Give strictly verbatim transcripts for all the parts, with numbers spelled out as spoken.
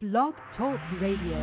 Blog Talk Radio.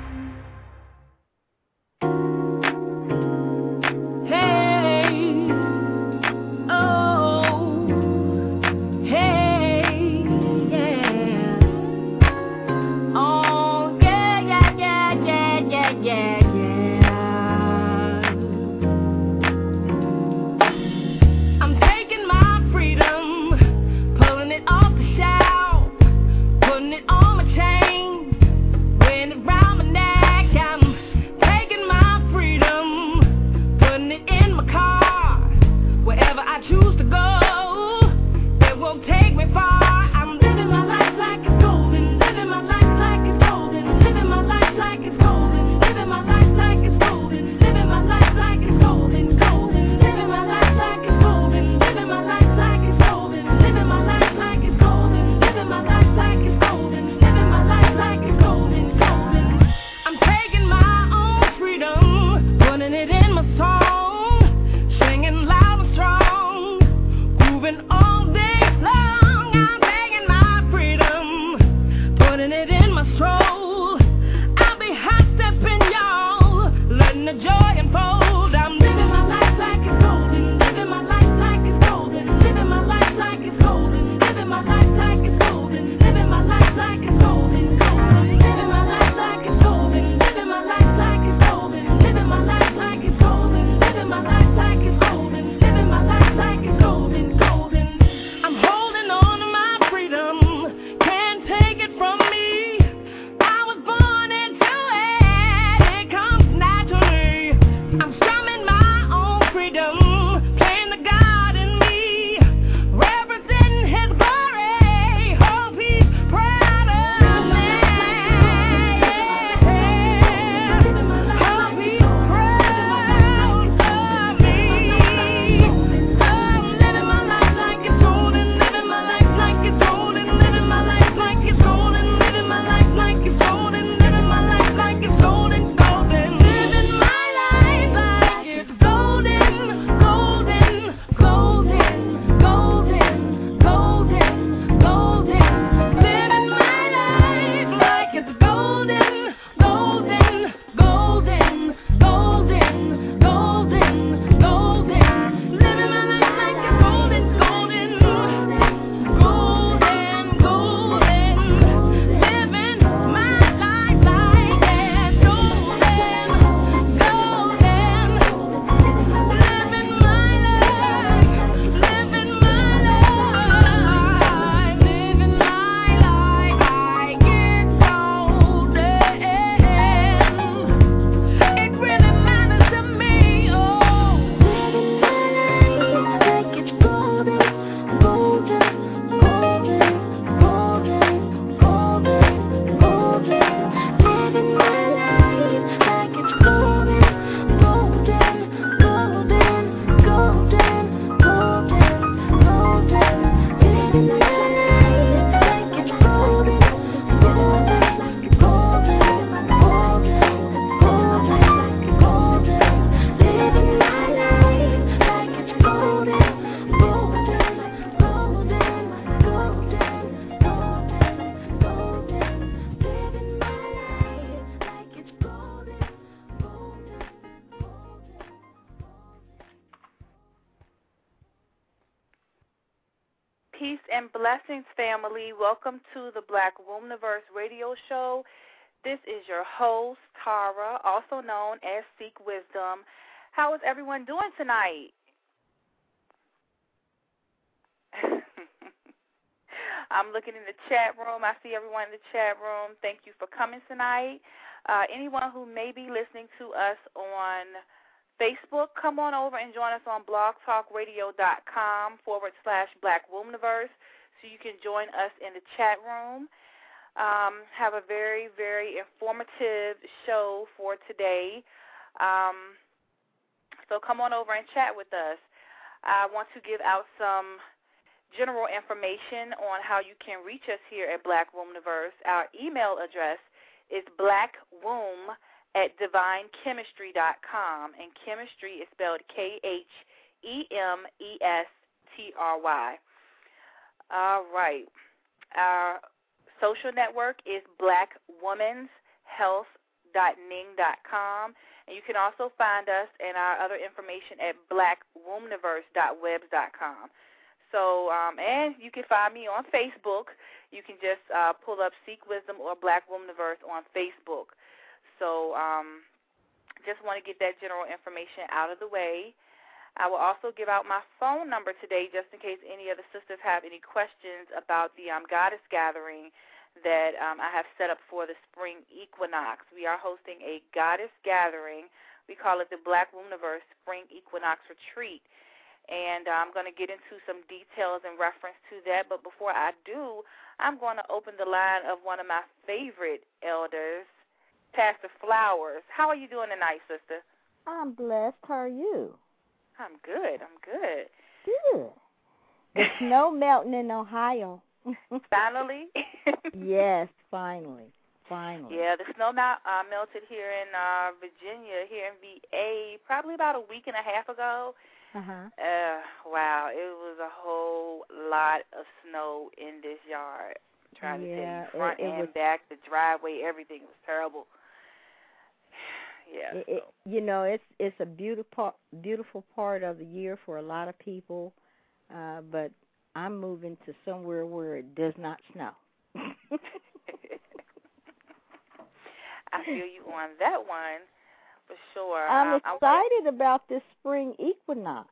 Peace and blessings, family. Welcome to the Black Wombniverse radio show. This is your host, Tara, also known as Seek Wisdom. How is everyone doing tonight? I'm looking in the chat room. I see everyone in the chat room. Thank you for coming tonight. Uh, anyone who may be listening to us on Facebook, come on over and join us on blogtalkradio.com forward slash Black Wombniverse so you can join us in the chat room. Um, have a very, very informative show for today. Um, so come on over and chat with us. I want to give out some general information on how you can reach us here at Black Wombniverse. Our email address is blackwomb at divine chemistry dot com, and chemistry is spelled K H E M E S T R Y. All right. Our social network is black womans health dot ning dot com. And you can also find us and our other information at black womniverse dot webs dot com. So, um, and you can find me on Facebook. You can just uh, pull up Seek Wisdom or Black Womniverse on Facebook. So, um, just want to get that general information out of the way. I will also give out my phone number today just in case any of the sisters have any questions about the um, Goddess Gathering that um, I have set up for the spring equinox. We are hosting a Goddess Gathering. We call it the Black Womniverse Spring Equinox Retreat. And I'm going to get into some details in reference to that. But before I do, I'm going to open the line of one of my favorite elders, Pastor Flowers. How are you doing tonight, sister? I'm blessed. How are you? I'm good. I'm good. Good. The snow melting in Ohio. Finally? Yes, finally. Finally. Yeah, the snow melt, uh, melted here in uh, Virginia, here in V A, probably about a week and a half ago. Uh-huh. Uh, wow, it was a whole lot of snow in this yard. I'm trying yeah, to tell you, front it, it and was, back, the driveway, everything was terrible. Yeah. It, it, you know, it's it's a beautiful beautiful part of the year for a lot of people, uh, but I'm moving to somewhere where it does not snow. I feel you on that one. For sure. I'm um, excited about this spring equinox.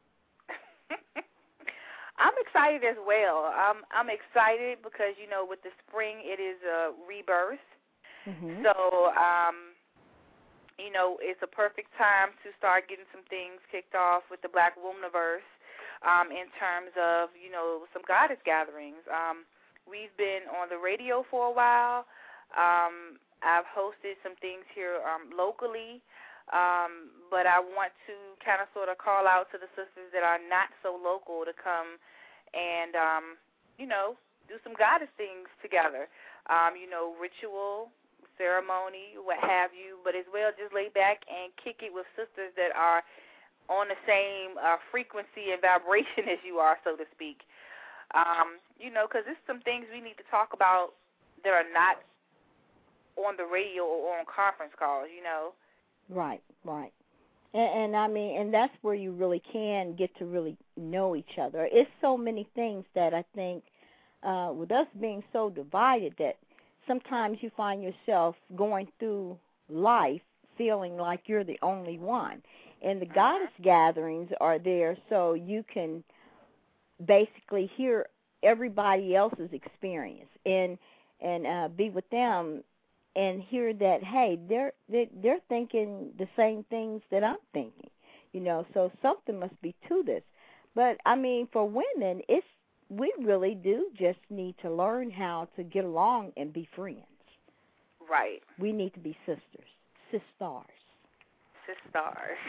I'm excited as well. I'm I'm excited because, you know, with the spring, it is a rebirth. Mm-hmm. So, um, you know, it's a perfect time to start getting some things kicked off with the Black Womniverse um, in terms of, you know, some goddess gatherings. Um, we've been on the radio for a while. Um, I've hosted some things here um, locally, um, but I want to kind of sort of call out to the sisters that are not so local to come and, um, you know, do some goddess things together, um, you know, ritual, ceremony, what have you, but as well just lay back and kick it with sisters that are on the same uh, frequency and vibration as you are, so to speak. Um, you know, because there's some things we need to talk about that are not on the radio or on conference calls, you know. Right, right. And, and I mean, and that's where you really can get to really know each other. It's so many things that I think, uh, with us being so divided, that sometimes you find yourself going through life feeling like you're the only one. And the goddess gatherings are there so you can basically hear everybody else's experience and and uh, be with them and hear that, hey, they're, they're they're thinking the same things that I'm thinking, you know. So something must be to this. But I mean, for women, it's we really do just need to learn how to get along and be friends. Right. We need to be sisters, sisters. Sisters.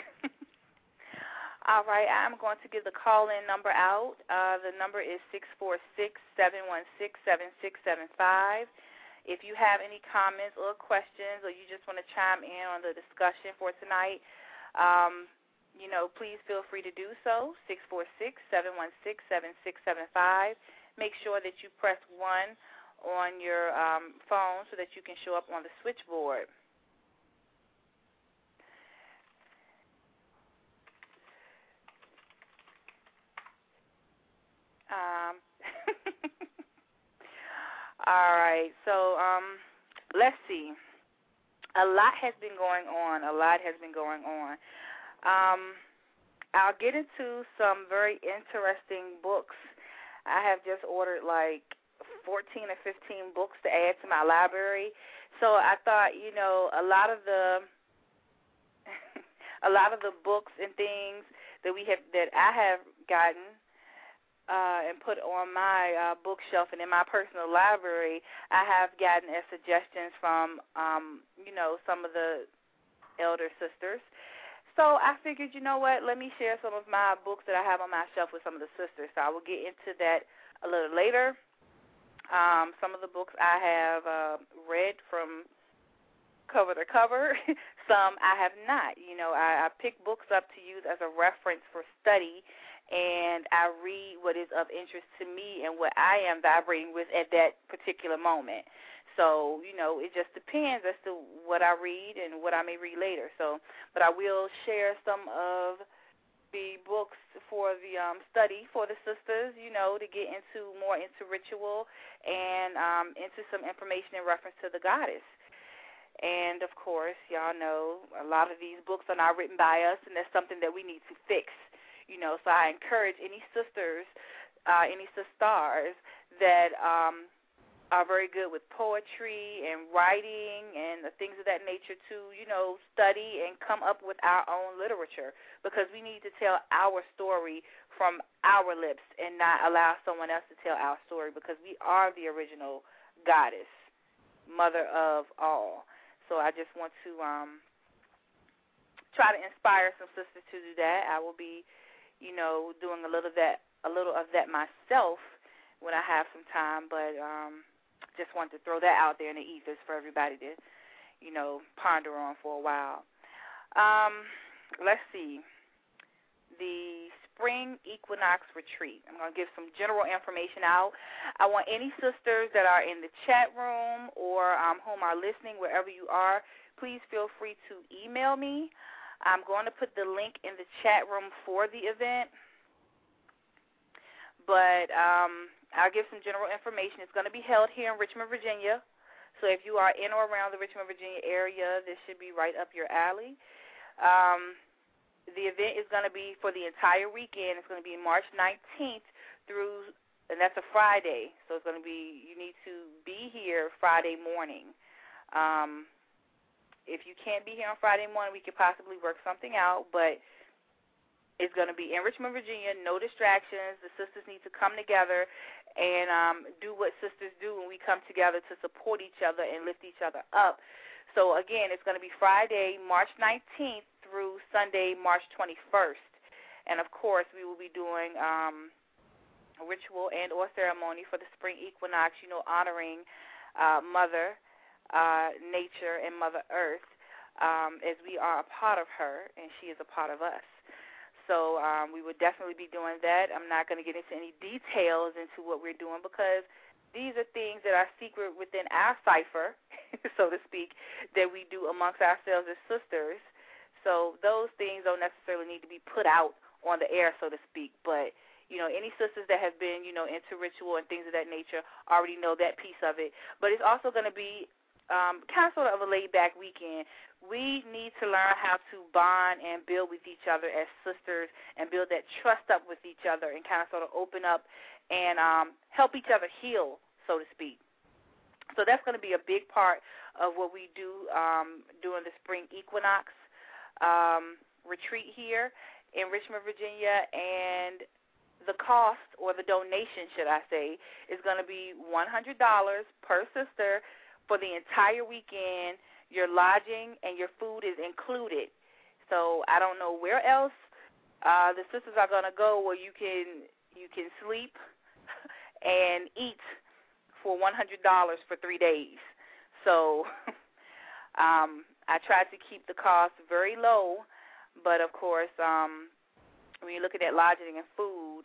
All right, I'm going to give the call-in number out. Uh, the number is six four six, seven one six, seven six seven five. If you have any comments or questions or you just want to chime in on the discussion for tonight, um, you know, please feel free to do so, six four six, seven one six, seven six seven five. Make sure that you press one on your um, phone so that you can show up on the switchboard. Um, all right, so um, let's see. A lot has been going on. A lot has been going on. Um, I'll get into some very interesting books. I have just ordered like fourteen or fifteen books to add to my library. So I thought, you know, a lot of the a lot of the books and things that we have that I have gotten uh, and put on my uh, bookshelf and in my personal library, I have gotten as suggestions from, um, you know, some of the elder sisters. So I figured, you know what, let me share some of my books that I have on my shelf with some of the sisters. So I will get into that a little later. Um, some of the books I have uh, read from cover to cover. Some I have not. You know, I, I pick books up to use as a reference for study and I read what is of interest to me and what I am vibrating with at that particular moment. So, you know, it just depends as to what I read and what I may read later. So, but I will share some of the books for the um, study for the sisters, you know, to get into more into ritual and um, into some information in reference to the goddess. And, of course, y'all know a lot of these books are not written by us, and that's something that we need to fix, you know. So I encourage any sisters, uh, any sisters that um, are very good with poetry and writing and the things of that nature to, you know, study and come up with our own literature, because we need to tell our story from our lips and not allow someone else to tell our story, because we are the original goddess, mother of all. So I just want to um, try to inspire some sisters to do that. I will be, you know, doing a little of that, a little of that myself when I have some time, but um, just wanted to throw that out there in the ethers for everybody to, you know, ponder on for a while. Um, let's see. The Spring Equinox Retreat. I'm going to give some general information out. I want any sisters that are in the chat room or um, whom are listening, wherever you are, please feel free to email me. I'm going to put the link in the chat room for the event. But um, I'll give some general information. It's going to be held here in Richmond, Virginia. So if you are in or around the Richmond, Virginia area, this should be right up your alley. Um, the event is going to be for the entire weekend. It's going to be March nineteenth through, and that's a Friday. So it's going to be, you need to be here Friday morning. Um, if you can't be here on Friday morning, we could possibly work something out, but it's going to be in Richmond, Virginia, no distractions. The sisters need to come together and um, do what sisters do when we come together to support each other and lift each other up. So, again, it's going to be Friday, March nineteenth through Sunday, March twenty-first. And, of course, we will be doing um, a ritual and or ceremony for the spring equinox, you know, honoring uh, Mother uh, Nature and Mother Earth, um, as we are a part of her and she is a part of us. So um, we would definitely be doing that. I'm not going to get into any details into what we're doing, because these are things that are secret within our cipher, so to speak, that we do amongst ourselves as sisters. So those things don't necessarily need to be put out on the air, so to speak. But, you know, any sisters that have been, you know, into ritual and things of that nature already know that piece of it. But it's also going to be um, kind of sort of a laid-back weekend. We need to learn how to bond and build with each other as sisters and build that trust up with each other and kind of sort of open up and um, help each other heal, so to speak. So that's going to be a big part of what we do um, during the spring equinox um, retreat here in Richmond, Virginia. And the cost, or the donation, should I say, is going to be one hundred dollars per sister for the entire weekend. Your lodging and your food is included. So I don't know where else uh, the sisters are going to go where you can you can sleep and eat for one hundred dollars for three days. So um, I tried to keep the cost very low, but of course, um, when you're looking at lodging and food,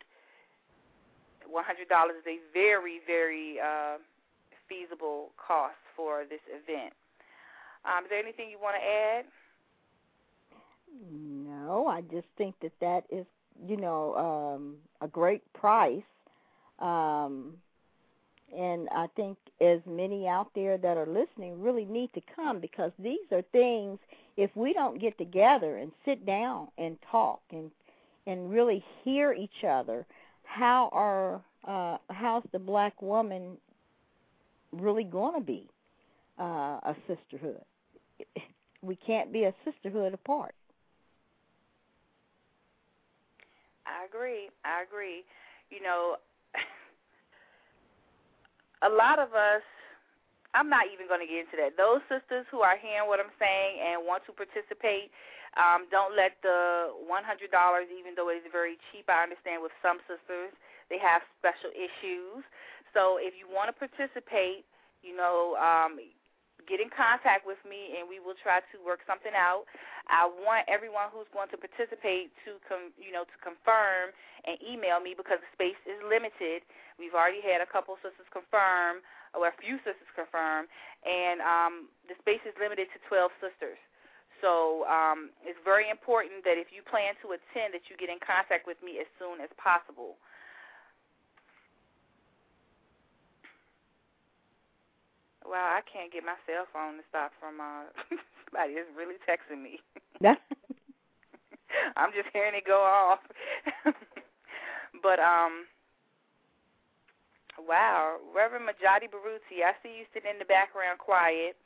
one hundred dollars is a very, very uh, feasible cost for this event. Um, is there anything you want to add? No, I just think that that is, you know, um, a great price. Um, and I think as many out there that are listening really need to come, because these are things, if we don't get together and sit down and talk and and really hear each other, how are uh, how's the black woman really going to be uh, a sisterhood? We can't be a sisterhood apart. I agree. I agree. You know, a lot of us, I'm not even going to get into that. Those sisters who are hearing what I'm saying and want to participate, um, don't let the one hundred dollars, even though it is very cheap, I understand with some sisters, they have special issues. So if you want to participate, you know, um, get in contact with me, and we will try to work something out. I want everyone who's going to participate to, com, you know, to confirm and email me because the space is limited. We've already had a couple sisters confirm, or a few sisters confirm, and um, the space is limited to twelve sisters. So um, it's very important that if you plan to attend, that you get in contact with me as soon as possible. Well, I can't get my cell phone to stop from uh, somebody is really texting me. I'm just hearing it go off. But, um, wow, Reverend Majati Baruti, I see you sitting in the background quiet.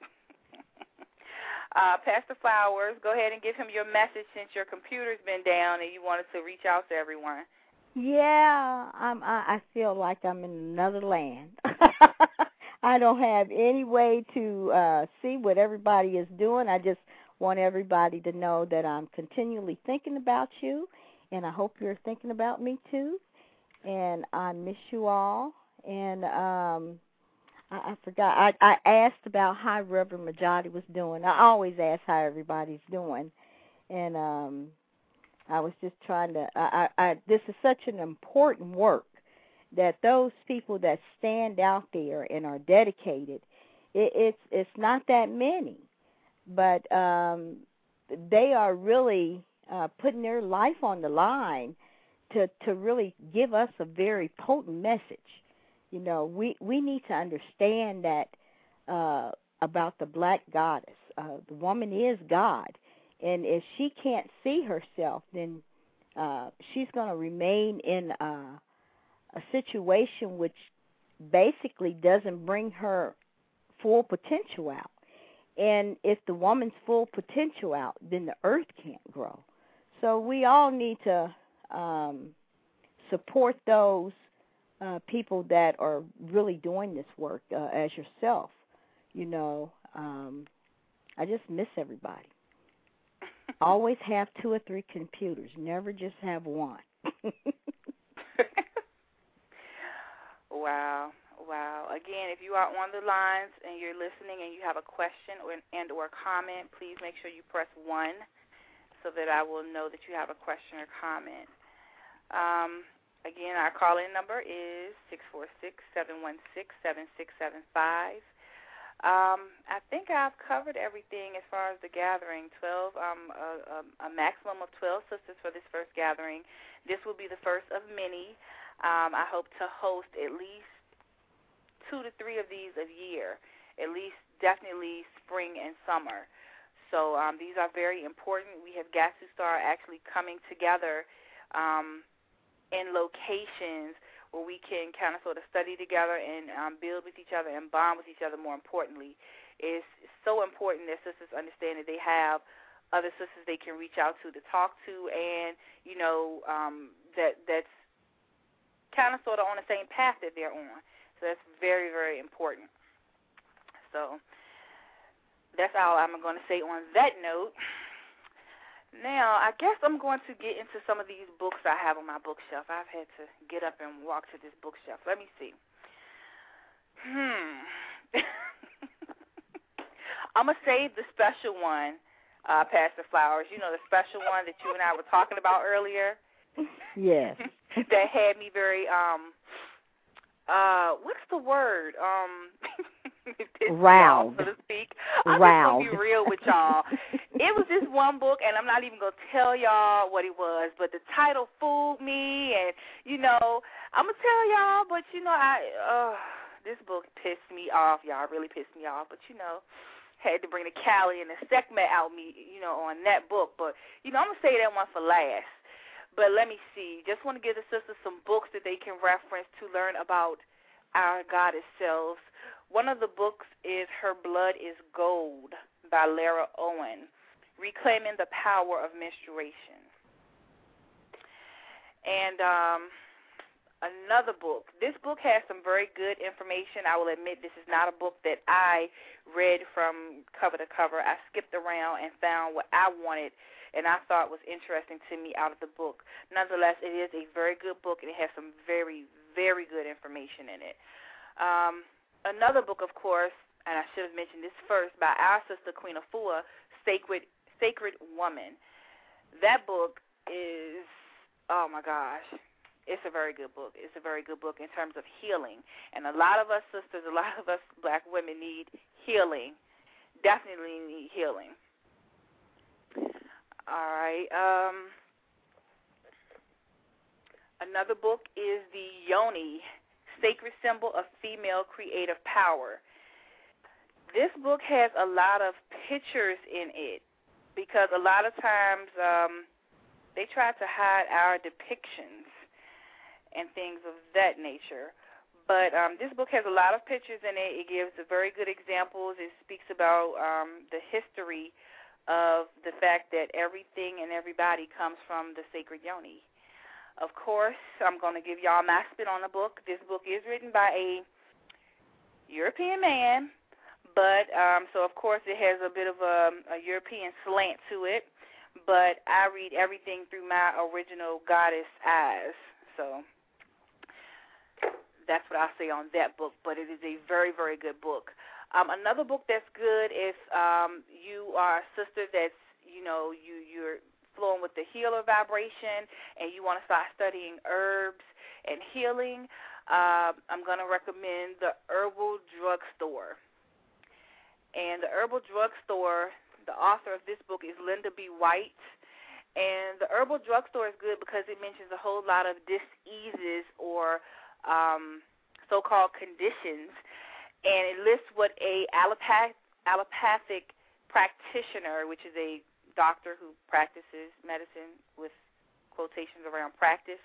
uh, Pastor Flowers, go ahead and give him your message since your computer's been down and you wanted to reach out to everyone. Yeah, I'm, I, I feel like I'm in another land. I don't have any way to uh, see what everybody is doing. I just want everybody to know that I'm continually thinking about you, and I hope you're thinking about me too. And I miss you all. And um, I, I forgot. I, I asked about how Reverend Majati was doing. I always ask how everybody's doing. And um, I was just trying to. I, I, I, this is such an important work, that those people that stand out there and are dedicated, it, it's it's not that many, but um, they are really uh, putting their life on the line to to really give us a very potent message. You know, we, we need to understand that uh, about the black goddess. Uh, the woman is God, and if she can't see herself, then uh, she's going to remain in uh, a situation which basically doesn't bring her full potential out. And if the woman's full potential out, then the earth can't grow. So we all need to um, support those uh, people that are really doing this work uh, as yourself. You know, um, I just miss everybody. Always have two or three computers. Never just have one. Wow, wow. Again, if you are on the lines and you're listening and you have a question or and or comment, please make sure you press one so that I will know that you have a question or comment. Um, again, our call-in number is six four six, seven one six, seven six seven five. Um, I think I've covered everything as far as the gathering. Twelve, um, a, a, a maximum of twelve sisters for this first gathering. This will be the first of many. Um, I hope to host at least two to three of these a year, at least definitely spring and summer. So um, these are very important. We have got to start actually coming together um, in locations where we can kind of sort of study together and um, build with each other and bond with each other. More importantly, it's so important that sisters understand that they have other sisters they can reach out to to talk to, and you know um, that that's kind of sort of on the same path that they're on. So that's very, very important. So that's all I'm going to say on that note. Now, I guess I'm going to get into some of these books I have on my bookshelf. I've had to get up and walk to this bookshelf. Let me see. Hmm. I'm going to save the special one, uh, Pastor Flowers. You know, the special one that you and I were talking about earlier? Yes. That had me very, um, uh, what's the word? Um, Riled, so to speak. I'm Riled. just going to be real with y'all. It was this one book, and I'm not even going to tell y'all what it was, but the title fooled me, and, you know, I'm going to tell y'all, but, you know, I, uh, this book pissed me off, y'all. It really pissed me off, but, you know, had to bring the Cali and the Sekhmet out me, you know, on that book, but, you know, I'm going to say that one for last. But let me see. Just want to give the sisters some books that they can reference to learn about our goddess selves. One of the books is Her Blood is Gold by Lara Owen, Reclaiming the Power of Menstruation. And um, another book. This book has some very good information. I will admit this is not a book that I read from cover to cover. I skipped around and found what I wanted and I thought was interesting to me out of the book. Nonetheless, it is a very good book, and it has some very, very good information in it. Um, another book, of course, and I should have mentioned this first, by our sister Queen Afua, Sacred Sacred Woman. That book is, oh my gosh, it's a very good book. It's a very good book in terms of healing. And a lot of us sisters, a lot of us black women need healing, definitely need healing. All right. Um, another book is the Yoni, Sacred Symbol of Female Creative Power. This book has a lot of pictures in it because a lot of times um, they try to hide our depictions and things of that nature. But um, this book has a lot of pictures in it. It gives very good examples. It speaks about um, the history of the fact that everything and everybody comes from the sacred yoni. Of course, I'm going to give y'all my spin on the book. This book is written by a European man. But, um, so, of course, it has a bit of a, a European slant to it. But I read everything through my original goddess eyes. So that's what I'll say on that book. But it is a very, very good book. Um, another book that's good if um, you are a sister that's, you know, you, you're flowing with the healer vibration and you want to start studying herbs and healing, uh, I'm going to recommend the Herbal Drugstore. And the Herbal Drugstore, the author of this book is Linda B. White. And the Herbal Drugstore is good because it mentions a whole lot of diseases or um, so-called conditions. And it lists what a allopath, allopathic practitioner, which is a doctor who practices medicine with quotations around practice,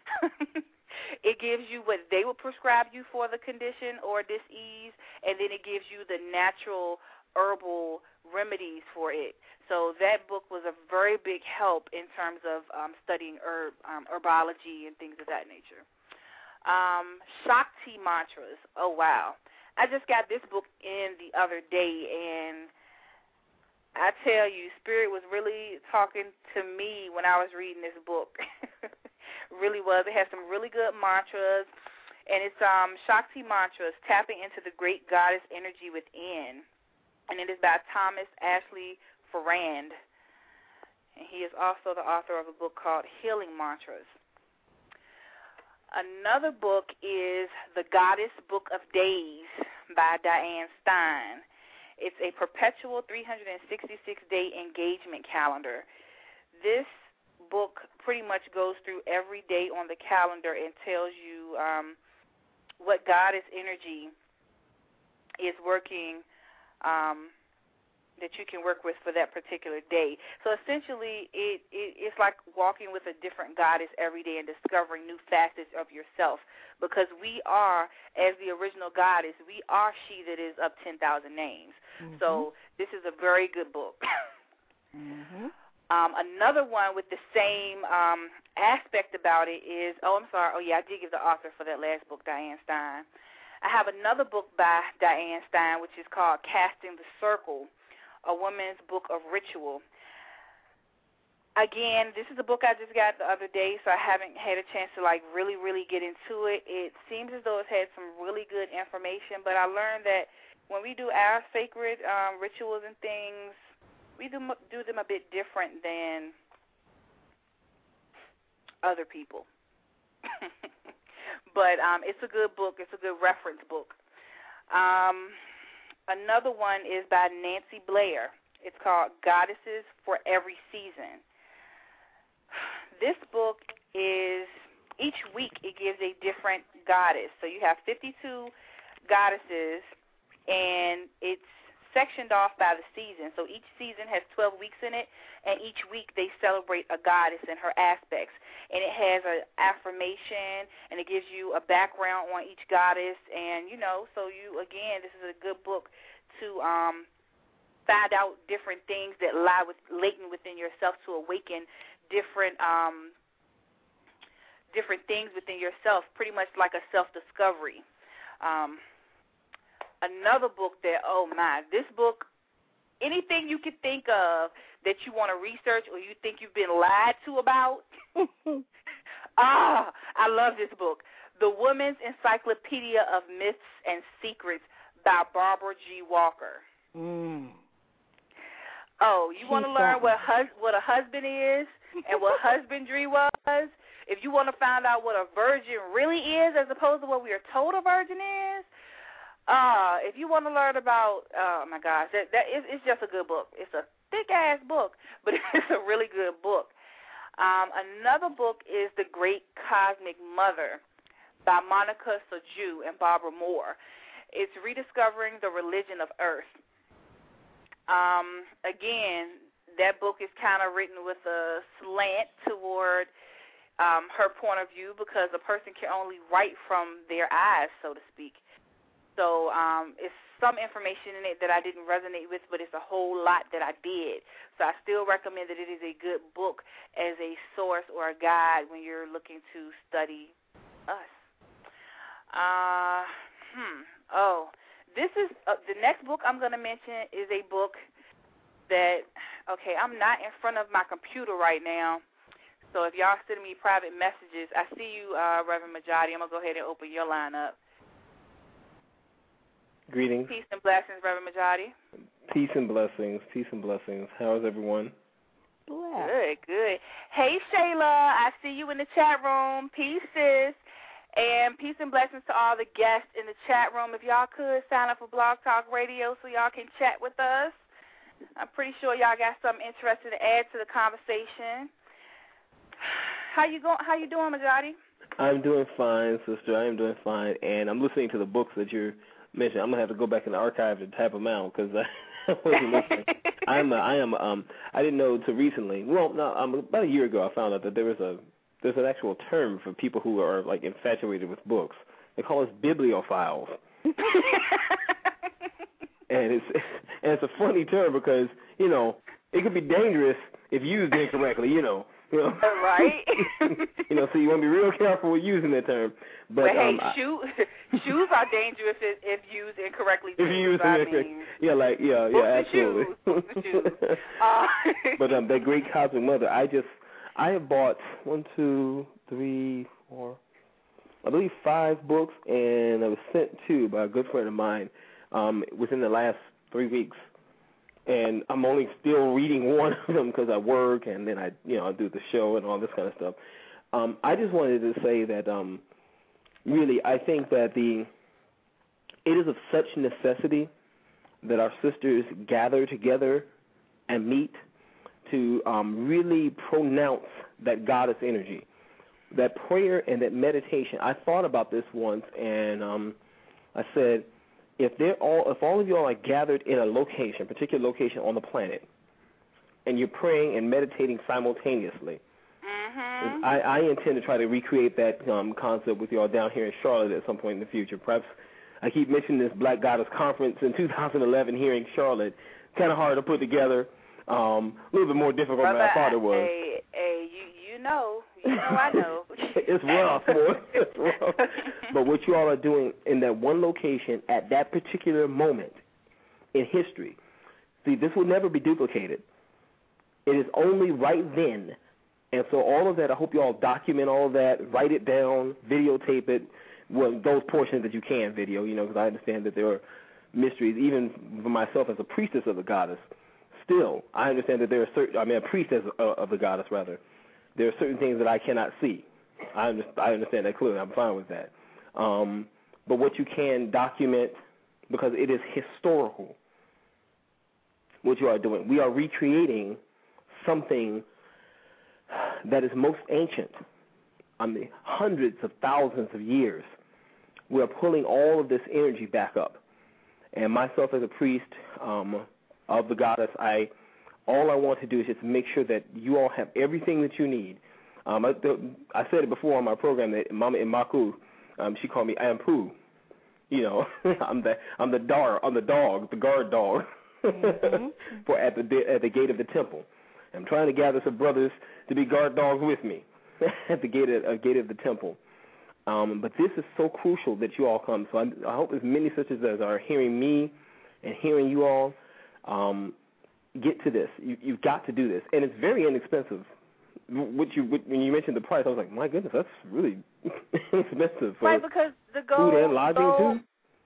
it gives you what they will prescribe you for the condition or disease, and then it gives you the natural herbal remedies for it. So that book was a very big help in terms of um, studying herb, um, herbology and things of that nature. Um, Shakti Mantras. Oh, wow. I just got this book in the other day, and I tell you, Spirit was really talking to me when I was reading this book. Really was. It has some really good mantras, and it's um, Shakti Mantras, Tapping into the Great Goddess Energy Within, and it is by Thomas Ashley Farrand, and he is also the author of a book called Healing Mantras. Another book is The Goddess Book of Days by Diane Stein. It's a perpetual three hundred sixty-six day engagement calendar. This book pretty much goes through every day on the calendar and tells you um, what goddess energy is working um, that you can work with for that particular day. So essentially, it, it it's like walking with a different goddess every day and discovering new facets of yourself, because we are, as the original goddess, we are she that is of ten thousand names. Mm-hmm. So this is a very good book. Mm-hmm. Um, another one with the same um, aspect about it is, oh, I'm sorry, oh, yeah, I did give the author for that last book, Diane Stein. I have another book by Diane Stein, which is called Casting the Circle, a woman's book of ritual. Again, this is a book I just got the other day, so I haven't had a chance to, like, really, really get into it. It seems as though it's had some really good information, but I learned that when we do our sacred um, rituals and things, we do, do them a bit different than other people. But um, it's a good book. It's a good reference book. Um, another one is by Nancy Blair. It's called Goddesses for Every Season. This book is, each week it gives a different goddess. So you have fifty-two goddesses, and it's sectioned off by the season. So each season has twelve weeks in it, and each week they celebrate a goddess and her aspects. And it has an affirmation, and it gives you a background on each goddess. And, you know, so you, again, this is a good book to um, find out different things that lie with, latent within yourself, to awaken different um, different things within yourself, pretty much like a self-discovery. Um Another book that, oh, my, this book, anything you could think of that you want to research or you think you've been lied to about, ah, I love this book. The Women's Encyclopedia of Myths and Secrets by Barbara G. Walker. Mm. Oh, you want to learn what hus- what a husband is and what husbandry was? If you want to find out what a virgin really is as opposed to what we are told a virgin is, uh, if you want to learn about, oh, my gosh, that, that is, it's just a good book. It's a thick-ass book, but it's a really good book. Um, another book is The Great Cosmic Mother by Monica Soju and Barbara Moore. It's rediscovering the religion of Earth. Um, again, that book is kind of written with a slant toward um, her point of view because a person can only write from their eyes, so to speak. So um, it's some information in it that I didn't resonate with, but it's a whole lot that I did. So I still recommend that it is a good book as a source or a guide when you're looking to study us. Uh, hmm. Oh, this is uh, the next book I'm going to mention is a book that, okay, I'm not in front of my computer right now. So if y'all send me private messages, I see you, uh, Reverend Majadi. I'm going to go ahead and open your line up. Greetings. Peace and blessings, Reverend Majadi. Peace and blessings. Peace and blessings. How is everyone? Bless. Good, good. Hey, Shayla, I see you in the chat room. Peace, sis. And peace and blessings to all the guests in the chat room. If y'all could sign up for Blog Talk Radio so y'all can chat with us. I'm pretty sure y'all got something interesting to add to the conversation. How you going? How you doing, Majadi? I'm doing fine, sister. I am doing fine, and I'm listening to the books that you're mentioning. I'm gonna have to go back in the archive to type them out because I wasn't listening. I'm. A, I am. Um. I didn't know until recently. Well, no. Um. About a year ago, I found out that there was a there's an actual term for people who are like infatuated with books. They call us bibliophiles. And it's and it's a funny term because, you know, it could be dangerous if used incorrectly, you know. You know? Right. You know, so you want to be real careful with using that term. But, but hey, um, shoe, shoes are dangerous if, if used incorrectly. If you use them incorrectly. Yeah, like, yeah, Books yeah, and absolutely. Shoes. Books and shoes. Uh, but um, that Great Cosmic Mother, I just, I have bought one, two, three, four, I believe five books, and I was sent two by a good friend of mine um, within the last three weeks. And I'm only still reading one of them because I work, and then I, you know, I do the show and all this kind of stuff. Um, I just wanted to say that, um, really, I think that the it is of such necessity that our sisters gather together and meet to um, really pronounce that goddess energy, that prayer and that meditation. I thought about this once, and um, I said, if they're all, if all of you all are gathered in a location, a particular location on the planet, and you're praying and meditating simultaneously, mm-hmm. I, I intend to try to recreate that um, concept with you all down here in Charlotte at some point in the future. Perhaps I keep mentioning this Black Goddess Conference in two thousand eleven here in Charlotte. Kind of hard to put together, um, a little bit more difficult Brother, than I thought it was. Hey, hey, you, you know, you know I know. It's rough, boy. It's rough. But what you all are doing in that one location at that particular moment in history, see, this will never be duplicated. It is only right then. And so all of that, I hope you all document all of that, write it down, videotape it, well, those portions that you can video, you know, because I understand that there are mysteries, even for myself as a priestess of the goddess. Still, I understand that there are certain, I mean, a priestess of, of the goddess, rather. There are certain things that I cannot see. I understand, I understand that clearly. I'm fine with that. Um, but what you can document, because it is historical, what you are doing. We are recreating something that is most ancient. I mean, hundreds of thousands of years. We are pulling all of this energy back up. And myself as a priest um, of the goddess, I all I want to do is just make sure that you all have everything that you need. Um, I, I said it before on my program that Mama Imaku, um, she called me Ampu. You know, I'm the I'm the dog, I'm the dog, the guard dog, mm-hmm. for at the at the gate of the temple. I'm trying to gather some brothers to be guard dogs with me at the gate of, uh, gate of the temple. Um, but this is so crucial that you all come. So I, I hope as many sisters as are hearing me and hearing you all um, get to this. You, you've got to do this, and it's very inexpensive. What you what, when you mentioned the price, I was like, my goodness, that's really inexpensive for right, because the gold, food and lodging gold, too.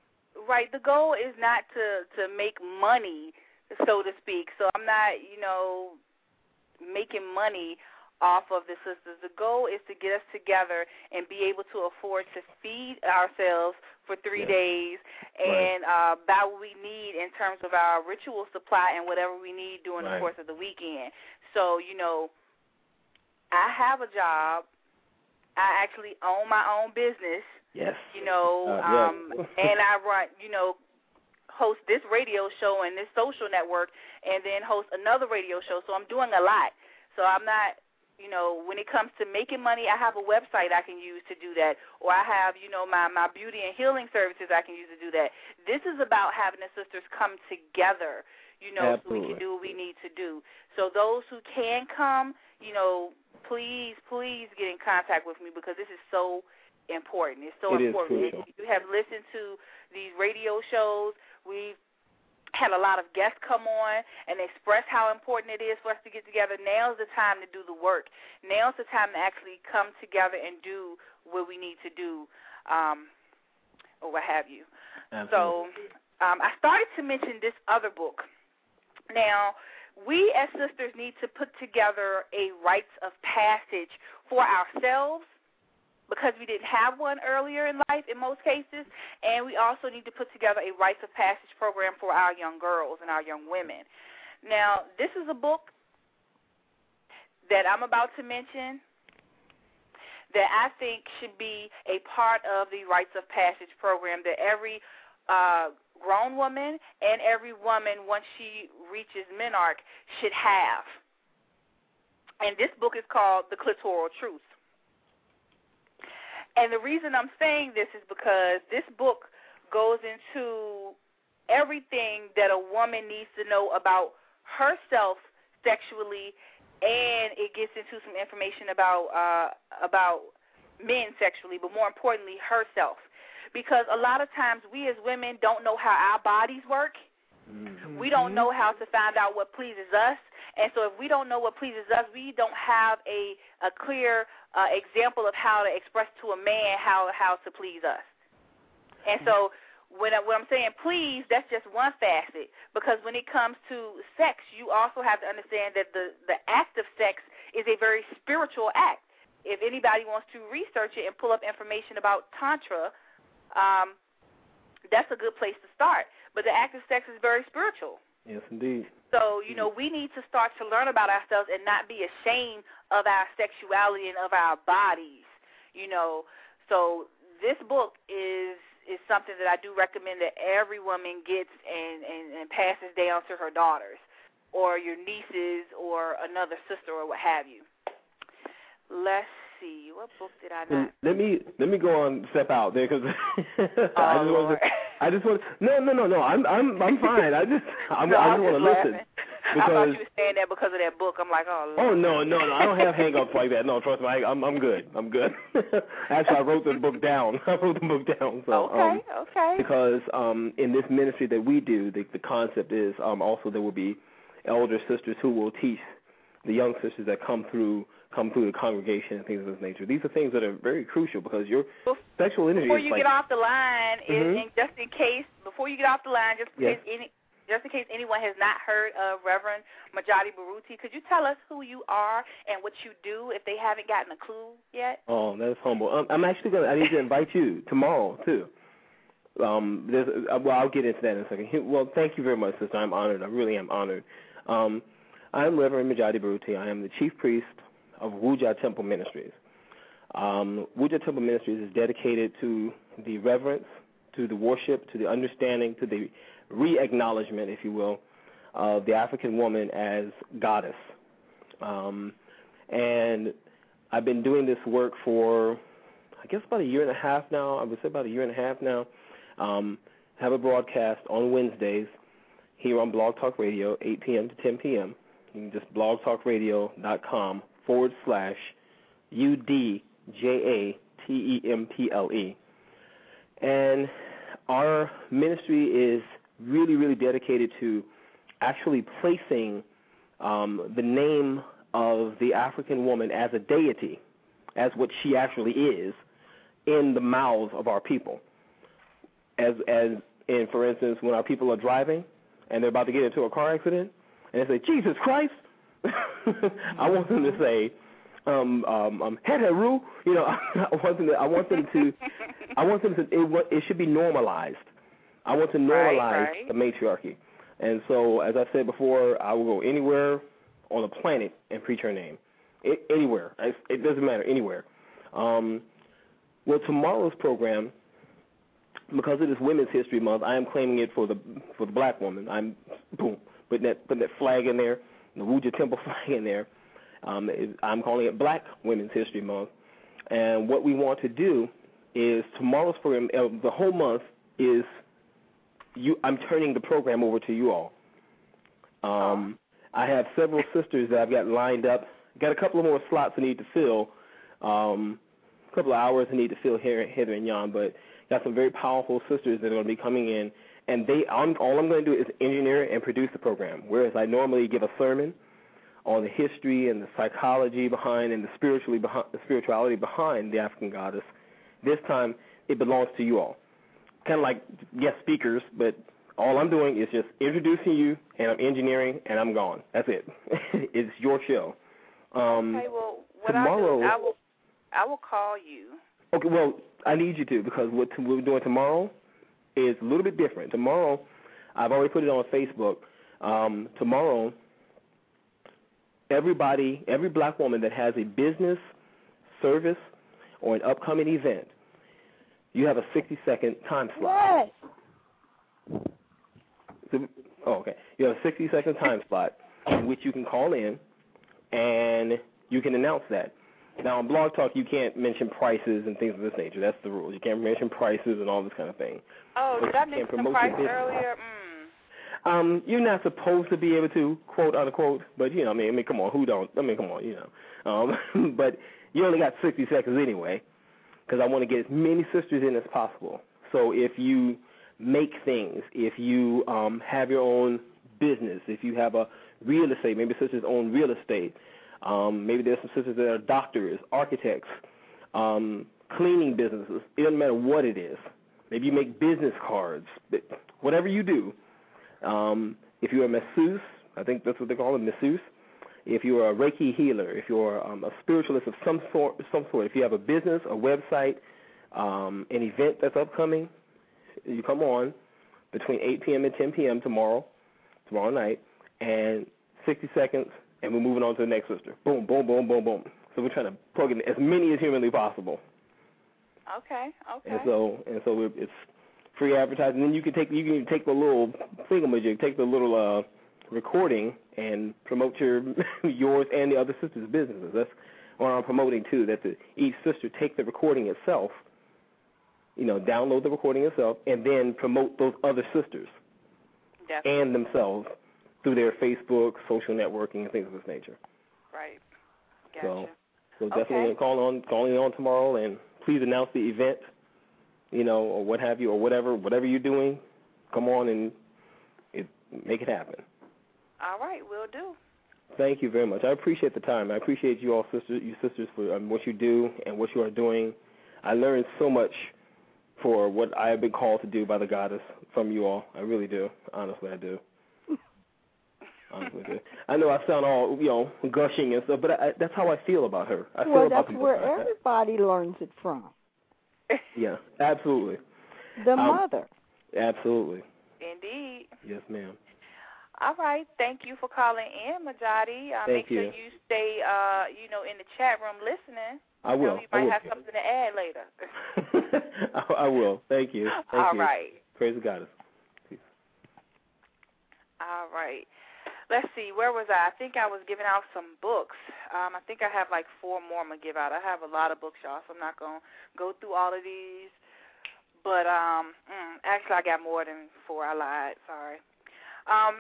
right. The goal is not to, to make money, so to speak. So I'm not, you know, making money off of the sisters. The goal is to get us together and be able to afford to feed ourselves for three yeah. days and right. uh, buy what we need in terms of our ritual supply and whatever we need during right. the course of the weekend. So, you know, I have a job. I actually own my own business. Yes. You know, uh, um, yes. and I run, you know, host this radio show and this social network, and then host another radio show. So I'm doing a lot. So I'm not, you know, when it comes to making money, I have a website I can use to do that, or I have, you know, my, my beauty and healing services I can use to do that. This is about having the sisters come together, you know, Absolutely. so we can do what we need to do. So those who can come, you know, please, please get in contact with me because this is so important. It's so it important. Is you have listened to these radio shows. We've had a lot of guests come on and express how important it is for us to get together. Now's the time to do the work. Now's the time to actually come together and do what we need to do, um, or what have you. Absolutely. So um, I started to mention this other book. Now, we as sisters need to put together a rites of passage for ourselves, because we didn't have one earlier in life in most cases, and we also need to put together a rites of passage program for our young girls and our young women. Now, this is a book that I'm about to mention that I think should be a part of the rites of passage program that every uh, grown woman and every woman, once she reaches menarche, should have. And this book is called The Clitoral Truth. And the reason I'm saying this is because this book goes into everything that a woman needs to know about herself sexually, and it gets into some information about uh, about men sexually, but more importantly, herself. Because a lot of times we as women don't know how our bodies work. Mm-hmm. We don't know how to find out what pleases us. And so if we don't know what pleases us, we don't have a, a clear uh, example of how to express to a man how, how to please us. And so when, I, when I'm saying please, that's just one facet, because when it comes to sex, you also have to understand that the, the act of sex is a very spiritual act. If anybody wants to research it and pull up information about Tantra, um, that's a good place to start. But the act of sex is very spiritual. Yes, indeed. So, you know, we need to start to learn about ourselves and not be ashamed of our sexuality and of our bodies, you know. So this book is is something that I do recommend that every woman gets and, and, and passes down to her daughters or your nieces or another sister or what have you. Let's see. What book did I not? Let me let me go on step out there because oh, I just want to. I just want. No, no, no, no. I'm I'm I'm fine. I just I'm, no, I just want to listen. Because, I thought you were saying that because of that book. I'm like, oh. Lord. Oh no, no, no. I don't have hang-ups like that. No, trust me. I, I'm I'm good. I'm good. Actually, I wrote the book down. I wrote the book down. So, okay. Um, okay. Because um, in this ministry that we do, the the concept is um, also there will be elder sisters who will teach the young sisters that come through. come through the congregation and things of this nature. These are things that are very crucial because your before sexual energy Before is you like, get off the line, mm-hmm. is, just in case, before you get off the line, just in, yes. case any, just in case anyone has not heard of Reverend Majadi Baruti, could you tell us who you are and what you do if they haven't gotten a clue yet? Oh, that's humble. Um, I'm actually going to, I need to invite you tomorrow, too. Um, there's, uh, well, I'll get into that in a second. Well, thank you very much, sister. I'm honored. I really am honored. Um, I'm Reverend Majadi Baruti. I am the chief priest of Wuja Temple Ministries. Um, Wuja Temple Ministries is dedicated to the reverence, to the worship, to the understanding, to the re-acknowledgement, if you will, of the African woman as goddess. Um, and I've been doing this work for, I guess, about a year and a half now. I would say about a year and a half now. Um, have a broadcast on Wednesdays here on Blog Talk Radio, eight p.m. to ten p.m. You can just blogtalkradio.com forward slash U D J A T E M P L E. And our ministry is really, really dedicated to actually placing um, the name of the African woman as a deity, as what she actually is, in the mouths of our people. As as And for instance, when our people are driving and they're about to get into a car accident, and they say, Jesus Christ, I want them to say, um, um, um, Heru. You know, I want them to, I want them to, I want them to, it, it should be normalized. I want to normalize right, right. the matriarchy. And so, as I said before, I will go anywhere on the planet and preach her name. It, anywhere. It, it doesn't matter, anywhere. Um, well, tomorrow's program, because it is Women's History Month, I am claiming it for the for the black woman. I'm, boom, putting that, putting that flag in there, the Wuja Temple flag in there. Um, I'm calling it Black Women's History Month. And what we want to do is tomorrow's program, uh, the whole month is, you. I'm turning the program over to you all. Um, I have several sisters that I've got lined up. Got a couple of more slots I need to fill, um, a couple of hours I need to fill here, here and yon, but got some very powerful sisters that are going to be coming in, and they. I'm, all I'm going to do is engineer and produce the program, whereas I normally give a sermon on the history and the psychology behind and the spiritually behind, the spirituality behind the African goddess. This time, it belongs to you all. Kind of like guest speakers, but all I'm doing is just introducing you, and I'm engineering, and I'm gone. That's it. It's your show. Um, okay, well, what tomorrow, I, do, I will, I will call you. Okay, well, I need you to, because what we're doing tomorrow is a little bit different. Tomorrow, I've already put it on Facebook. Um, tomorrow, everybody, every black woman that has a business, service, or an upcoming event, you have a sixty-second time slot. Yes. So, oh, okay. You have a sixty-second time slot in which you can call in, and you can announce that. Now, on Blog Talk, you can't mention prices and things of this nature. That's the rule. You can't mention prices and all this kind of thing. Oh, but did I mention the price earlier? Mm. Um, you're not supposed to be able to, quote, unquote, but, you know, I mean, I mean, come on, who don't? I mean, come on, you know. Um, but you only got sixty seconds anyway, because I want to get as many sisters in as possible. So if you make things, if you um, have your own business, if you have a real estate, maybe sisters own real estate, um, maybe there's some sisters that are doctors, architects, um, cleaning businesses. It doesn't matter what it is. Maybe you make business cards. Whatever you do, um, if you're a masseuse, I think that's what they call a masseuse. If you're a Reiki healer, if you're um, a spiritualist of some sort, some sort, if you have a business, a website, um, an event that's upcoming, you come on between eight p.m. and ten p.m. tomorrow, tomorrow night, and sixty seconds, and we're moving on to the next sister. Boom, boom, boom, boom, boom. So we're trying to plug in as many as humanly possible. Okay, okay. And so, and so we're, it's free advertising. Then you can take you can take the little thingamajig, take the little uh, recording, and promote your yours and the other sisters' businesses. That's what I'm promoting too. That the, each sister take the recording itself. You know, download the recording itself, and then promote those other sisters Definitely. and themselves through their Facebook, social networking, and things of this nature. Right. Gotcha. So, so definitely okay. call on, calling on tomorrow, and please announce the event, you know, or what have you, or whatever, whatever you're doing. Come on and it, make it happen. All right, will do. Thank you very much. I appreciate the time. I appreciate you all, sisters, you sisters, for um, what you do and what you are doing. I learned so much for what I have been called to do by the goddess from you all. I really do. Honestly, I do. Honestly, I do. I know I sound all, you know, gushing and stuff, but I, that's how I feel about her. I feel well, about that's where like everybody that. learns it from. Yeah, absolutely. The um, mother. Absolutely. Indeed. Yes, ma'am. All right. Thank you for calling in, Majadi. Uh, Thank make sure you. you stay, uh, you know, in the chat room listening. I will. You know, you might I will. have something to add later. I, I will. Thank you. Thank All you. right. Praise the goddess. Peace. All right. Let's see. Where was I? I think I was giving out some books. Um, I think I have like four more I'm going to give out. I have a lot of books, y'all, so I'm not going to go through all of these. But um, mm, actually, I got more than four. I lied. Sorry. Um,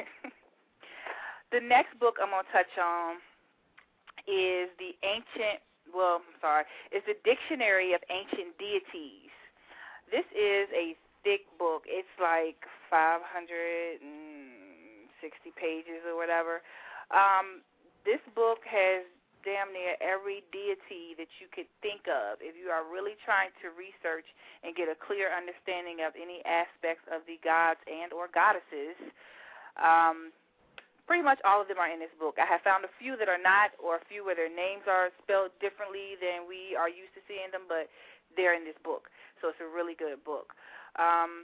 the next book I'm going to touch on is the ancient, well, I'm sorry, it's the Dictionary of Ancient Deities. This is a thick book. It's like five hundred sixty pages or whatever. Um, this book has damn near every deity that you could think of. If you are really trying to research and get a clear understanding of any aspects of the gods and or goddesses, um, pretty much all of them are in this book. I have found a few that are not, or a few where their names are spelled differently than we are used to seeing them, but they're in this book. So it's a really good book. Um,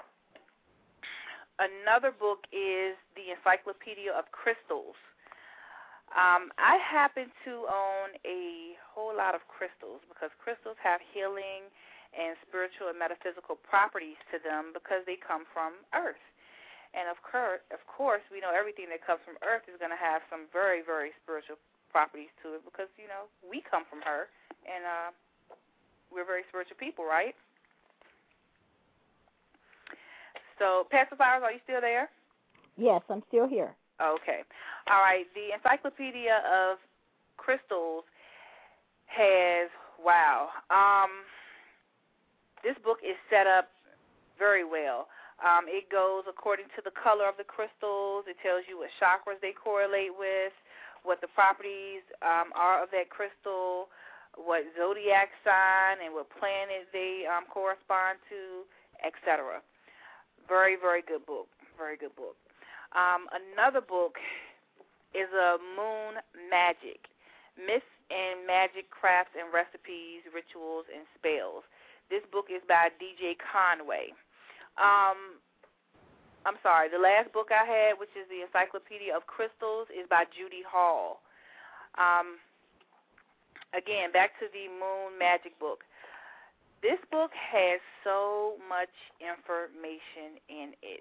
another book is the Encyclopedia of Crystals. Um, I happen to own a whole lot of crystals because crystals have healing and spiritual and metaphysical properties to them because they come from Earth. And of course, of course, we know everything that comes from Earth is going to have some very, very spiritual properties to it because, you know, we come from her, and uh, we're very spiritual people, right? So, Pastor Flowers, are you still there? Yes, I'm still here. Okay. All right. The Encyclopedia of Crystals has, wow, um, this book is set up very well. Um, it goes according to the color of the crystals. It tells you what chakras they correlate with, what the properties um, are of that crystal, what zodiac sign and what planet they um, correspond to, et cetera. Very, very good book. Very good book. Um, another book is a Moon Magic, Myths and Magic Crafts and Recipes, Rituals, and Spells. This book is by D J Conway. Um, I'm sorry, the last book I had, which is the Encyclopedia of Crystals, is by Judy Hall. Um, again, back to the Moon Magic book. This book has so much information in it.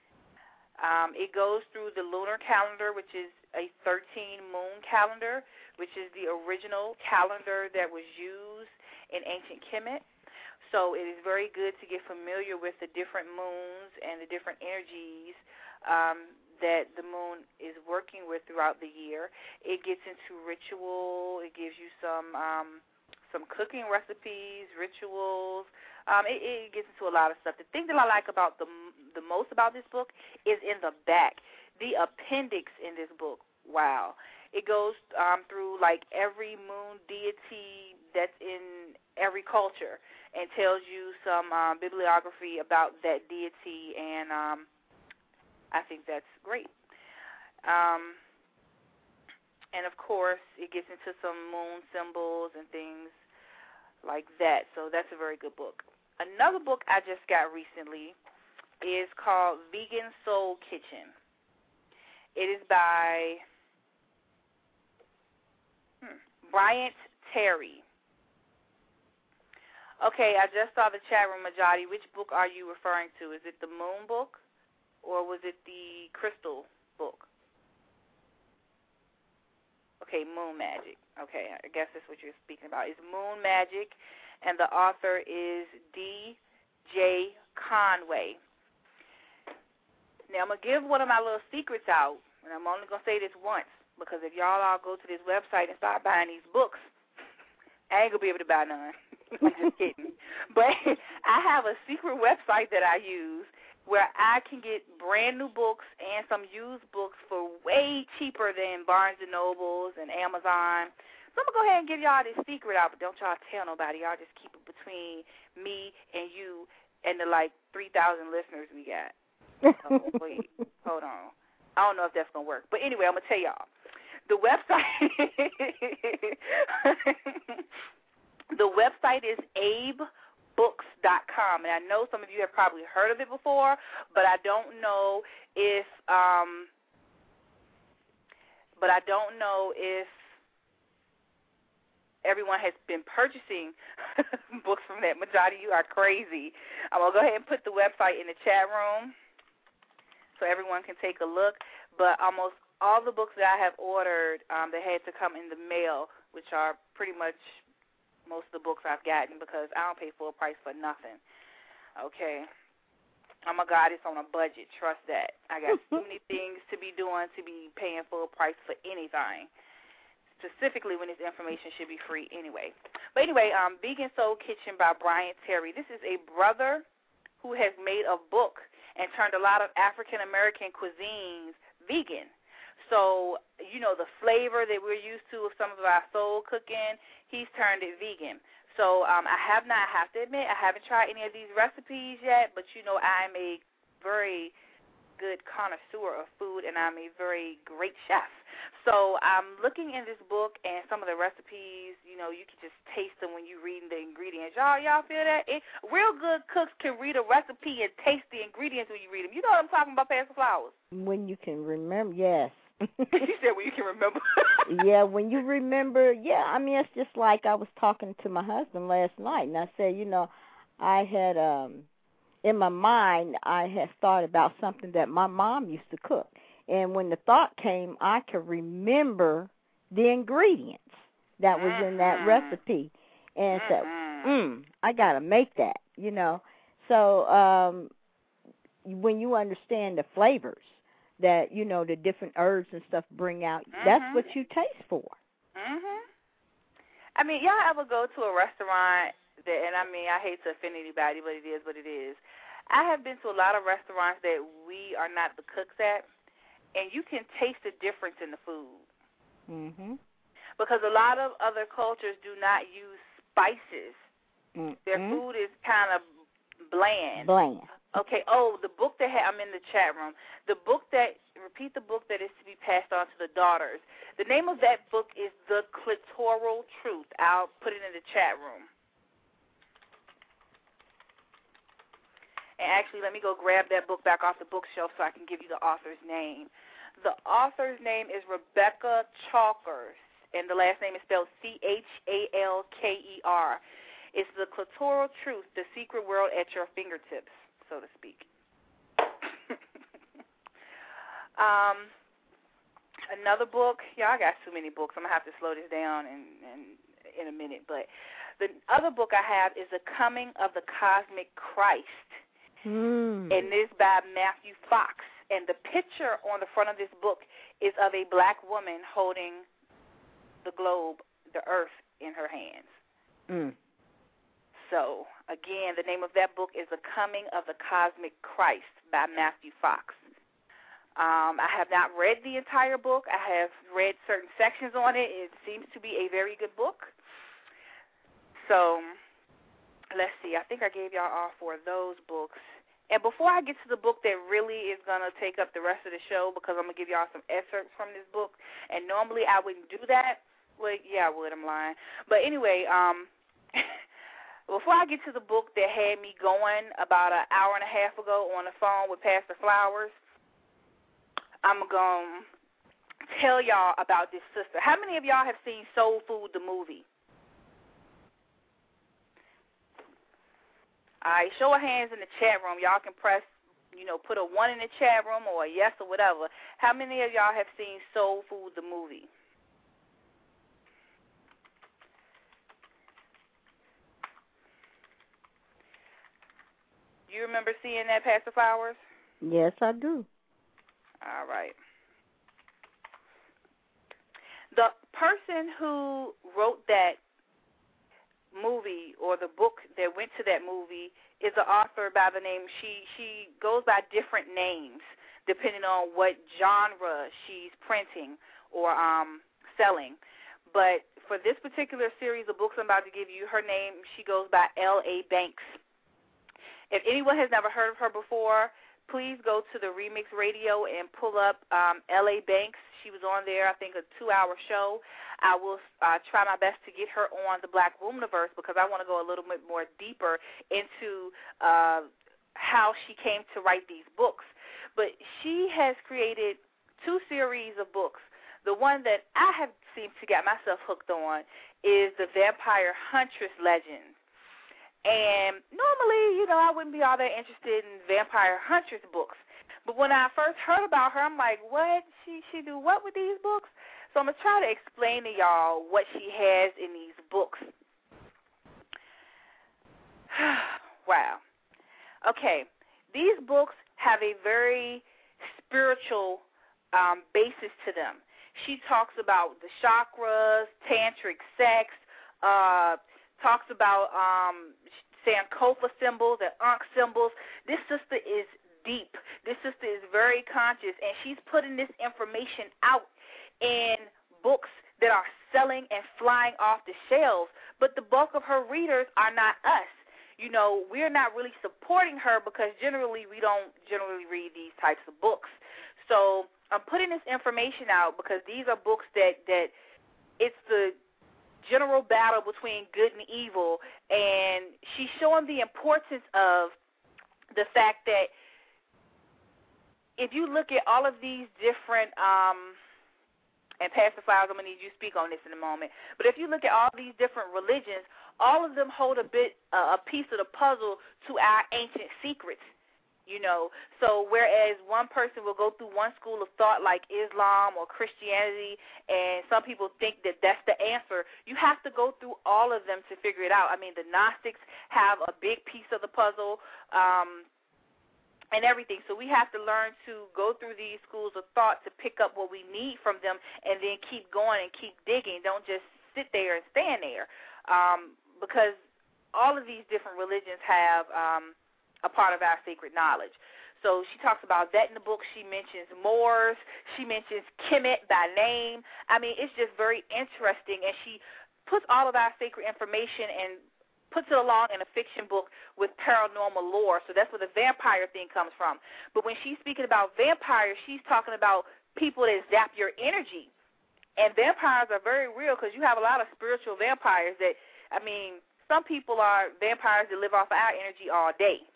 Um, it goes through the lunar calendar, which is a thirteen-moon calendar, which is the original calendar that was used in ancient Kemet. So it is very good to get familiar with the different moons and the different energies um, that the moon is working with throughout the year. It gets into ritual. It gives you some um, some cooking recipes, rituals. Um, it, it gets into a lot of stuff. The thing that I like about the the most about this book is in the back. The appendix in this book, wow. It goes um, through like every moon deity that's in every culture and tells you some um, bibliography about that deity, and um, I think that's great. Um, and, of course, it gets into some moon symbols and things like that, so that's a very good book. Another book I just got recently is called Vegan Soul Kitchen. It is by hmm, Bryant Terry. Okay, I just saw the chat room, Majadi. Which book are you referring to? Is it the Moon book or was it the Crystal book? Okay, Moon Magic. Okay, I guess that's what you're speaking about. It's Moon Magic, and the author is D J Conway. Now, I'm going to give one of my little secrets out, and I'm only going to say this once, because if y'all all go to this website and start buying these books, I ain't going to be able to buy none. I'm just kidding. But I have a secret website that I use where I can get brand new books and some used books for way cheaper than Barnes and Nobles and Amazon. So I'm going to go ahead and give y'all this secret out, but don't y'all tell nobody. Y'all just keep it between me and you and the, like, three thousand listeners we got. Oh, wait, hold on. I don't know if that's going to work. But anyway, I'm going to tell y'all. The website the website is abe books dot com, and I know some of you have probably heard of it before, but I don't know if um but I don't know if everyone has been purchasing books from that. Majority, you are crazy. I'm going to go ahead and put the website in the chat room so everyone can take a look. But almost all the books that I have ordered, um, they had to come in the mail, which are pretty much most of the books I've gotten because I don't pay full price for nothing. Okay. Oh, my God, it's on a budget. Trust that. I got too many things to be doing to be paying full price for anything, specifically when this information should be free anyway. But anyway, um, Vegan Soul Kitchen by Bryant Terry. This is a brother who has made a book and turned a lot of African-American cuisines vegan. So you know, the flavor that we're used to of some of our soul cooking, he's turned it vegan. So um, I have not, I have to admit, I haven't tried any of these recipes yet, but, you know, I'm a very good connoisseur of food, and I'm a very great chef. So I'm looking in this book, and some of the recipes, you know, you can just taste them when you're reading the ingredients. Y'all, y'all feel that? It, real good cooks can read a recipe and taste the ingredients when you read them. You know what I'm talking about, Pastor Flowers? When you can remember, yes. You said when you can remember. Yeah, when you remember, yeah. I mean, it's just like I was talking to my husband last night, and I said, you know, I had, um, in my mind, I had thought about something that my mom used to cook. And when the thought came, I could remember the ingredients that was in that recipe. And said, mm, I got to make that, you know. So um, when you understand the flavors that, you know, the different herbs and stuff bring out, mm-hmm. that's what you taste for. Mm-hmm. I mean, y'all ever go to a restaurant that, and I mean, I hate to offend anybody, but it is what it is. I have been to a lot of restaurants that we are not the cooks at, and you can taste the difference in the food. Mm-hmm. Because a lot of other cultures do not use spices. Mm-hmm. Their food is kind of bland. Bland. Okay, oh, the book that ha- I'm in the chat room, the book that, repeat the book that is to be passed on to the daughters. The name of that book is The Clitoral Truth. I'll put it in the chat room. And actually, let me go grab that book back off the bookshelf so I can give you the author's name. The author's name is Rebecca Chalkers, and the last name is spelled C H A L K E R. It's The Clitoral Truth, The Secret World at Your Fingertips, so to speak. um, another book. Yeah, I got too many books. I'm going to have to slow this down in, in, in a minute. But the other book I have is The Coming of the Cosmic Christ. Mm. And this by Matthew Fox. And the picture on the front of this book is of a black woman holding the globe, the earth, in her hands. Mm. So, again, the name of that book is The Coming of the Cosmic Christ by Matthew Fox. Um, I have not read the entire book. I have read certain sections on it. It seems to be a very good book. So, let's see. I think I gave y'all all four of those books. And before I get to the book that really is going to take up the rest of the show, because I'm going to give y'all some excerpts from this book, and normally I wouldn't do that. Well, yeah, I would. I'm lying. But anyway, um, before I get to the book that had me going about an hour and a half ago on the phone with Pastor Flowers, I'm going to tell y'all about this sister. How many of y'all have seen Soul Food, the movie? All right, show of hands in the chat room. Y'all can press, you know, put a one in the chat room or a yes or whatever. How many of y'all have seen Soul Food, the movie? You remember seeing that, Pastor Flowers? Yes, I do. All right. The person who wrote that movie or the book that went to that movie is an author by the name, she she goes by different names depending on what genre she's printing or um, selling. But for this particular series of books I'm about to give you, her name, she goes by L A Banks. If anyone has never heard of her before, please go to the Remix Radio and pull up um, L A Banks. She was on there, I think, a two-hour show. I will uh, try my best to get her on the Black Womaniverse because I want to go a little bit more deeper into uh, how she came to write these books. But she has created two series of books. The one that I have seemed to get myself hooked on is the Vampire Huntress Legends. And normally, you know, I wouldn't be all that interested in Vampire Huntress books. But when I first heard about her, I'm like, what? She she do what with these books? So I'm going to try to explain to y'all what she has in these books. Wow. Okay. These books have a very spiritual um, basis to them. She talks about the chakras, tantric sex, uh, talks about um, Sankofa symbols and Ankh symbols. This sister is deep. This sister is very conscious, and she's putting this information out in books that are selling and flying off the shelves, but the bulk of her readers are not us. You know, we're not really supporting her because generally we don't generally read these types of books. So I'm putting this information out because these are books that, that it's the general battle between good and evil, and she's showing the importance of the fact that if you look at all of these different, um, and Pastor Flowers, I'm going to need you to speak on this in a moment, but if you look at all these different religions, all of them hold a bit, uh, a piece of the puzzle to our ancient secrets, you know. So whereas one person will go through one school of thought like Islam or Christianity, and some people think that that's the answer, you have to go through all of them to figure it out. I mean, the Gnostics have a big piece of the puzzle, um, and everything. So we have to learn to go through these schools of thought to pick up what we need from them and then keep going and keep digging. Don't just sit there and stand there, um, because all of these different religions have um, a part of our sacred knowledge. So she talks about that in the book. She mentions Moors. She mentions Kemet by name. I mean, it's just very interesting, and she puts all of our sacred information and puts it along in a fiction book with paranormal lore. So that's where the vampire thing comes from. But when she's speaking about vampires, she's talking about people that zap your energy. And vampires are very real because you have a lot of spiritual vampires that, I mean, some people are vampires that live off of our energy all day.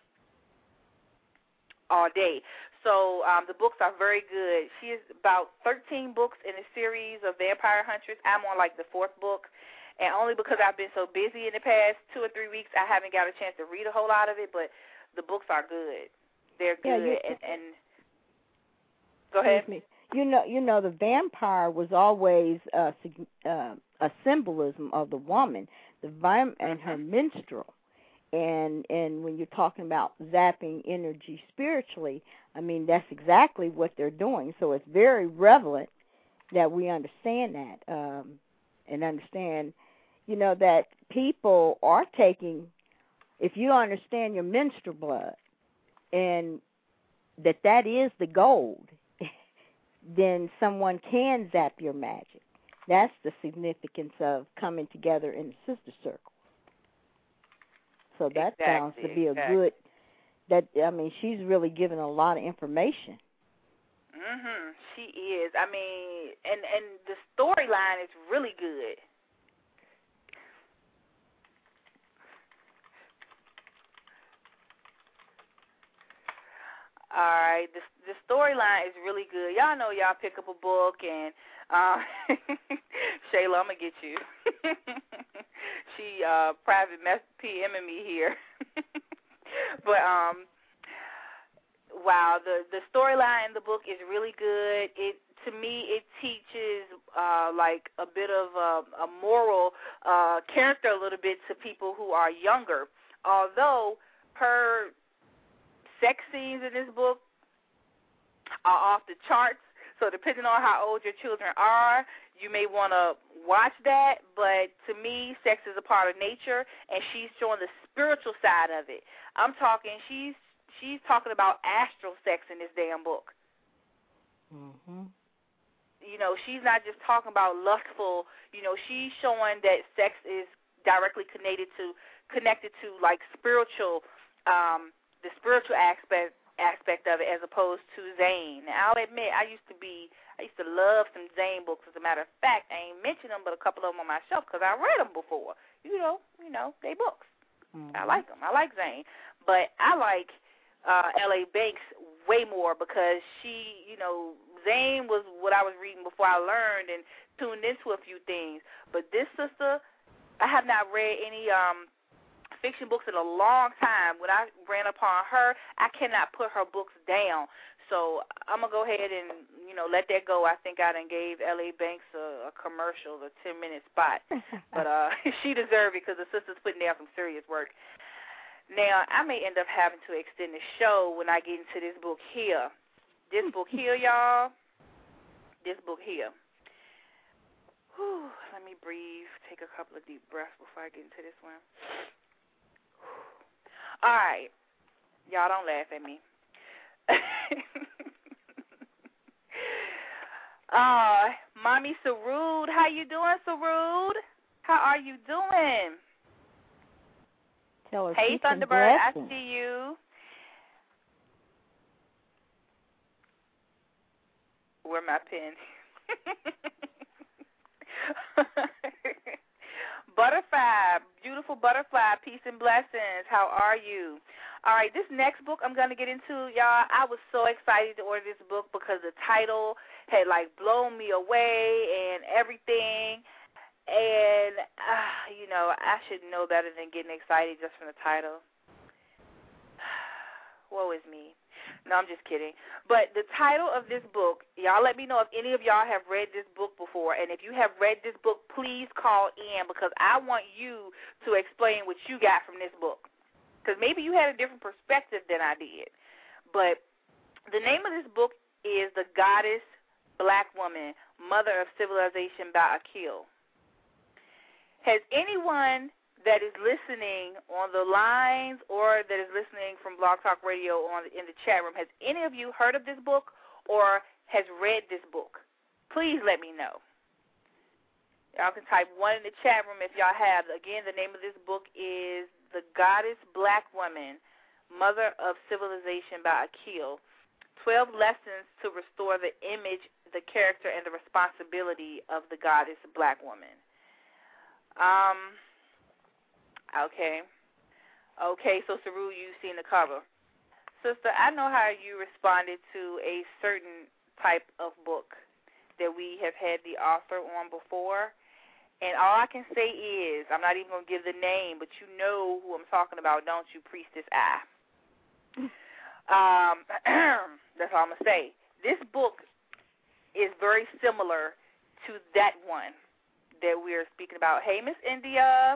All day. So um, the books are very good. She has about thirteen books in a series of Vampire Huntress. I'm on like the fourth book. And only because I've been so busy in the past two or three weeks, I haven't got a chance to read a whole lot of it, but the books are good. They're good. Yeah, and, and go ahead. Me. You know, you know, the vampire was always uh, uh, a symbolism of the woman, the vamp and her minstrel. And and when you're talking about zapping energy spiritually, I mean, that's exactly what they're doing. So it's very relevant that we understand that um, and understand, you know, that people are taking, if you understand your menstrual blood and that that is the gold, then someone can zap your magic. That's the significance of coming together in the sister circle. So that exactly, sounds to be exactly. a good, that, I mean, she's really given a lot of information. Mhm, she is. I mean, and, and the storyline is really good. All right, the the storyline is really good. Y'all know y'all pick up a book and uh, Shayla, I'm gonna get you. she uh, private mess PMing me here, but um, wow, the the storyline in the book is really good. It to me it teaches uh, like a bit of a, a moral uh, character a little bit to people who are younger. Although her sex scenes in this book are off the charts, so depending on how old your children are, you may want to watch that, but to me, sex is a part of nature, and she's showing the spiritual side of it. I'm talking, she's she's talking about astral sex in this damn book. Mm-hmm. You know, she's not just talking about lustful, you know, she's showing that sex is directly connected to, connected to like spiritual, um, the spiritual aspect aspect of it as opposed to Zane. Now, I'll admit, I used to be, I used to love some Zane books. As a matter of fact, I ain't mentioned them, but a couple of them on my shelf because I read them before. You know, you know, they books. Mm-hmm. I like them. I like Zane. But I like uh, L A Banks way more because she, you know, Zane was what I was reading before I learned and tuned into a few things. But this sister, I have not read any um, fiction books in a long time. When I ran upon her, I cannot put her books down. So I'm going to go ahead and, you know, let that go. I think I done gave L A Banks a, a commercial, a ten-minute spot. But uh, she deserved it because the sister's putting down some serious work. Now, I may end up having to extend the show when I get into this book here. This book here, y'all, this book here. Whew, let me breathe, take a couple of deep breaths before I get into this one. All right. Y'all don't laugh at me. uh, Mommy Sarud, how you doing, Sarud? How are you doing? Tell her hey, Thunderbird, I see you. Where my pen? Butterfly, beautiful butterfly, peace and blessings. How are you? All right, this next book I'm going to get into, y'all, I was so excited to order this book because the title had, like, blown me away and everything. And, uh, you know, I should know better than getting excited just from the title. Woe is me. No, I'm just kidding. But the title of this book, y'all let me know if any of y'all have read this book before. And if you have read this book, please call in because I want you to explain what you got from this book. Because maybe you had a different perspective than I did. But the name of this book is The Goddess Black Woman, Mother of Civilization by Akil. Has anyone that is listening on the lines or that is listening from Blog Talk Radio on in the chat room, has any of you heard of this book or has read this book? Please let me know. Y'all can type one in the chat room if y'all have. Again, the name of this book is The Goddess Black Woman, Mother of Civilization by Akil. Twelve Lessons to Restore the Image, the Character, and the Responsibility of the Goddess Black Woman. Um... Okay. Okay, so Saru, you've seen the cover. Sister, I know how you responded to a certain type of book that we have had the author on before. And all I can say is, I'm not even going to give the name, but you know who I'm talking about, don't you, Priestess I? Um, that's all I'm going to say. This book is very similar to that one that we're speaking about. Hey, Miss India.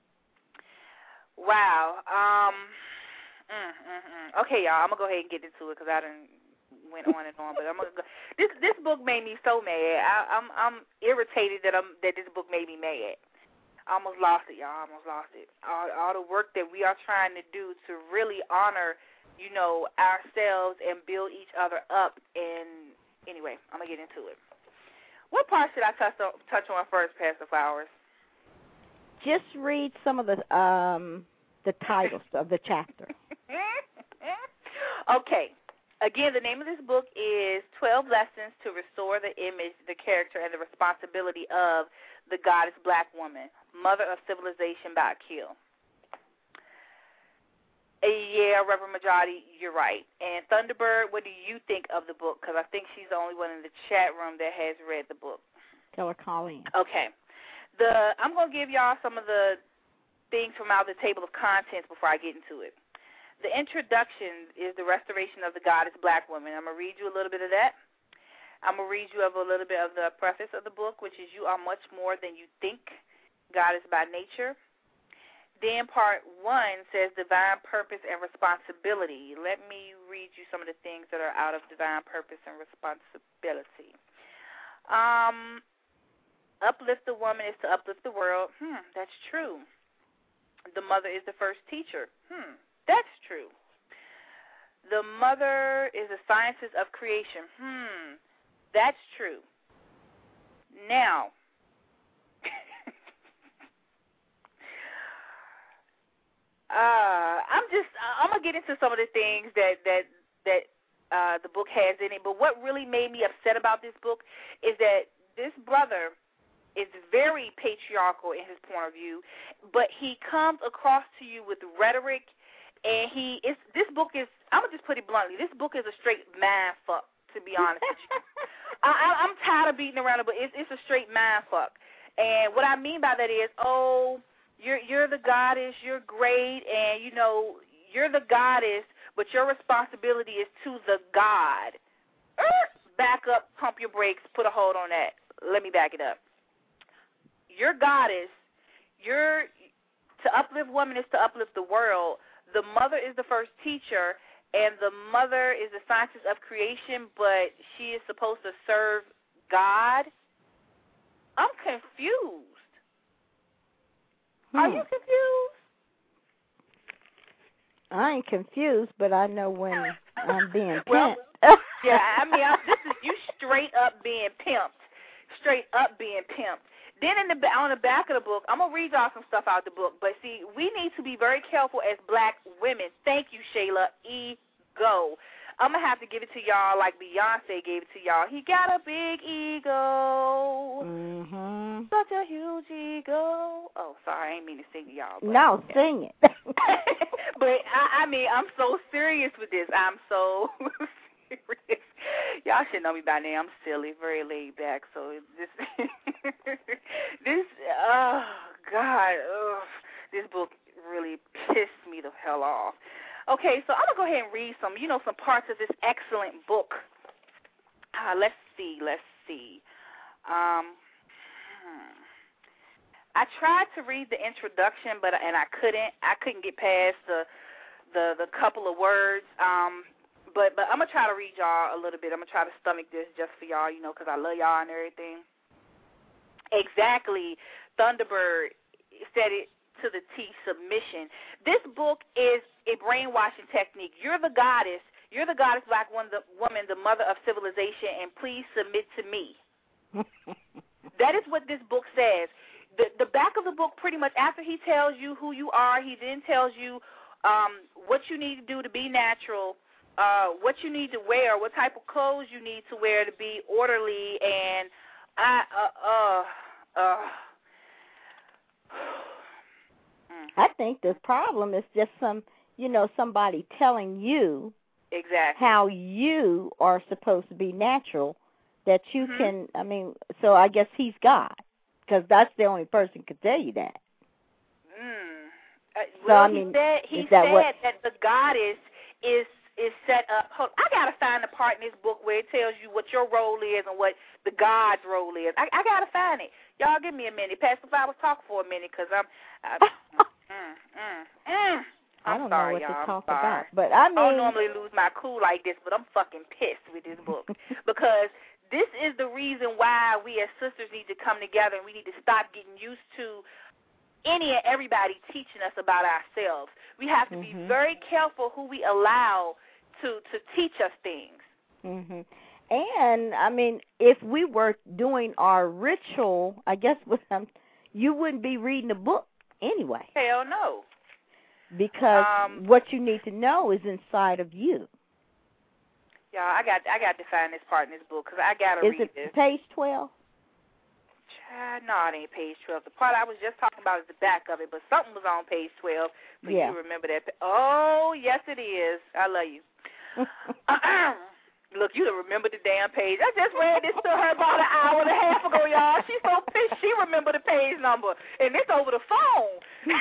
Wow. Um. Mm, mm, mm. Okay, y'all. I'm gonna go ahead and get into it because I done went on and on. But I'm gonna go. This this book made me so mad. I, I'm I'm irritated that I'm that this book made me mad. I almost lost it, y'all. I almost lost it. All all the work that we are trying to do to really honor, you know, ourselves and build each other up. And anyway, I'm gonna get into it. What part should I touch on, touch on first, Pastor Flowers? Just read some of the um, the titles of the chapter. Okay. Again, the name of this book is twelve Lessons to Restore the Image, the Character, and the Responsibility of the Goddess Black Woman, Mother of Civilization by Akil. Yeah, Reverend Majority, you're right. And Thunderbird, what do you think of the book? Because I think she's the only one in the chat room that has read the book. Tell her Colleen. Okay. The I'm going to give y'all some of the things from out of the table of contents before I get into it. The introduction is the restoration of the Goddess Black Woman. I'm going to read you a little bit of that. I'm going to read you of a little bit of the preface of the book, which is You Are Much More Than You Think, Goddess by Nature. Then part one says Divine Purpose and Responsibility. Let me read you some of the things that are out of Divine Purpose and Responsibility. Um... Uplift the woman is to uplift the world. Hmm, that's true. The mother is the first teacher. Hmm, that's true. The mother is the sciences of creation. Hmm, that's true. Now, uh, I'm just, I'm going to get into some of the things that, that, that uh, the book has in it. But what really made me upset about this book is that this brother is very patriarchal in his point of view, but he comes across to you with rhetoric, and he is. This book is. I'm gonna just put it bluntly. This book is a straight mind fuck. To be honest with you, I, I, I'm tired of beating around it, but it's, it's a straight mind fuck. And what I mean by that is, oh, you're you're the goddess, you're great, and you know you're the goddess, but your responsibility is to the god. Er, back up, pump your brakes, put a hold on that. Let me back it up. Your goddess, your to uplift woman is to uplift the world. The mother is the first teacher, and the mother is the scientist of creation, but she is supposed to serve God. I'm confused. Hmm. Are you confused? I ain't confused, but I know when I'm being pimped. Well, yeah, I mean, I, this is you straight up being pimped. Straight up being pimped. Then in the on the back of the book, I'm gonna read y'all some stuff out the book. But see, we need to be very careful as black women. Thank you, Shayla. Ego. I'm gonna have to give it to y'all like Beyonce gave it to y'all. He got a big ego. Mhm. Such a huge ego. Oh, sorry, I ain't mean to sing to y'all. But, no, yeah. sing it. But I, I mean, I'm so serious with this. I'm so serious. Y'all should know me by now. I'm silly, very laid back. So this, this, oh God, ugh, this book really pissed me the hell off. Okay, so I'm gonna go ahead and read some, you know, some parts of this excellent book. Uh, let's see, let's see. Um, hmm. I tried to read the introduction, but and I couldn't. I couldn't get past the the, the couple of words. Um, but but I'm gonna try to read y'all a little bit. I'm gonna try to stomach this just for y'all, you know, because I love y'all and everything. Exactly, Thunderbird said it to the T. Submission. This book is a brainwashing technique. You're the goddess. You're the goddess, black woman, the woman, the mother of civilization, and please submit to me. That is what this book says. The the back of the book, pretty much, after he tells you who you are, he then tells you um, what you need to do to be natural, uh, what you need to wear, what type of clothes you need to wear to be orderly, and I uh uh uh. I think the problem is just some, you know, somebody telling you exactly how you are supposed to be natural, that you mm-hmm. can, I mean, so I guess he's God, because that's the only person who can tell you that. Mm. Uh, so, well, I mean, he said, he that said what, that the goddess is is set up. Hold, I got to find the part in this book where it tells you what your role is and what the God's role is. I, I got to find it. Y'all give me a minute. Pastor Flowers, talk for a minute, because I'm... I, mm, mm, mm. I I'm don't sorry, know what y'all. to talk I'm sorry. about, but I mean... I don't normally lose my cool like this, but I'm fucking pissed with this book because this is the reason why we as sisters need to come together, and we need to stop getting used to any and everybody teaching us about ourselves. We have to mm-hmm. be very careful who we allow to, to teach us things. Mm-hmm. And, I mean, if we were doing our ritual, I guess with them, you wouldn't be reading the book anyway. Hell no. Because um, what you need to know is inside of you. Yeah, I got I got to find this part in this book because I got to read this. this. Is it page twelve? No, it ain't page twelve. The part I was just talking about is the back of it, but something was on page twelve. For yeah. you to remember that. Oh, yes, it is. I love you. Look, you done remember the damn page. I just read this to her about an hour and a half ago, y'all. She's so pissed she remember the page number, and it's over the phone.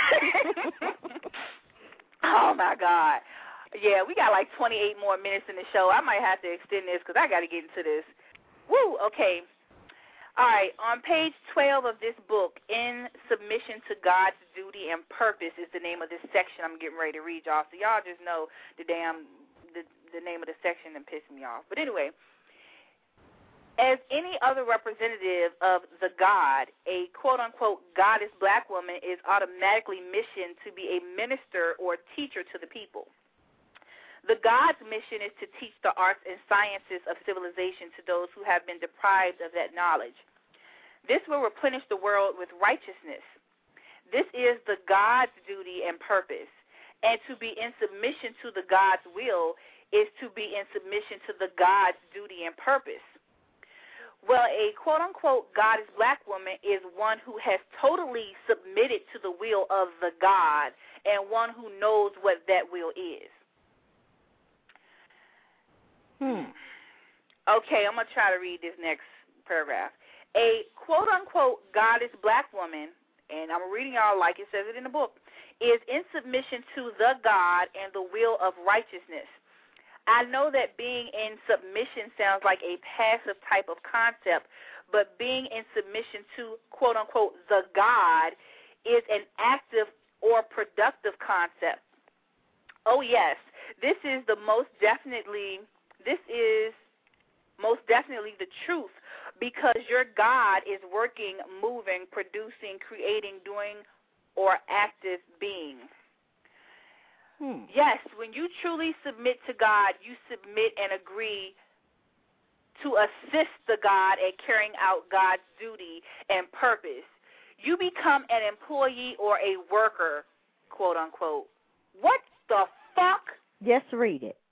Oh, my God. Yeah, we got like twenty-eight more minutes in the show. I might have to extend this because I got to get into this. Woo, okay. All right, on page twelve of this book, In Submission to God's Duty and Purpose is the name of this section I'm getting ready to read y'all. So y'all just know the damn, the, the name of the section that pissed me off. But anyway, as any other representative of the God, a quote-unquote goddess black woman is automatically missioned to be a minister or teacher to the people. The God's mission is to teach the arts and sciences of civilization to those who have been deprived of that knowledge. This will replenish the world with righteousness. This is the God's duty and purpose. And to be in submission to the God's will is to be in submission to the God's duty and purpose. Well, a quote-unquote goddess black woman is one who has totally submitted to the will of the God and one who knows what that will is. Hmm. Okay, I'm going to try to read this next paragraph. A quote-unquote goddess black woman, and I'm reading y'all like it says it in the book, is in submission to the God and the will of righteousness. I know that being in submission sounds like a passive type of concept, but being in submission to quote-unquote the God is an active or productive concept. Oh, yes, this is the most definitely... This is most definitely the truth because your God is working, moving, producing, creating, doing, or active being. Hmm. Yes, when you truly submit to God, you submit and agree to assist the God at carrying out God's duty and purpose. You become an employee or a worker, quote unquote. What the fuck? Just read it.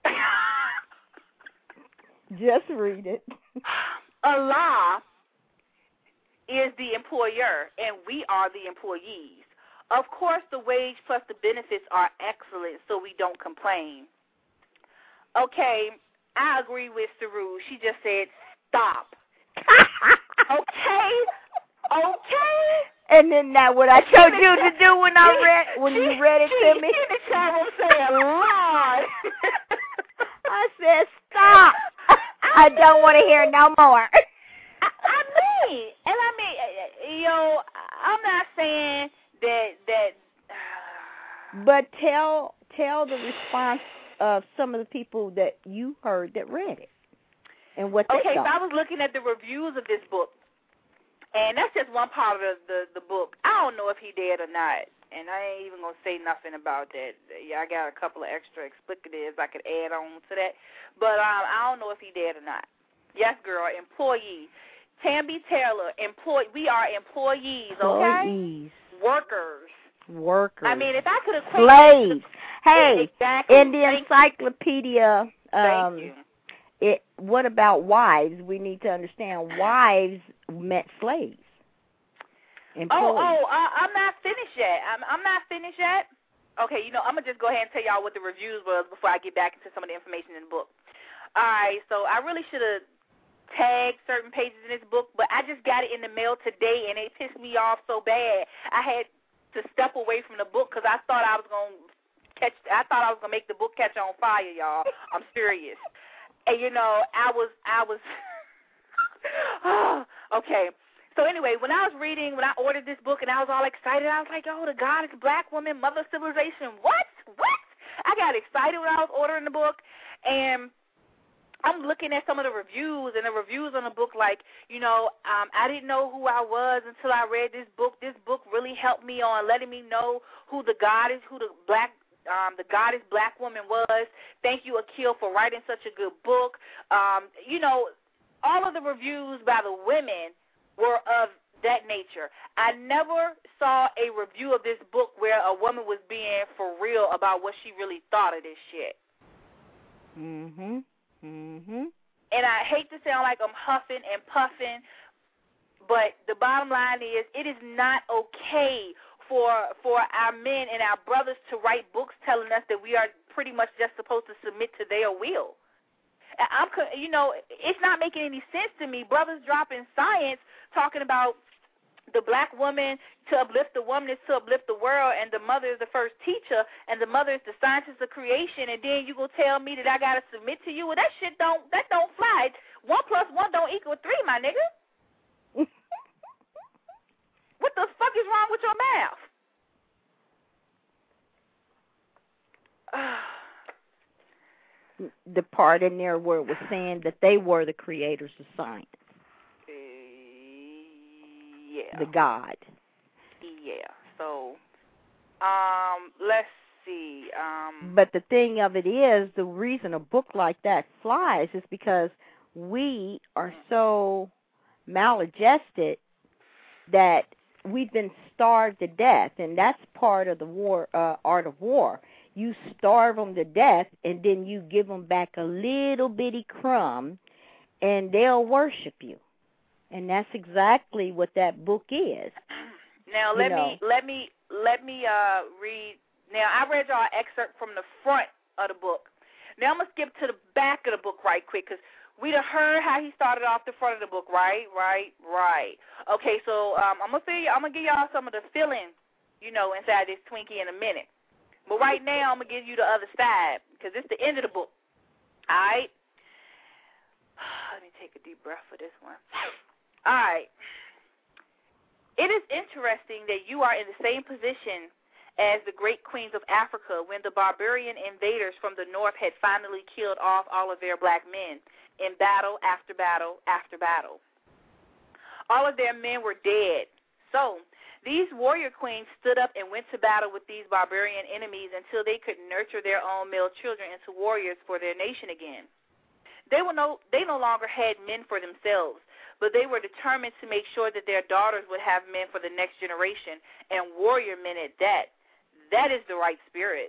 Just read it. Allah is the employer, and we are the employees. Of course, the wage plus the benefits are excellent, so we don't complain. Okay, I agree with Saru. She just said, stop. Okay? Okay? And then now what I told you to do when I read, when she, you read it she, to me? She in the chat room saying, Lord. I said, stop. I don't want to hear no more. I, I mean, and I mean, yo, I'm not saying that that. But tell tell the response of some of the people that you heard that read it and what they okay, thought. so I was looking at the reviews of this book, and that's just one part of the, the the book. I don't know if he did or not, and I ain't even gonna say nothing about that. Yeah, I got a couple of extra explicatives I could add on to that, but um, I don't know if he did or not. Yes, girl, employee. Tambi Taylor, employee. We are employees, okay? Employees. Workers. Workers. I mean, if I could equate slaves. Hey, exactly. in the Thank encyclopedia, um, Thank you. It. What about wives? We need to understand wives meant slaves. Employees. Oh, oh, uh, I'm not finished yet. I'm, I'm not finished yet. Okay, you know, I'm gonna just go ahead and tell y'all what the reviews was before I get back into some of the information in the book. All right, so I really should have tagged certain pages in this book, but I just got it in the mail today, and it pissed me off so bad. I had to step away from the book because I thought I was gonna catch. I thought I was gonna make the book catch on fire, y'all. I'm serious. And you know, I was, I was. Okay. So anyway, when I was reading, when I ordered this book, and I was all excited, I was like, "Oh, the God is black woman, mother of civilization." What? What? I got excited when I was ordering the book, and I'm looking at some of the reviews, and the reviews on the book, like, you know, um, I didn't know who I was until I read this book. This book really helped me on letting me know who the God is, who the black, um, the goddess black woman was. Thank you, Akil, for writing such a good book. Um, you know, all of the reviews by the women were of that nature. I never saw a review of this book where a woman was being for real about what she really thought of this shit. Mm-hmm. Mm-hmm. And I hate to sound like I'm huffing and puffing, but the bottom line is it is not okay for for our men and our brothers to write books telling us that we are pretty much just supposed to submit to their will. I'm, you know, it's not making any sense to me. Brothers dropping science talking about the black woman to uplift the woman is to uplift the world, and the mother is the first teacher, and the mother is the scientist of creation, and then you go tell me that I gotta submit to you? Well, that shit don't that don't fly. One plus one don't equal three, my nigga. What the fuck is wrong with your mouth? The part in there where it was saying that they were the creators of science. Yeah. The God. Yeah. So, um, let's see. Um, but the thing of it is, the reason a book like that flies is because we are so maladjusted that we've been starved to death, and that's part of the war, uh, art of war. You starve them to death, and then you give them back a little bitty crumb, and they'll worship you. And that's exactly what that book is. Now let you know. me let me let me uh, read. Now I read y'all an excerpt from the front of the book. Now I'm gonna skip to the back of the book right quick because we done heard how he started off the front of the book. Right, right, right. Okay, so um, I'm gonna see. I'm gonna give y'all some of the feeling, you know, inside this Twinkie in a minute. But right now I'm gonna give you the other side because it's the end of the book. All right. Let me take a deep breath for this one. All right. It is interesting that you are in the same position as the great queens of Africa when the barbarian invaders from the north had finally killed off all of their black men in battle after battle after battle. All of their men were dead. So These warrior queens stood up and went to battle with these barbarian enemies until they could nurture their own male children into warriors for their nation again. They were no, they no longer had men for themselves, but they were determined to make sure that their daughters would have men for the next generation, and warrior men at that. That is the right spirit.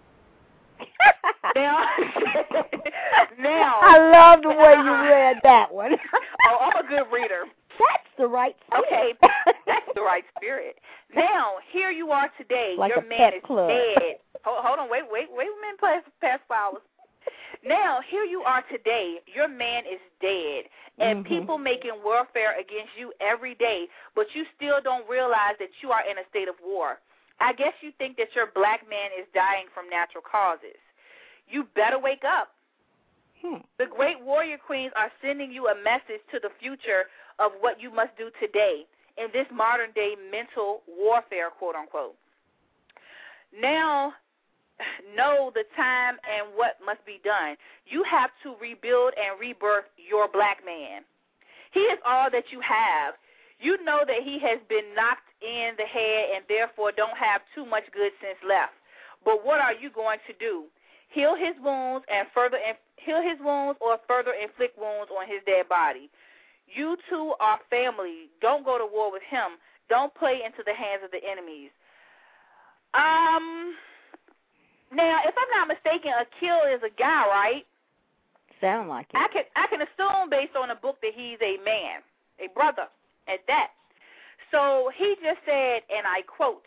now, now, I love the way you read that one. Oh, I'm a good reader. That's the right spirit. Okay, that's the right spirit. Now, here you are today. Like Your a man pet is club. dead. Hold, hold on, wait, wait, wait a minute, past, past flowers. Now, here you are today. Your man is dead, and mm-hmm. people making warfare against you every day, but you still don't realize that you are in a state of war. I guess you think that your black man is dying from natural causes. You better wake up. Hmm. The great warrior queens are sending you a message to the future of what you must do today in this modern-day mental warfare, quote-unquote. Now, know the time and what must be done. You have to rebuild and rebirth your black man. He is all that you have. You know that he has been knocked in the head and therefore don't have too much good sense left. But what are you going to do? Heal his wounds and further heal his wounds or further inflict wounds on his dead body. You two are family. Don't go to war with him. Don't play into the hands of the enemies. Um, now, if I'm not mistaken, Akil is a guy, right? Sound like it. I can I can assume based on the book that he's a man, a brother at that. So he just said, and I quote,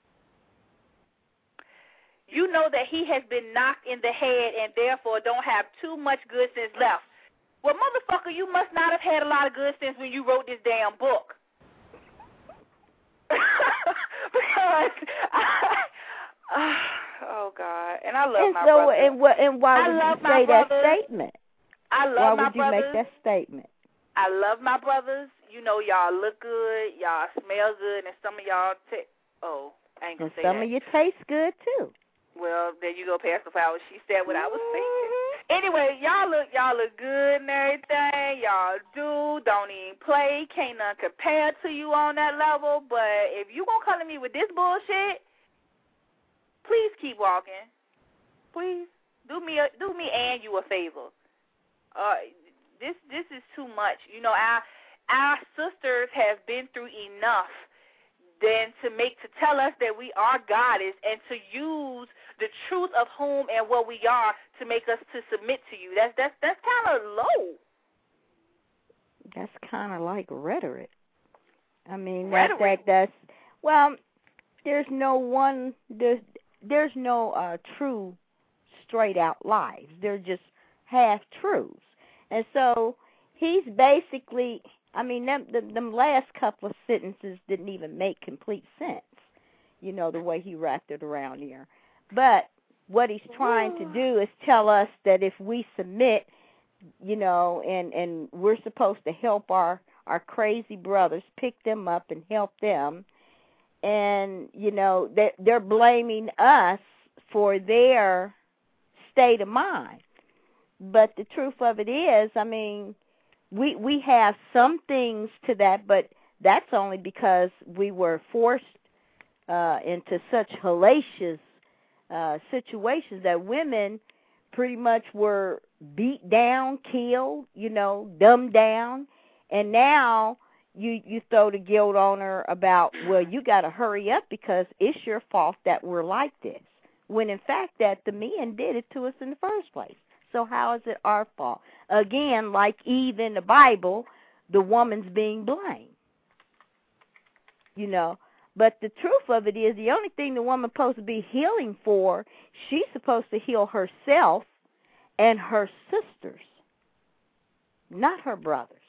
"You know that he has been knocked in the head and therefore don't have too much good sense left." Well, motherfucker, you must not have had a lot of good sense when you wrote this damn book. Because, I, uh, oh, God. And I love and my so, brothers. And, what, and why I would love you say brothers. that statement? I love why my would you brothers. make that statement? I love my brothers. You know, y'all look good. Y'all smell good. And some of y'all, t- oh, I ain't going And to say some that. of you taste good, too. Well, there you go, Pastor Flowers. She said what I was Mm-hmm. thinking. Anyway, y'all look y'all look good and everything. Y'all do. Don't even play. Can't none compare to you on that level. But if you gonna come to me with this bullshit, please keep walking. Please do me a, do me and you a favor. Uh, this this is too much. You know, our our sisters have been through enough than to make to tell us that we are goddess and to use the truth of whom and what we are to make us to submit to you. That's that's that's kind of low. That's kind of like rhetoric. I mean, rhetoric. that, that that's well. There's no one. There's there's no uh, true, straight out lies. They're just half truths, and so he's basically. I mean, them, them, them last couple of sentences didn't even make complete sense, you know, the way he wrapped it around here. But what he's trying to do is tell us that if we submit, you know, and, and we're supposed to help our, our crazy brothers, pick them up and help them, and, you know, they're, they're blaming us for their state of mind. But the truth of it is, I mean, We we have some things to that, but that's only because we were forced uh, into such hellacious uh, situations that women pretty much were beat down, killed, you know, dumbed down, and now you you throw the guilt on her about, well, you got to hurry up because it's your fault that we're like this, when in fact that the men did it to us in the first place. So how is it our fault? Again, like Eve in the Bible, the woman's being blamed. You know, but the truth of it is the only thing the woman's supposed to be healing for, she's supposed to heal herself and her sisters, not her brothers.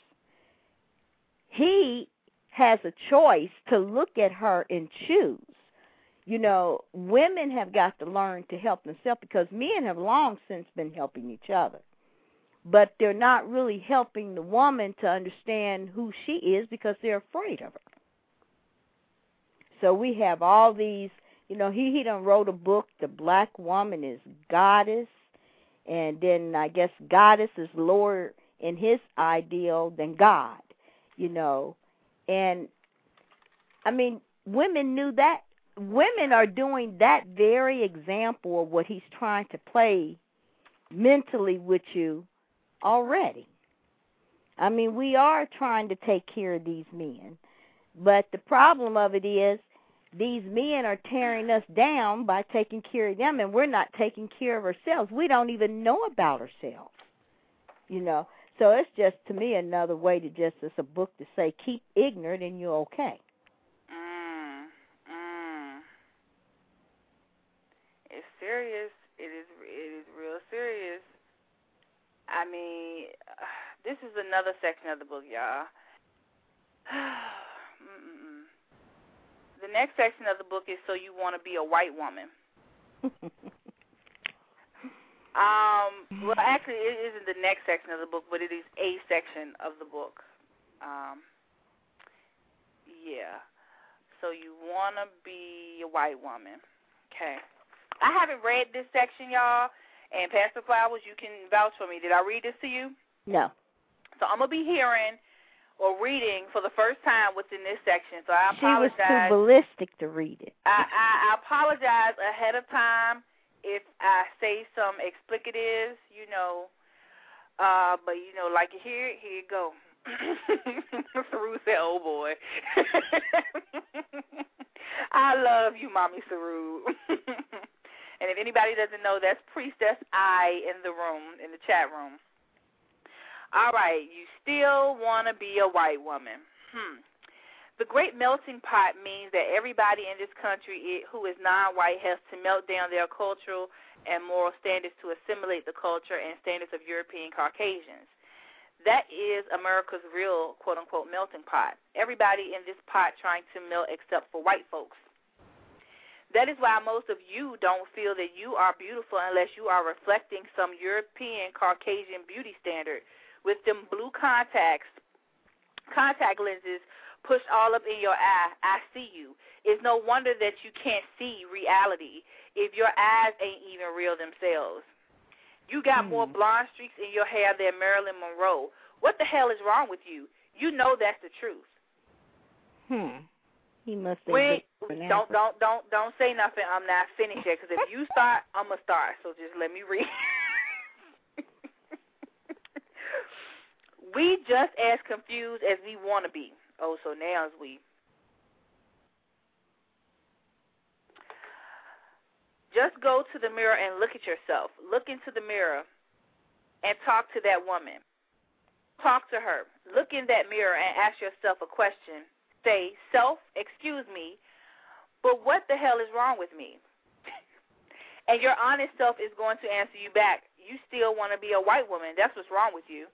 He has a choice to look at her and choose. You know, women have got to learn to help themselves because men have long since been helping each other. But they're not really helping the woman to understand who she is because they're afraid of her. So we have all these, you know, he, he done wrote a book, The Black Woman is Goddess, and then I guess goddess is lower in his ideal than God, you know. And, I mean, women knew that. Women are doing that very example of what he's trying to play mentally with you already. I mean, we are trying to take care of these men. But the problem of it is these men are tearing us down by taking care of them, and we're not taking care of ourselves. We don't even know about ourselves, you know. So it's just, to me, another way to just, it's a book to say, keep ignorant and you're okay. Mm, mm. It's serious. It is, it is real serious. I mean, this is another section of the book, y'all. Mm-mm. The next section of the book is So You Want to Be a White Woman. um, well, actually, it isn't the next section of the book, but it is a section of the book. Um, yeah. So You Want to Be a White Woman. Okay. I haven't read this section, y'all. And Pastor Flowers, you can vouch for me. Did I read this to you? No. So I'm going to be hearing or reading for the first time what's in this section. So I apologize. She was too ballistic to read it. I, I, I apologize ahead of time if I say some explicatives, you know. Uh, but, you know, like you hear it, here you go. Saru said, oh, boy. I love you, Mommy Saru. And if anybody doesn't know, that's Priestess I in the room, in the chat room. All right, you still want to be a white woman. Hmm. The great melting pot means that everybody in this country who is non-white has to melt down their cultural and moral standards to assimilate the culture and standards of European Caucasians. That is America's real, quote-unquote, melting pot. Everybody in this pot trying to melt except for white folks. That is why most of you don't feel that you are beautiful unless you are reflecting some European Caucasian beauty standard with them blue contacts, contact lenses pushed all up in your eye. I see you. It's no wonder that you can't see reality if your eyes ain't even real themselves. You got mm. more blonde streaks in your hair than Marilyn Monroe. What the hell is wrong with you? You know that's the truth. Hmm. He must have Wait, don't, don't, don't, don't say nothing. I'm not finished yet, because if you start, I'm going to start. So just let me read. We just as confused as we want to be. Oh, so now it's we. Just go to the mirror and look at yourself. Look into the mirror and talk to that woman. Talk to her. Look in that mirror and ask yourself a question. Say, self, excuse me, but what the hell is wrong with me? And your honest self is going to answer you back. You still want to be a white woman. That's what's wrong with you.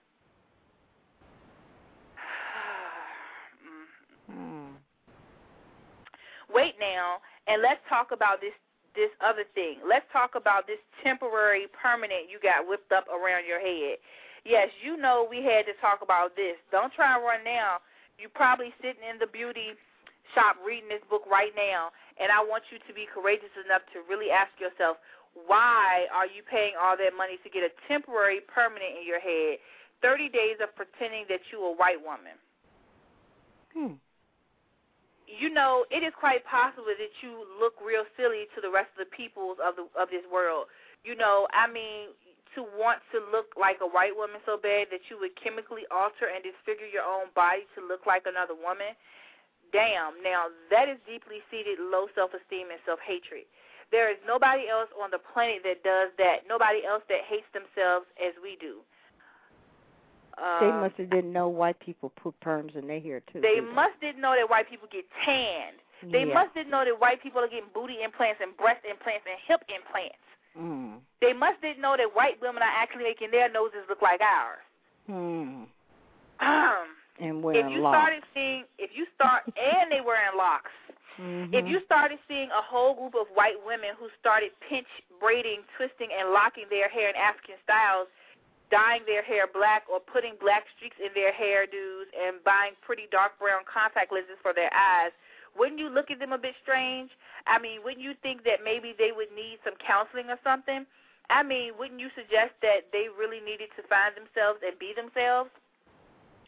mm. Wait now, and let's talk about this this other thing. Let's talk about this temporary, permanent you got whipped up around your head. Yes, you know we had to talk about this. Don't try and run now. You're probably sitting in the beauty shop reading this book right now, and I want you to be courageous enough to really ask yourself, why are you paying all that money to get a temporary permanent in your head, thirty days of pretending that you're a white woman? Hmm. You know, it is quite possible that you look real silly to the rest of the peoples of the of this world. You know, I mean, to want to look like a white woman so bad that you would chemically alter and disfigure your own body to look like another woman, damn, now that is deeply seated low self-esteem and self-hatred. There is nobody else on the planet that does that, nobody else that hates themselves as we do. Um, they must have didn't know white people put perms in their hair, too. They must didn't know that white people get tanned. They yeah. must didn't know that white people are getting booty implants and breast implants and hip implants. Mm. They must didn't know that white women are actually making their noses look like ours. Hmm. Um, and wearing if you locks. started seeing, if you start, and they wearing locks. Mm-hmm. If you started seeing a whole group of white women who started pinch, braiding, twisting, and locking their hair in African styles, dyeing their hair black or putting black streaks in their hairdos and buying pretty dark brown contact lenses for their eyes, wouldn't you look at them a bit strange? I mean, wouldn't you think that maybe they would need some counseling or something? I mean, wouldn't you suggest that they really needed to find themselves and be themselves?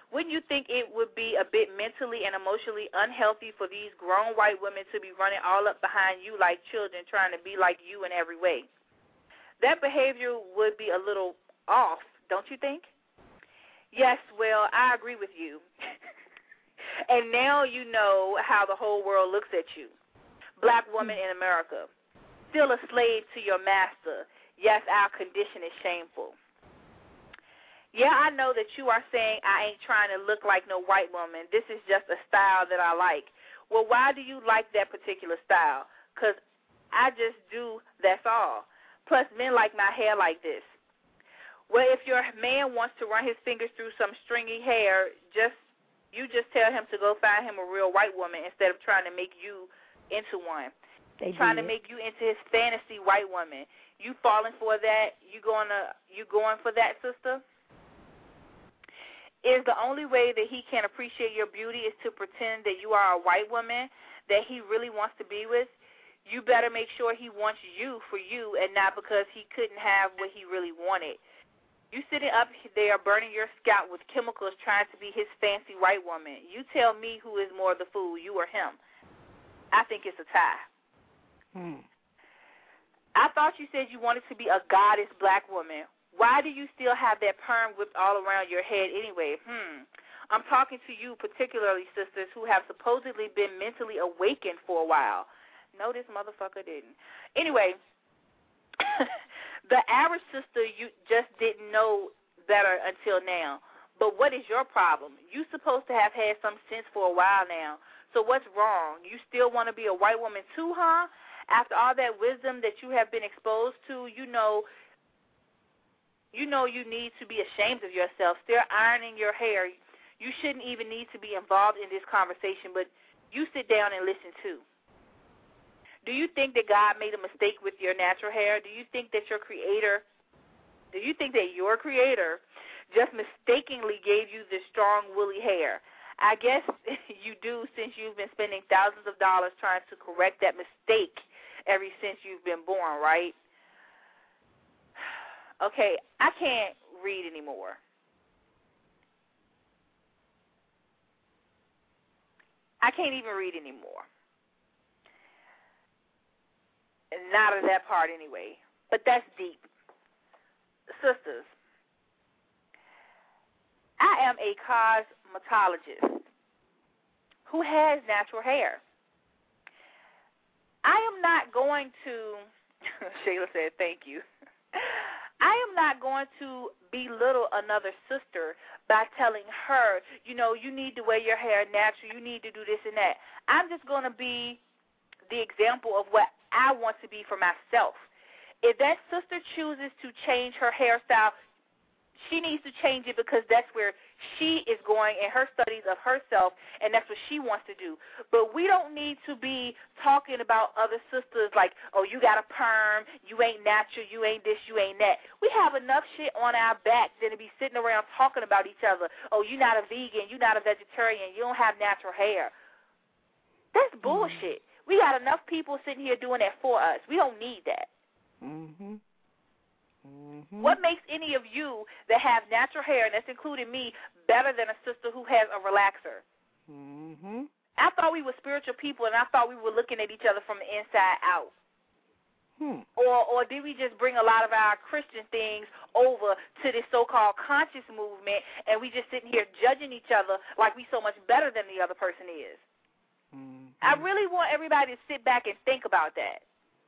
wouldn't you think it would be a bit mentally and emotionally unhealthy for these grown white women to be running all up behind you like children, trying to be like you in every way? That behavior would be a little off, don't you think? Yes, well, I agree with you. And now you know how the whole world looks at you. Black woman in America, still a slave to your master. Yes, our condition is shameful. Yeah, I know that you are saying I ain't trying to look like no white woman. This is just a style that I like. Well, why do you like that particular style? Because I just do, that's all. Plus, men like my hair like this. Well, if your man wants to run his fingers through some stringy hair, just you just tell him to go find him a real white woman instead of trying to make you into one. They trying did. to make you into his fantasy white woman. You falling for that? You going to you going for that, sister? Is the only way that he can appreciate your beauty is to pretend that you are a white woman that he really wants to be with? You better make sure he wants you for you and not because he couldn't have what he really wanted. You sitting up there burning your scalp with chemicals trying to be his fancy white woman. You tell me who is more the fool, you or him. I think it's a tie. Hmm. I thought you said you wanted to be a goddess black woman. Why do you still have that perm whipped all around your head anyway? Hmm. I'm talking to you, particularly sisters who have supposedly been mentally awakened for a while. No, this motherfucker didn't. Anyway, the average sister, you just didn't know better until now. But what is your problem? You supposed to have had some sense for a while now. So what's wrong? You still want to be a white woman too, huh? After all that wisdom that you have been exposed to, you know, you know you need to be ashamed of yourself. Still ironing your hair. You shouldn't even need to be involved in this conversation, but you sit down and listen too. Do you think that God made a mistake with your natural hair? Do you think that your creator, do you think that your creator just mistakenly gave you this strong, woolly hair? I guess you do, since you've been spending thousands of dollars trying to correct that mistake ever since you've been born, right? Okay, I can't read anymore. I can't even read anymore. Not of that part anyway. But that's deep. Sisters, I am a cosmetologist who has natural hair. I am not going to, Shayla said thank you. I am not going to belittle another sister by telling her, you know, you need to wear your hair natural, you need to do this and that. I'm just going to be the example of what I want to be for myself. If that sister chooses to change her hairstyle, she needs to change it because that's where she is going in her studies of herself, and that's what she wants to do. But we don't need to be talking about other sisters like, oh, you got a perm, you ain't natural, you ain't this, you ain't that. We have enough shit on our back than to be sitting around talking about each other. Oh, you're not a vegan, you're not a vegetarian, you don't have natural hair. That's bullshit. Mm-hmm. We got enough people sitting here doing that for us. We don't need that. Mm-hmm. Mm-hmm. What makes any of you that have natural hair, and that's including me, better than a sister who has a relaxer? Mm-hmm. I thought we were spiritual people, and I thought we were looking at each other from the inside out. Hmm. Or, or did we just bring a lot of our Christian things over to this so-called conscious movement, and we just sitting here judging each other like we so much better than the other person is? Mm-hmm. I really want everybody to sit back and think about that.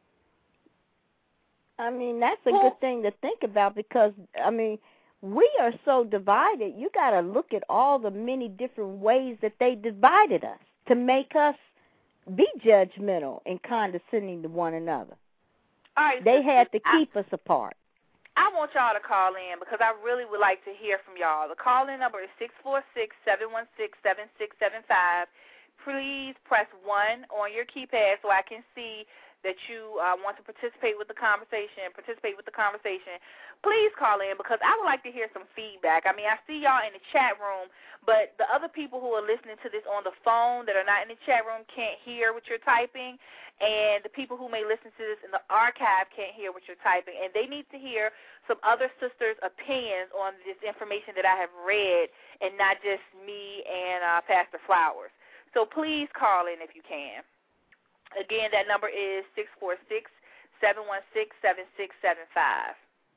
I mean, that's a well, good thing to think about because, I mean, we are so divided. You got to look at all the many different ways that they divided us to make us be judgmental and condescending to one another. All right, they so had to I, keep us apart. I want y'all to call in because I really would like to hear from y'all. The call-in number is six four six, seven one six, seven six seven five. Please press one on your keypad so I can see that you uh, want to participate with the conversation, participate with the conversation, please call in because I would like to hear some feedback. I mean, I see y'all in the chat room, but the other people who are listening to this on the phone that are not in the chat room can't hear what you're typing, and the people who may listen to this in the archive can't hear what you're typing, and they need to hear some other sisters' opinions on this information that I have read and not just me and uh, Pastor Flowers. So please call in if you can. Again, that number is six four six, seven one six, seven six seven five.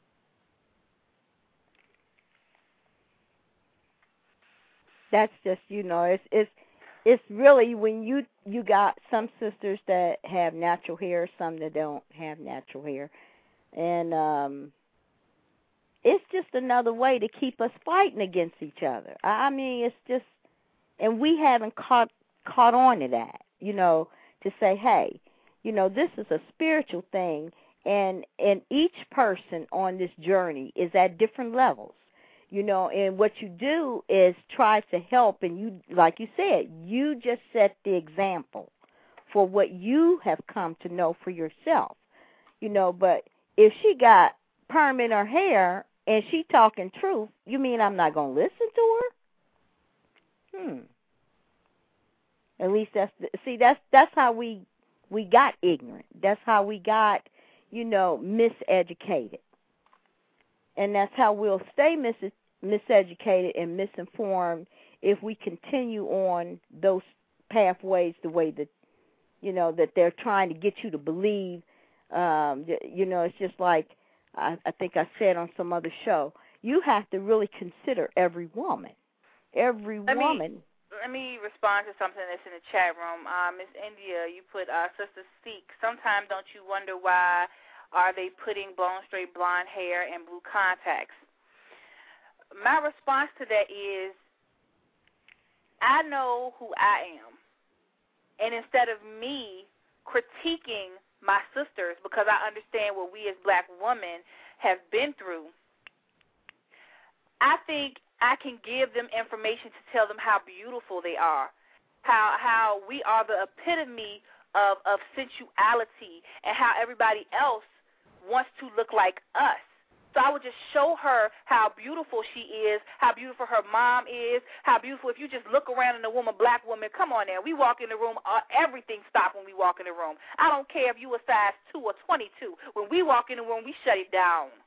That's just, you know, it's it's it's really when you you got some sisters that have natural hair, some that don't have natural hair, and um, it's just another way to keep us fighting against each other. I mean, it's just, and we haven't caught caught on to that, you know. To say, hey, you know, this is a spiritual thing, and and each person on this journey is at different levels, you know, and what you do is try to help, and you, like you said, you just set the example for what you have come to know for yourself, you know, but if she got perm in her hair and she talking truth, you mean I'm not going to listen to her? Hmm. At least that's the, see that's that's how we we got ignorant. That's how we got, you know, miseducated, and that's how we'll stay mis- miseducated and misinformed if we continue on those pathways the way that, you know, that they're trying to get you to believe. Um, you know, it's just like I, I think I said on some other show. You have to really consider every woman, every Let woman. Me- Let me respond to something that's in the chat room. Uh, Miss India, you put, uh, Sister Seek, sometimes don't you wonder why are they putting blown straight blonde hair and blue contacts? My response to that is I know who I am. And instead of me critiquing my sisters because I understand what we as black women have been through, I think I can give them information to tell them how beautiful they are, how how we are the epitome of, of sensuality, and how everybody else wants to look like us. So I would just show her how beautiful she is, how beautiful her mom is, how beautiful. If you just look around in a woman, black woman, come on now. We walk in the room, uh, everything stops when we walk in the room. I don't care if you a size two or twenty-two. When we walk in the room, we shut it down.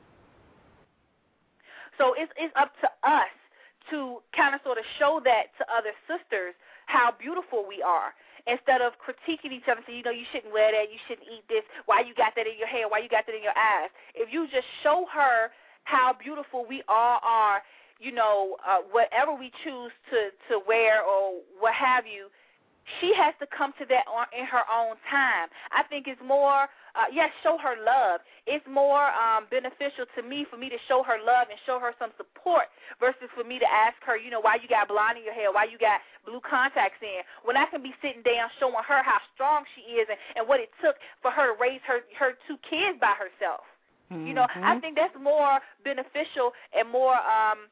So it's, it's up to us to kind of sort of show that to other sisters how beautiful we are instead of critiquing each other and saying, you know, you shouldn't wear that, you shouldn't eat this, why you got that in your hair, why you got that in your eyes. If you just show her how beautiful we all are, you know, uh, whatever we choose to, to wear or what have you, she has to come to that on, in her own time. I think it's more, uh, yes, show her love. It's more um, beneficial to me for me to show her love and show her some support versus for me to ask her, you know, why you got blonde in your hair, why you got blue contacts in, when I can be sitting down showing her how strong she is and, and what it took for her to raise her, her two kids by herself. Mm-hmm. You know, I think that's more beneficial and more um,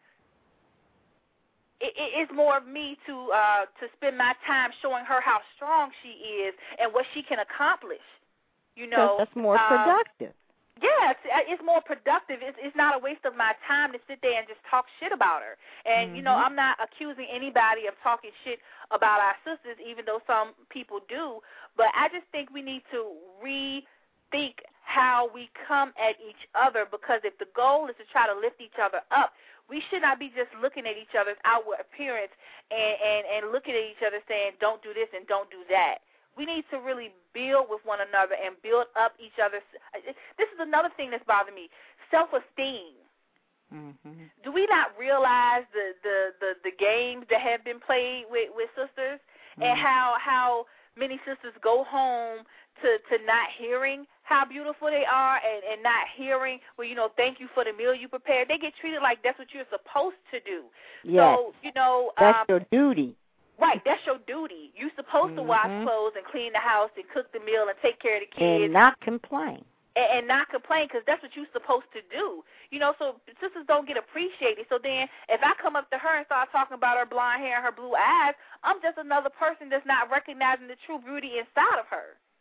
It, it's more of me to uh, to spend my time showing her how strong she is and what she can accomplish. You know, that's more um, productive. Yeah, it's, it's more productive. It's, it's not a waste of my time to sit there and just talk shit about her. And, mm-hmm. you know, I'm not accusing anybody of talking shit about our sisters, even though some people do. But I just think we need to rethink how we come at each other, because if the goal is to try to lift each other up, we should not be just looking at each other's outward appearance and, and, and looking at each other saying, don't do this and don't do that. We need to really build with one another and build up each other's. This is another thing that's bothering me, self-esteem. Mm-hmm. Do we not realize the, the, the, the games that have been played with, with sisters, mm-hmm. and how how many sisters go home to, to not hearing how beautiful they are and, and not hearing, well, you know, thank you for the meal you prepared. They get treated like that's what you're supposed to do. Yes. So, you know. That's um, your duty. Right, that's your duty. You're supposed mm-hmm. to wash clothes and clean the house and cook the meal and take care of the kids. And not complain. And, and not complain, because that's what you're supposed to do. You know, so sisters don't get appreciated. So then if I come up to her and start talking about her blonde hair and her blue eyes, I'm just another person that's not recognizing the true beauty inside of her.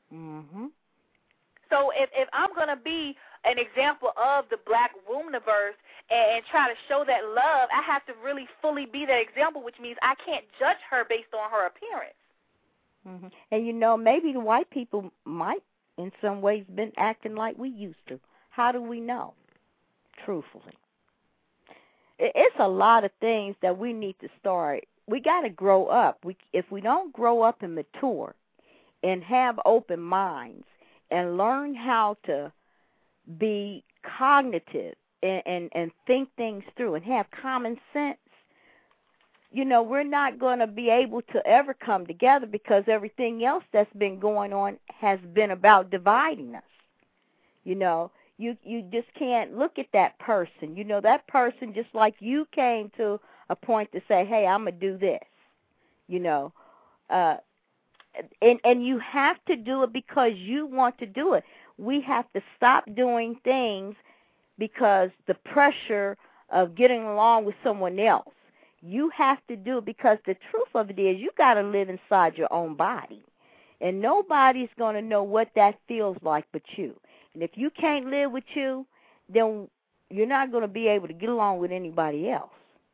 Mhm. So if if I'm gonna be an example of the Black Womaniverse and, and try to show that love, I have to really fully be that example, which means I can't judge her based on her appearance. Mhm. And you know, maybe the white people might, in some ways, been acting like we used to. How do we know? Truthfully, it's a lot of things that we need to start. We got to grow up. We, if we don't grow up and mature and have open minds and learn how to be cognitive and, and, and think things through and have common sense, you know, we're not going to be able to ever come together, because everything else that's been going on has been about dividing us. You know, you you just can't look at that person. You know, that person, just like you came to a point to say, hey, I'm going to do this, you know. Uh, and, and you have to do it because you want to do it. We have to stop doing things because the pressure of getting along with someone else. You have to do it because the truth of it is you got to live inside your own body. And nobody's going to know what that feels like but you. And if you can't live with you, then you're not going to be able to get along with anybody else.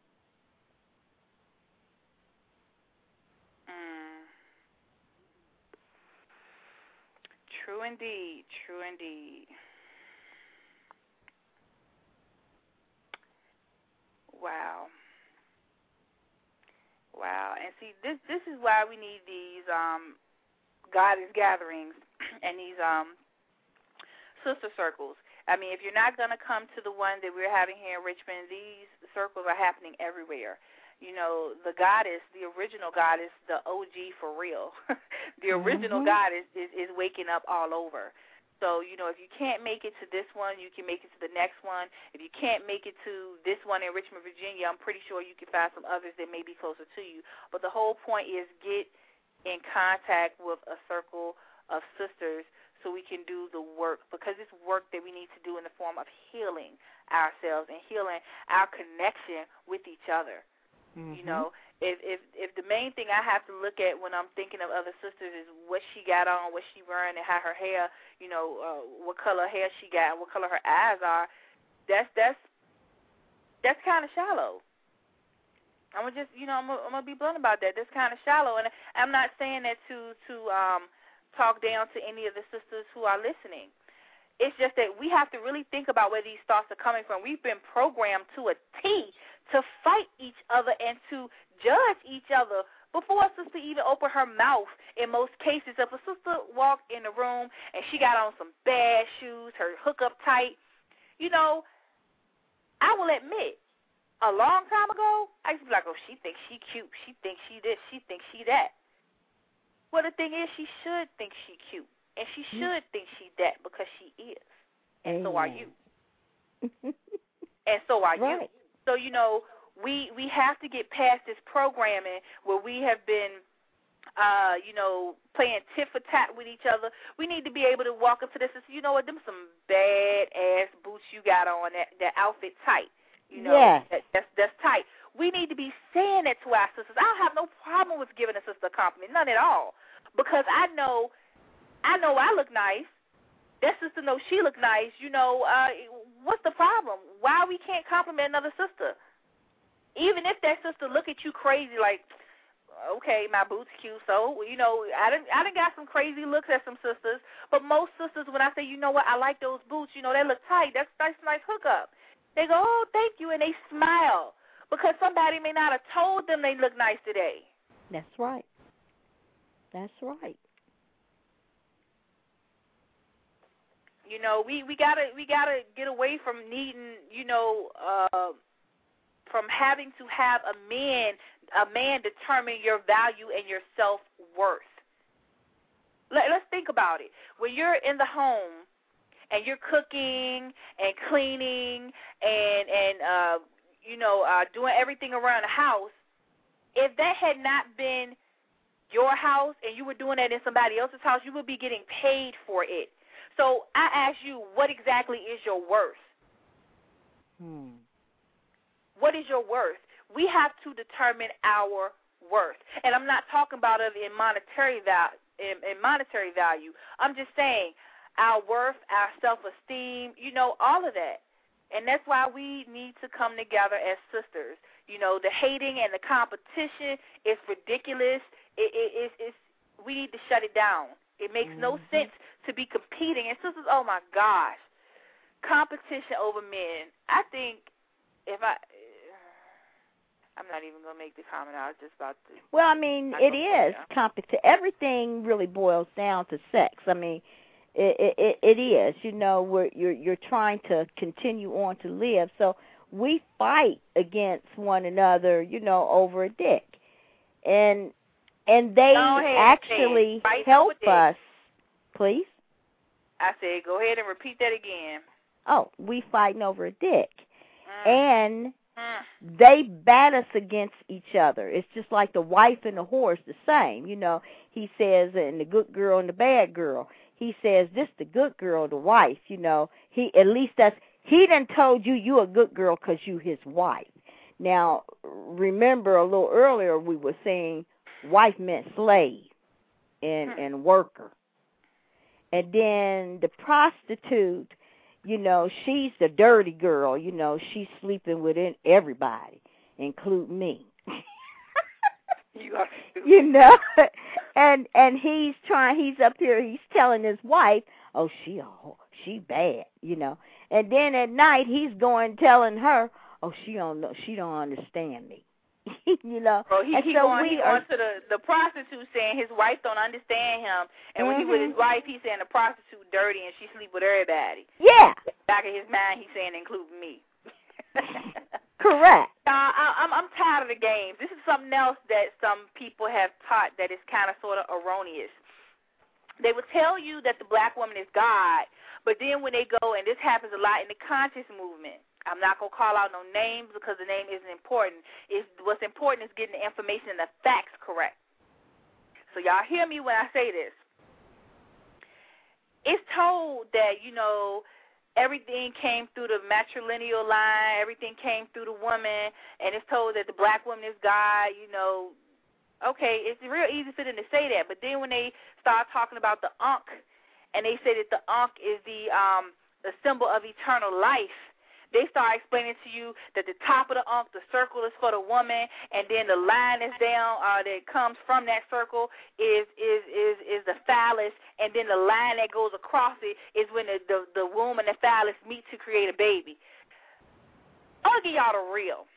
Mm. True indeed. True indeed. Wow. Wow. And see, this this is why we need these um, goddess gatherings and these um, sister circles. I mean, if you're not going to come to the one that we're having here in Richmond, these circles are happening everywhere. You know, the goddess, the original goddess, the O G for real, the original mm-hmm. goddess is, is waking up all over. So, you know, if you can't make it to this one, you can make it to the next one. If you can't make it to this one in Richmond, Virginia, I'm pretty sure you can find some others that may be closer to you. But the whole point is get in contact with a circle of sisters so we can do the work, because it's work that we need to do in the form of healing ourselves and healing our connection with each other. Mm-hmm. You know, if if if the main thing I have to look at when I'm thinking of other sisters is what she got on, what she wearing, and how her hair, you know, uh, what color hair she got, and what color her eyes are, that's that's that's kind of shallow. I'm gonna just, you know, I'm gonna, I'm gonna be blunt about that. That's kind of shallow, and I'm not saying that to to um talk down to any of the sisters who are listening. It's just that we have to really think about where these thoughts are coming from. We've been programmed to a T to fight each other and to judge each other before a sister even opened her mouth. In most cases, if a sister walked in the room and she got on some bad shoes, her hook up tight, you know, I will admit, a long time ago, I used to be like, oh, she thinks she cute, she thinks she this, she thinks she that. Well, the thing is, she should think she cute, and she should mm. think she that, because she is, and Amen. So are you, and so are right. you. So, you know, we we have to get past this programming where we have been, uh, you know, playing tit for tat with each other. We need to be able to walk up to this and say, you know what, them some bad-ass boots you got on, that, that outfit tight. You know, yes. that, that's, that's tight. We need to be saying that to our sisters. I don't have no problem with giving a sister a compliment, none at all, because I know, I know I look nice. That sister knows she look nice. You know, uh, what's the problem? Why we can't compliment another sister? Even if that sister look at you crazy, like, okay, my boots cute, so, you know, I done, I done got some crazy looks at some sisters, but most sisters, when I say, you know what, I like those boots, you know, they look tight, that's nice, nice hookup. They go, oh, thank you, and they smile, because somebody may not have told them they look nice today. That's right. That's right. You know, we, we gotta we gotta get away from needing, you know, uh, from having to have a man a man determine your value and your self worth. Let, let's think about it. When you're in the home and you're cooking and cleaning and and uh, you know uh, doing everything around the house, if that had not been your house and you were doing that in somebody else's house, you would be getting paid for it. So I ask you, what exactly is your worth? Hmm. What is your worth? We have to determine our worth. And I'm not talking about it in monetary val- in, in monetary value. I'm just saying our worth, our self-esteem, you know, all of that. And that's why we need to come together as sisters. You know, the hating and the competition is ridiculous. It, it, it, it's, we need to shut it down. It makes mm-hmm. no sense to be competing. And sisters, oh, my gosh, competition over men. I think if I – I'm not even going to make the comment. I was just about to. Well, I mean, it is competition. Everything really boils down to sex. I mean, it it, it is. You know, where you're you're trying to continue on to live. So we fight against one another, you know, over a dick, and and they actually help us. Please. I said, go ahead and repeat that again. Oh, we fighting over a dick, mm. and. They bat us against each other. It's just like the wife and the horse, the same. You know, he says, and the good girl and the bad girl. He says, this the good girl, the wife. You know, he at least that's, he done told you you a good girl because you his wife. Now, remember a little earlier we were saying wife meant slave and, and worker. And then the prostitute, you know, she's the dirty girl. You know, she's sleeping with everybody, including me. you, are you know, and and he's trying. He's up here. He's telling his wife, "Oh, she oh, she bad," you know. And then at night, he's going telling her, "Oh, she don't know. She don't understand me." you know. Well, he, and he so going, we he are, going to the, the prostitute saying his wife don't understand him, and when mm-hmm. he with his wife, he's saying the prostitute dirty and she sleep with everybody. Yeah. Back in his mind, he's saying including me. Correct. Uh, I, I'm I'm tired of the games. This is something else that some people have taught that is kind of sort of erroneous. They would tell you that the black woman is God, but then when they go, and this happens a lot in the conscious movement. I'm not going to call out no names because the name isn't important. It's, what's important is getting the information and the facts correct. So y'all hear me when I say this. It's told that, you know, everything came through the matrilineal line, everything came through the woman, and it's told that the black woman is God, you know. Okay, it's real easy for them to say that, but then when they start talking about the Ankh, and they say that the Ankh is the um, the symbol of eternal life, they start explaining to you that the top of the Ankh, the circle is for the woman, and then the line that's down uh, that comes from that circle is is is is the phallus, and then the line that goes across it is when the the, the womb and the phallus meet to create a baby. I'll give y'all the real.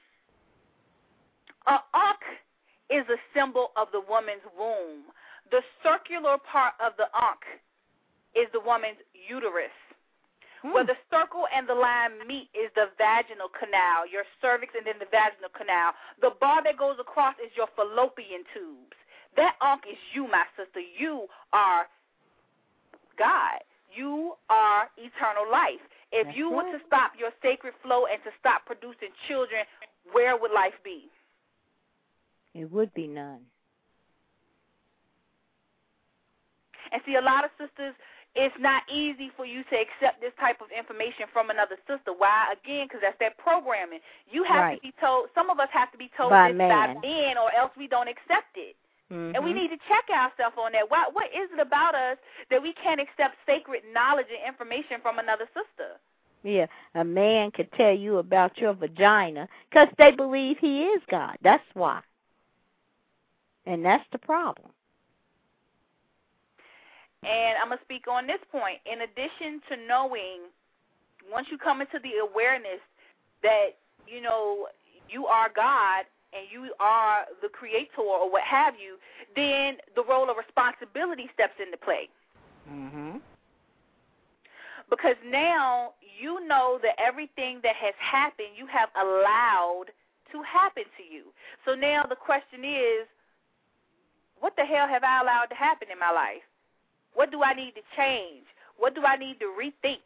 A Ankh is a symbol of the woman's womb. The circular part of the Ankh is the woman's uterus. Hmm. Where the circle and the line meet is the vaginal canal, your cervix and then the vaginal canal. The bar that goes across is your fallopian tubes. That Ankh is you, my sister. You are God. You are eternal life. If That's you right. were to stop your sacred flow and to stop producing children, where would life be? It would be none. And see, a lot of sisters, it's not easy for you to accept this type of information from another sister. Why? Again, because that's that programming. You have right. to be told, some of us have to be told by this man. by men, or else we don't accept it. Mm-hmm. And we need to check ourselves on that. Why, what is it about us that we can't accept sacred knowledge and information from another sister? Yeah, a man could tell you about your vagina because they believe he is God. That's why. And that's the problem. And I'm going to speak on this point. In addition to knowing, once you come into the awareness that, you know, you are God and you are the creator or what have you, then the role of responsibility steps into play. Mm-hmm. Because now you know that everything that has happened, you have allowed to happen to you. So now the question is, what the hell have I allowed to happen in my life? What do I need to change? What do I need to rethink?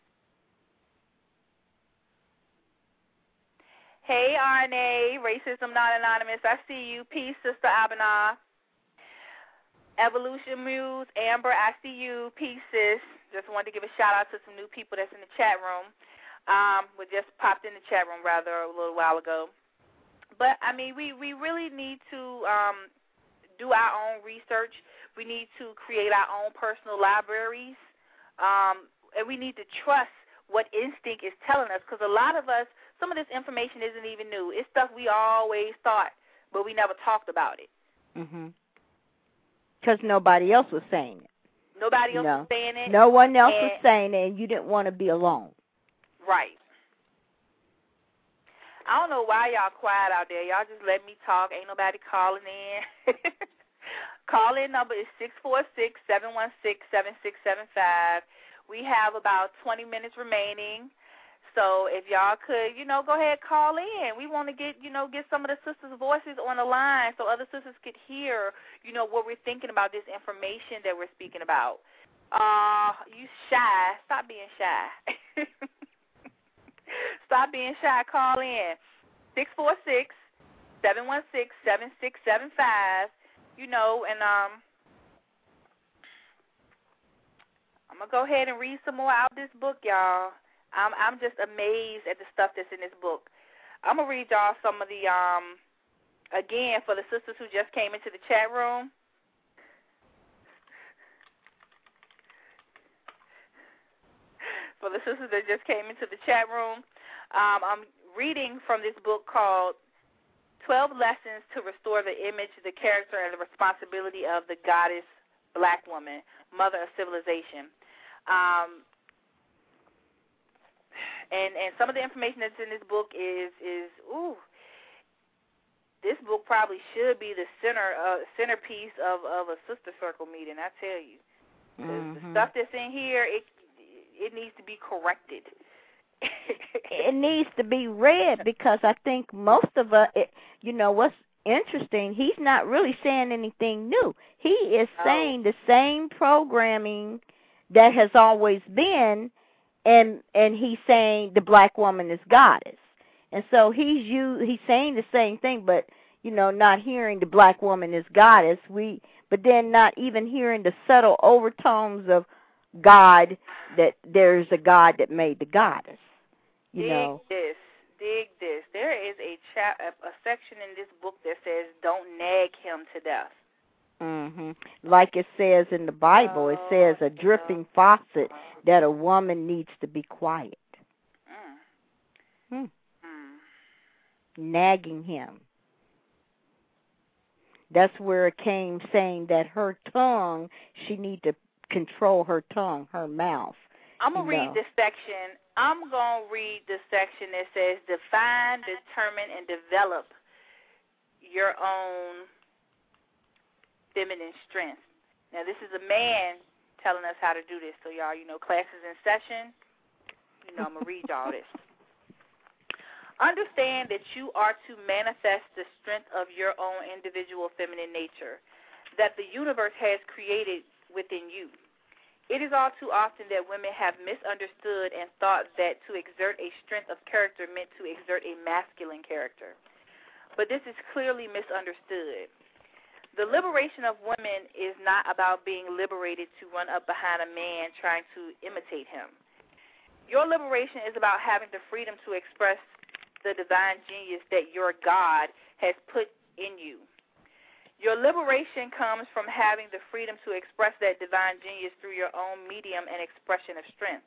Hey, R N A, Racism Not Anonymous, I see you. Peace, Sister Abena. Evolution Muse, Amber, I see you. Peace, sis. Just wanted to give a shout-out to some new people that's in the chat room. Um, we just popped in the chat room, rather, a little while ago. But, I mean, we, we really need to um, do our own research. We need to create our own personal libraries. Um, and we need to trust what instinct is telling us, because a lot of us, some of this information isn't even new. It's stuff we always thought, but we never talked about it. Mhm. Because nobody else was saying it. Nobody else no. was saying it. No one else and, was saying it, and you didn't want to be alone. Right. I don't know why y'all quiet out there. Y'all just let me talk. Ain't nobody calling in. Call-in number is six four six, seven one six, seven six seven five. We have about twenty minutes remaining. So if y'all could, you know, go ahead, call in. We want to get, you know, get some of the sisters' voices on the line so other sisters could hear, you know, what we're thinking about this information that we're speaking about. Uh, you shy. Stop being shy. Stop being shy. Call in. six four six, seven one six, seven six seven five. You know, and um, I'm going to go ahead and read some more out of this book, y'all. I'm I'm just amazed at the stuff that's in this book. I'm going to read y'all some of the, um, again, for the sisters who just came into the chat room. For the sisters that just came into the chat room, um, I'm reading from this book called twelve Lessons to Restore the Image, the Character, and the Responsibility of the Goddess Black Woman, Mother of Civilization. Um, and and some of the information that's in this book is, is ooh, this book probably should be the center uh, centerpiece of, of a sister circle meeting, I tell you. Mm-hmm. The stuff that's in here, it it needs to be corrected. It needs to be read, because I think most of us, it, you know, what's interesting, he's not really saying anything new. He is oh. saying the same programming that has always been, and and he's saying the black woman is goddess. And so he's you he's saying the same thing, but, you know, not hearing the black woman is goddess, we but then not even hearing the subtle overtones of God, that there's a God that made the goddess. You dig know. this, dig this. There is a, chap, a a section in this book that says, "Don't nag him to death." Mhm. Like it says in the Bible, it says a dripping faucet that a woman needs to be quiet. Mm. Hmm. Mm. Nagging him. That's where it came, saying that her tongue, she need to control her tongue, her mouth. I'm going to read know. this section. I'm going to read the section that says, define, determine, and develop your own feminine strength. Now, this is a man telling us how to do this. So, y'all, you know, class is in session. You know, I'm going to read y'all this. Understand that you are to manifest the strength of your own individual feminine nature that the universe has created within you. It is all too often that women have misunderstood and thought that to exert a strength of character meant to exert a masculine character. But this is clearly misunderstood. The liberation of women is not about being liberated to run up behind a man trying to imitate him. Your liberation is about having the freedom to express the divine genius that your God has put in you. Your liberation comes from having the freedom to express that divine genius through your own medium and expression of strength.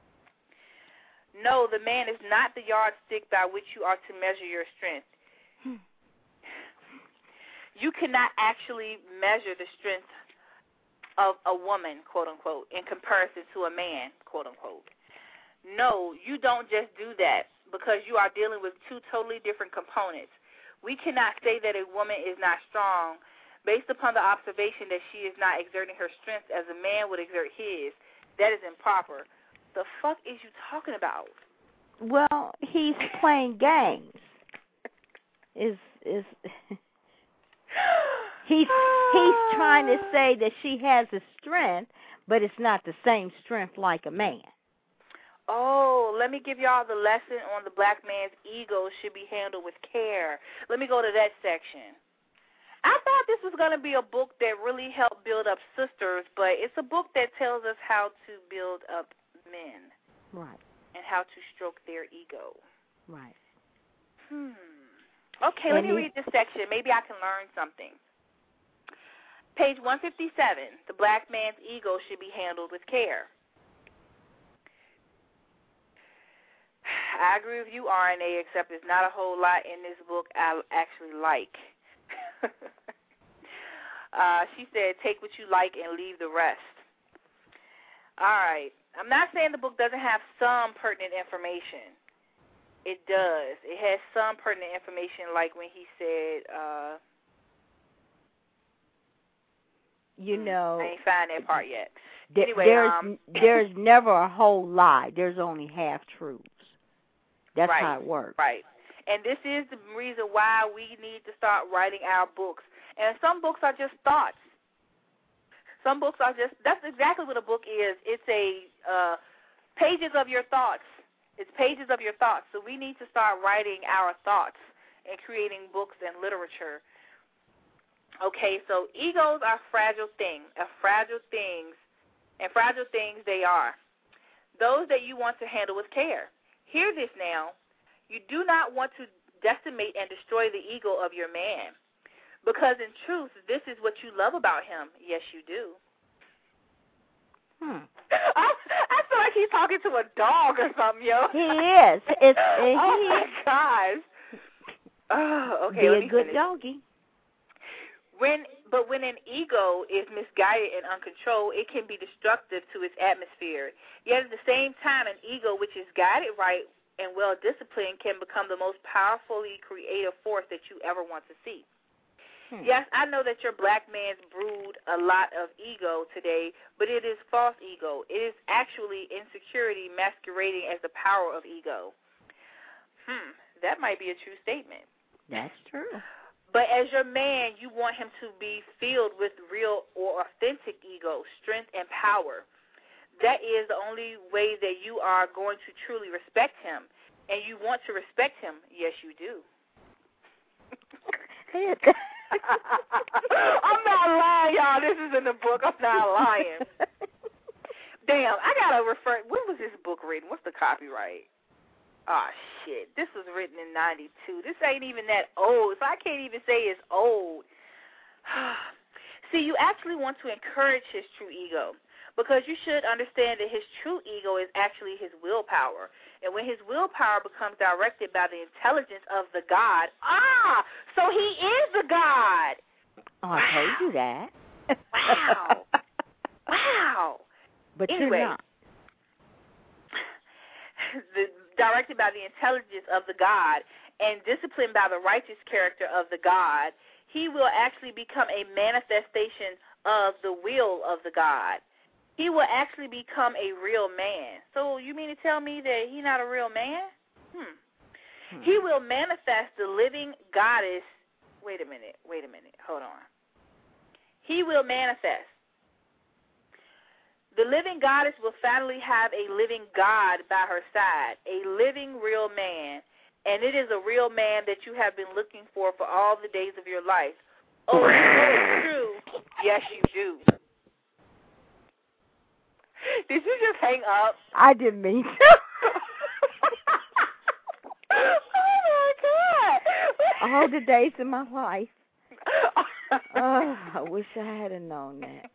No, the man is not the yardstick by which you are to measure your strength. Hmm. You cannot actually measure the strength of a woman, quote unquote, in comparison to a man, quote unquote. No, you don't just do that, because you are dealing with two totally different components. We cannot say that a woman is not strong based upon the observation that she is not exerting her strength as a man would exert his. That is improper. The fuck is you talking about? Well, he's playing games. Is is he's he's trying to say that she has a strength, but it's not the same strength like a man. Oh, let me give y'all the lesson on the black man's ego should be handled with care. Let me go to that section. I thought this was going to be a book that really helped build up sisters, but it's a book that tells us how to build up men. Right. And how to stroke their ego. Right. Hmm. Okay, let me read this section. Maybe I can learn something. Page one fifty-seven, the black man's ego should be handled with care. I agree with you, R N A, except there's not a whole lot in this book I actually like. uh, she said, take what you like and leave the rest. All right. I'm not saying the book doesn't have some pertinent information. It does. It has some pertinent information, like when he said, uh, you know, I ain't find that part yet. Th- anyway, there's um, there's never a whole lie. There's only half truths. That's right, how it works. Right. And this is the reason why we need to start writing our books. And some books are just thoughts. Some books are just, that's exactly what a book is. It's a uh, pages of your thoughts. It's pages of your thoughts. So we need to start writing our thoughts and creating books and literature. Okay, so egos are fragile things, are fragile things, and fragile things they are. Those that you want to handle with care. Hear this now. You do not want to decimate and destroy the ego of your man, because in truth, this is what you love about him. Yes, you do. Hmm. I, I feel like he's talking to a dog or something, yo. He is. It's, it's oh, he my is. gosh. Oh, okay, Be let a me good finish. doggy. When, but when an ego is misguided and uncontrolled, it can be destructive to its atmosphere. Yet at the same time, an ego which is guided right and well-disciplined can become the most powerfully creative force that you ever want to see. Hmm. Yes, I know that your black man's brewed a lot of ego today, but it is false ego. It is actually insecurity masquerading as the power of ego. Hmm, that might be a true statement. That's true. But as your man, you want him to be filled with real or authentic ego, strength, and power. That is the only way that you are going to truly respect him. And you want to respect him. Yes, you do. I'm not lying, y'all. This is in the book. I'm not lying. Damn, I got to refer. When was this book written? What's the copyright? Oh, shit. This was written in ninety-two. This ain't even that old, so I can't even say it's old. See, you actually want to encourage his true ego, because you should understand that his true ego is actually his willpower. And when his willpower becomes directed by the intelligence of the God, ah, so he is the God. Oh, I wow. told you that. Wow. Wow. But anyway, you're not. The, directed by the intelligence of the God and disciplined by the righteous character of the God, he will actually become a manifestation of the will of the God. He will actually become a real man. So you mean to tell me that he's not a real man? Hmm. hmm. He will manifest the living goddess. Wait a minute. Wait a minute. Hold on. He will manifest. The living goddess will finally have a living God by her side, a living real man, and it is a real man that you have been looking for for all the days of your life. Oh, you know it's true. Yes, you do. Did you just hang up? I didn't mean to. Oh, my God. All the days of my life. Oh, I wish I had known that.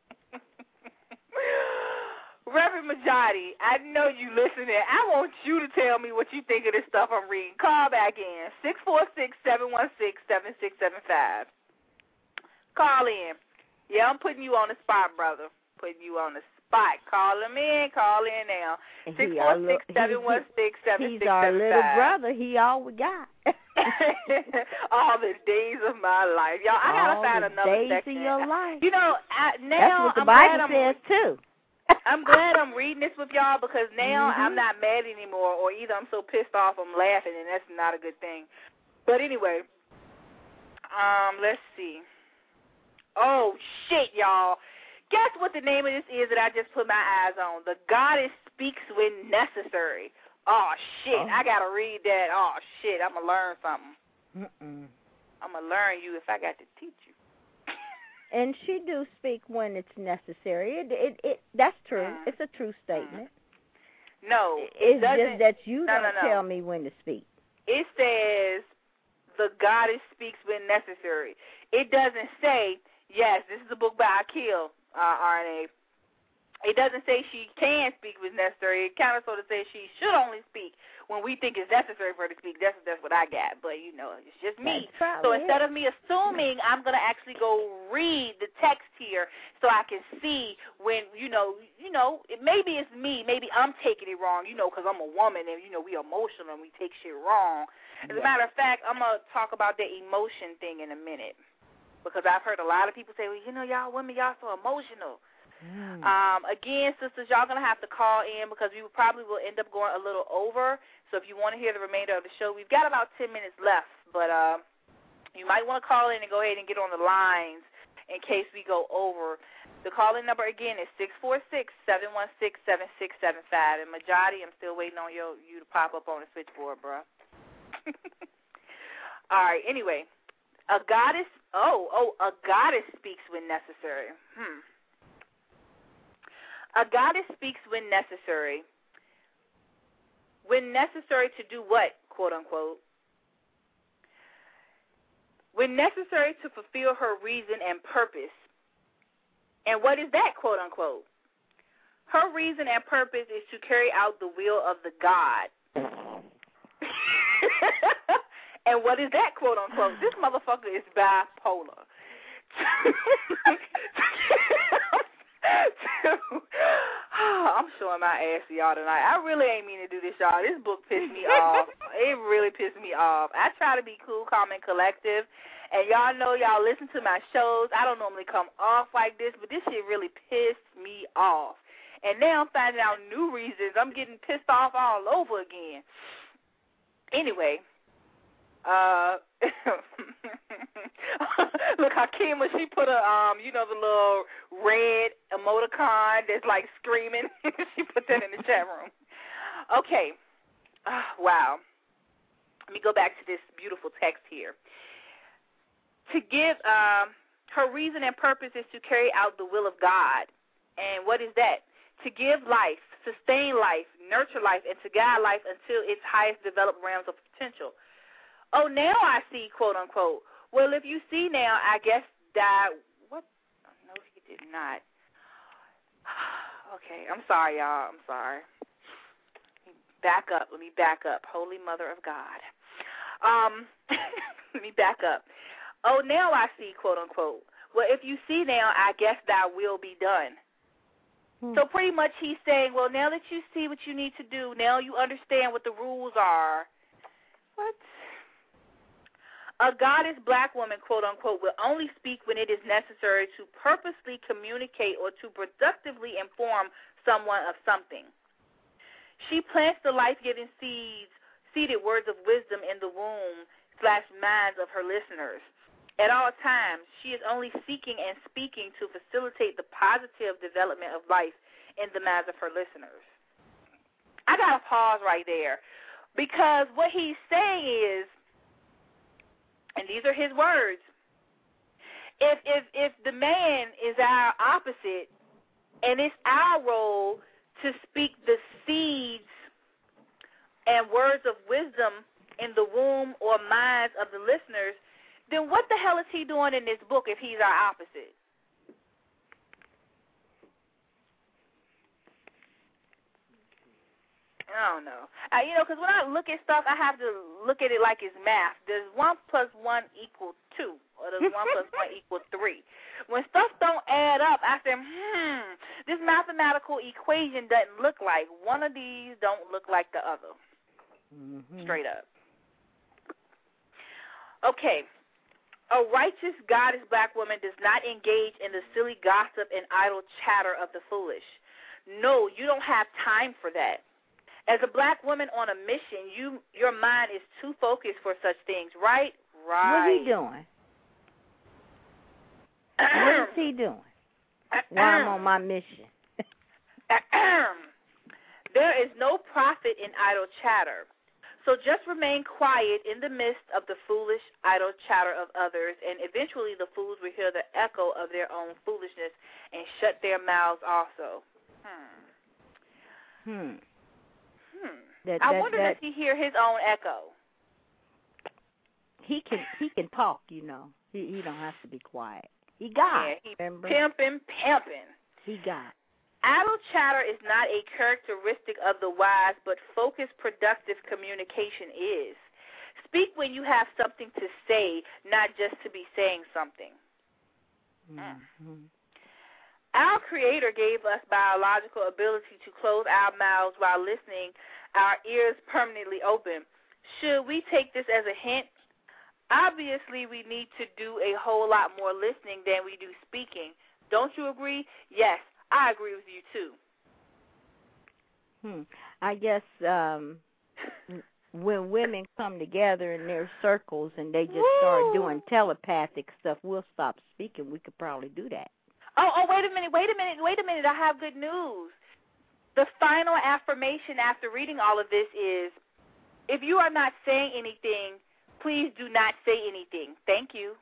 Reverend Majati, I know you listening. I want you to tell me what you think of this stuff I'm reading. Call back in, six four six, seven one six, seven six seven five. Call in. Yeah, I'm putting you on the spot, brother. Putting you on the spot. Call him in. Call in now. six four six, seven one six, seven six seven five. He's our little brother. He all we got. All the days of my life. Y'all, I got to find another days section. Of your life. You know, I, now That's what the I'm Bible glad says, too. I'm glad I'm reading this with y'all, because now mm-hmm. I'm not mad anymore, or either I'm so pissed off I'm laughing, and that's not a good thing. But anyway, um, let's see. Oh, shit, y'all. Guess what the name of this is that I just put my eyes on? The Goddess Speaks When Necessary. Oh, shit, oh. I got to read that. Oh, shit, I'm going to learn something. Mm-mm. I'm going to learn you if I got to teach you. And she do speak when it's necessary. It, it, it that's true. Mm. It's a true statement. Mm. No, it it's doesn't, just that you no, don't no, no. tell me when to speak. It says the Goddess speaks when necessary. It doesn't say Yes, this is a book by Akil, uh, R N A. It doesn't say she can speak when necessary. It kind of sort of says she should only speak when we think it's necessary for her to speak. That's that's what I got. But, you know, it's just me. So instead it. of me assuming, I'm going to actually go read the text here so I can see when, you know, you know, it, maybe it's me. Maybe I'm taking it wrong, you know, because I'm a woman and, you know, we emotional and we take shit wrong. As a matter of fact, I'm going to talk about the emotion thing in a minute because I've heard a lot of people say, well, you know, y'all women, y'all so emotional. Mm. Um, again, sisters, y'all going to have to call in because we probably will end up going a little over. So if you want to hear the remainder of the show, we've got about ten minutes left. But uh, you might want to call in and go ahead and get on the lines in case we go over. The call-in number, again, is six four six, seven one six, seven six seven five. And, Majadi, I'm still waiting on your, you to pop up on the switchboard, bro. All right, anyway. A goddess, oh, oh, a goddess speaks when necessary. Hmm. A goddess speaks when necessary. When necessary to do what, quote, unquote? When necessary to fulfill her reason and purpose. And what is that, quote, unquote? Her reason and purpose is to carry out the will of the God. And what is that, quote, unquote? This motherfucker is bipolar. I'm showing my ass to y'all tonight. I really ain't mean to do this, y'all. This book pissed me off. It really pissed me off. I try to be cool, calm, and collective, and y'all know y'all listen to my shows. I don't normally come off like this, but this shit really pissed me off. And now I'm finding out new reasons. I'm getting pissed off all over again. Anyway, uh, look, Hakima, she put a, um, you know, the little red emoticon that's like screaming. She put that in the chat room. Okay. Uh, wow. Let me go back to this beautiful text here. To give, um, her reason and purpose is to carry out the will of God. And what is that? To give life, sustain life, nurture life, and to guide life until its highest developed realms of potential. Oh, now I see, quote, unquote. Well, if you see now, I guess that, what? Oh, no, he did not. Okay, I'm sorry, y'all. I'm sorry. Let me back up. Let me back up. Holy Mother of God. Um, let me back up. Oh, now I see, quote, unquote. Well, if you see now, I guess thy will be done. Hmm. So pretty much he's saying, well, now that you see what you need to do, now you understand what the rules are. What? A goddess black woman, quote, unquote, will only speak when it is necessary to purposely communicate or to productively inform someone of something. She plants the life-giving seeds, seeded words of wisdom in the womb slash minds of her listeners. At all times, she is only seeking and speaking to facilitate the positive development of life in the minds of her listeners. I got to pause right there because what he's saying is, and these are his words, if if if the man is our opposite and it's our role to speak the seeds and words of wisdom in the womb or minds of the listeners, then what the hell is he doing in this book if he's our opposite? I don't know. I, you know, because when I look at stuff, I have to look at it like it's math. Does one plus one equal two, or does one plus one equal three? When stuff don't add up, I say, hmm, this mathematical equation doesn't look like. One of these don't look like the other. Mm-hmm. Straight up. Okay. A righteous goddess black woman does not engage in the silly gossip and idle chatter of the foolish. No, you don't have time for that. As a black woman on a mission, you your mind is too focused for such things, right? Right. What is he doing? What is he doing while I'm on my mission? There is no profit in idle chatter. So just remain quiet in the midst of the foolish, idle chatter of others, and eventually the fools will hear the echo of their own foolishness and shut their mouths also. Hmm. Hmm. Hmm. That, I that, wonder that, if he hear his own echo. He can he can talk, you know. He he don't have to be quiet. He got. Yeah, he remember? pimping, pimping. He got. Idle chatter is not a characteristic of the wise, but focused, productive communication is. Speak when you have something to say, not just to be saying something. Mm-hmm. Our Creator gave us biological ability to close our mouths while listening, our ears permanently open. Should we take this as a hint? Obviously, we need to do a whole lot more listening than we do speaking. Don't you agree? Yes, I agree with you, too. Hmm. I guess um, when women come together in their circles and they just Woo! start doing telepathic stuff, we'll stop speaking. We could probably do that. Oh, oh, wait a minute, wait a minute, wait a minute. I have good news. The final affirmation after reading all of this is, if you are not saying anything, please do not say anything. Thank you.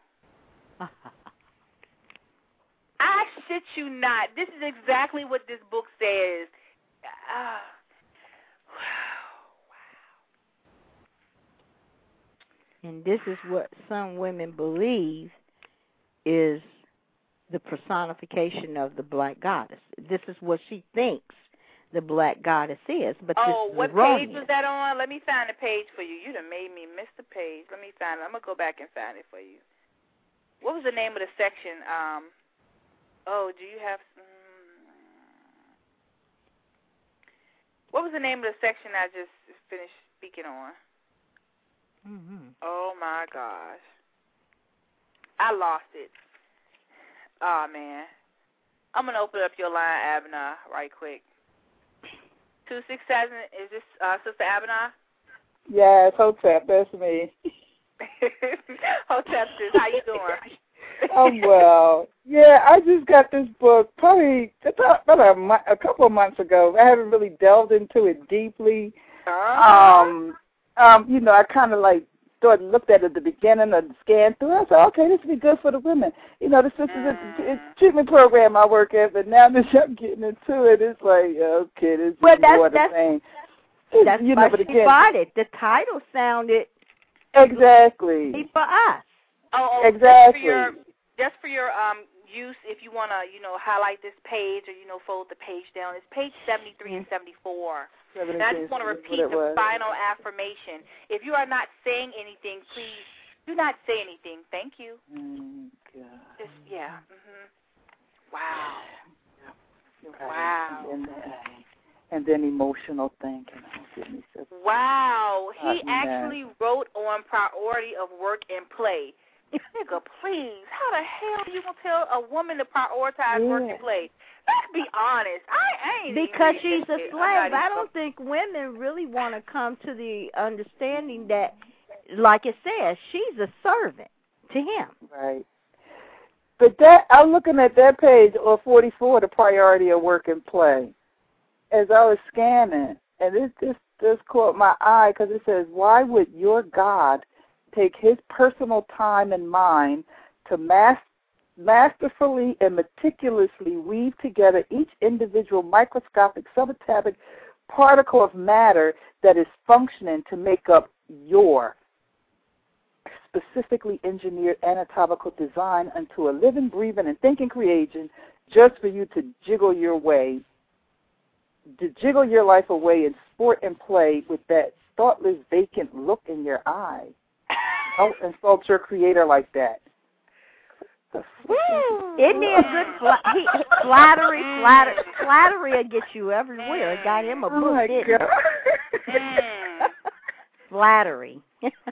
I shit you not. This is exactly what this book says. Uh, and this is what some women believe is the personification of the black goddess. This is what she thinks the black goddess is. But oh, this is what erroneous. page was that on? Let me find the page for you. You done made me miss the page. Let me find it. I'm going to go back and find it for you. What was the name of the section? Um, oh, do you have... Um, what was the name of the section I just finished speaking on? Mm-hmm. Oh, my gosh. I lost it. Oh, man. I'm going to open up your line, Abner, right quick. two six seven, is this uh, Sister Abner? Yes, Hotep, that's me. Hotep, sis, how you doing? I'm well. Yeah, I just got this book probably about, about a, mo- a couple of months ago. I haven't really delved into it deeply. Uh-huh. Um, um, you know, I kind of like started looked at it at the beginning of the scan through. I said, okay, this would be good for the women. You know, this, this is a, a treatment program I work at, but now that I'm getting into it, it's like, okay, this well, is more the same. That's you why know, but she again, bought it. The title sounded exactly for us. Oh, oh exactly. Just for your, just for your um use, if you want to, you know, highlight this page or, you know, fold the page down, it's page seventy-three mm-hmm. and seventy-four. And I just want to repeat the final affirmation. If you are not saying anything, please do not say anything. Thank you. Mm, God. Just, yeah. Mm-hmm. Wow. Yeah. Wow. And then, and then emotional thinking. Oh, wow. He oh, actually wrote on priority of work and play. Nigga, please. How the hell are you going to tell a woman to prioritize yeah. work and play? Let's be honest. I ain't because she's a it. slave. I don't think women really want to come to the understanding that, like it says, she's a servant to him. Right. But that I'm looking at that page or forty-four, the priority of work and play, as I was scanning, and this this this caught my eye because it says, "Why would your God take His personal time and mind to master?" masterfully and meticulously weave together each individual microscopic subatomic particle of matter that is functioning to make up your specifically engineered anatomical design into a living, breathing, and thinking creation just for you to jiggle your way, to jiggle your life away in sport and play with that thoughtless, vacant look in your eye. Don't insult your creator like that. Isn't he a good fla- he, flattery? Flatter, flattery will get you everywhere. It got him a book, oh my didn't God. it? Flattery.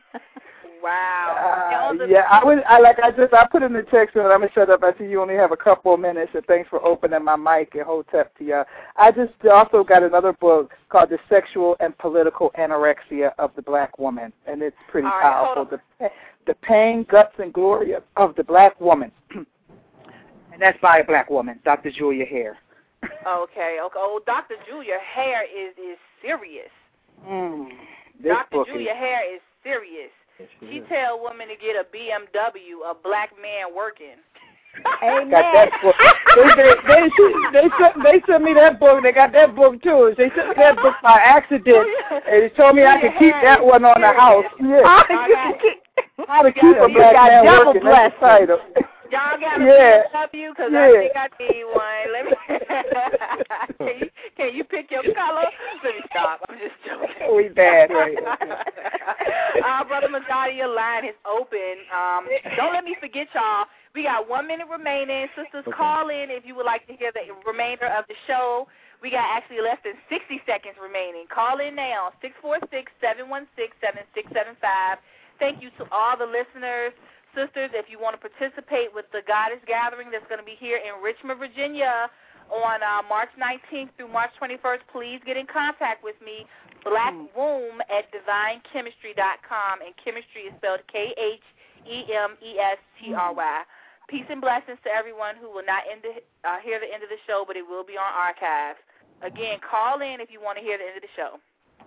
Wow. Uh, yeah, I would. I like. I just. I put in the text and I'm gonna shut up. I see you only have a couple of minutes, and thanks for opening my mic and Hotep to you. I just also got another book called The Sexual and Political Anorexia of the Black Woman, and it's pretty right, powerful. The, the pain, guts, and glory of, of the black woman, and that's by a black woman, Doctor Julia Hare. Okay. Okay. Oh, Doctor Julia Hare is is serious. Mm, Doctor Julia is, Hare is serious. She tell women to get a B M W, a black man working. Amen. Got that book. They, they, they, they, sent, they sent me that book. They got that book, too. They sent me that book by accident. And they told me I could keep that one on the house. Yeah. Oh, you can keep, How to keep a black man working. That's the title. Y'all got a yeah. P S W? Because yeah. I think I need one. Let me. can, you, can you pick your color? Let me stop. I'm just joking. We bad, right? Our brother Majority, your line is open. Um, don't let me forget, y'all. We got one minute remaining. Sisters, okay. Call in if you would like to hear the remainder of the show. We got actually less than sixty seconds remaining. Call in now, six four six, seven one six, seven six seven five. Thank you to all the listeners. Sisters, if you want to participate with the Goddess Gathering that's going to be here in Richmond, Virginia on uh, March nineteenth through March twenty-first, please get in contact with me, Black Womb at divine chemistry dot com, and chemistry is spelled K H E M E S T R Y. Peace and blessings to everyone who will not end the, uh, hear the end of the show, but it will be on archive. Again, call in if you want to hear the end of the show.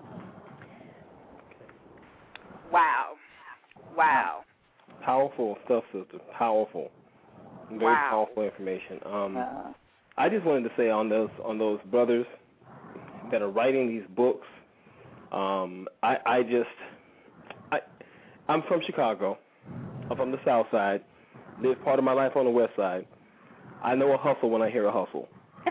Wow. Wow. Powerful stuff, sister. Powerful. Very wow. powerful information. Um, I just wanted to say on those on those brothers that are writing these books, um, I, I just, I, I'm from Chicago. I'm from the South Side. Live part of my life on the West Side. I know a hustle when I hear a hustle.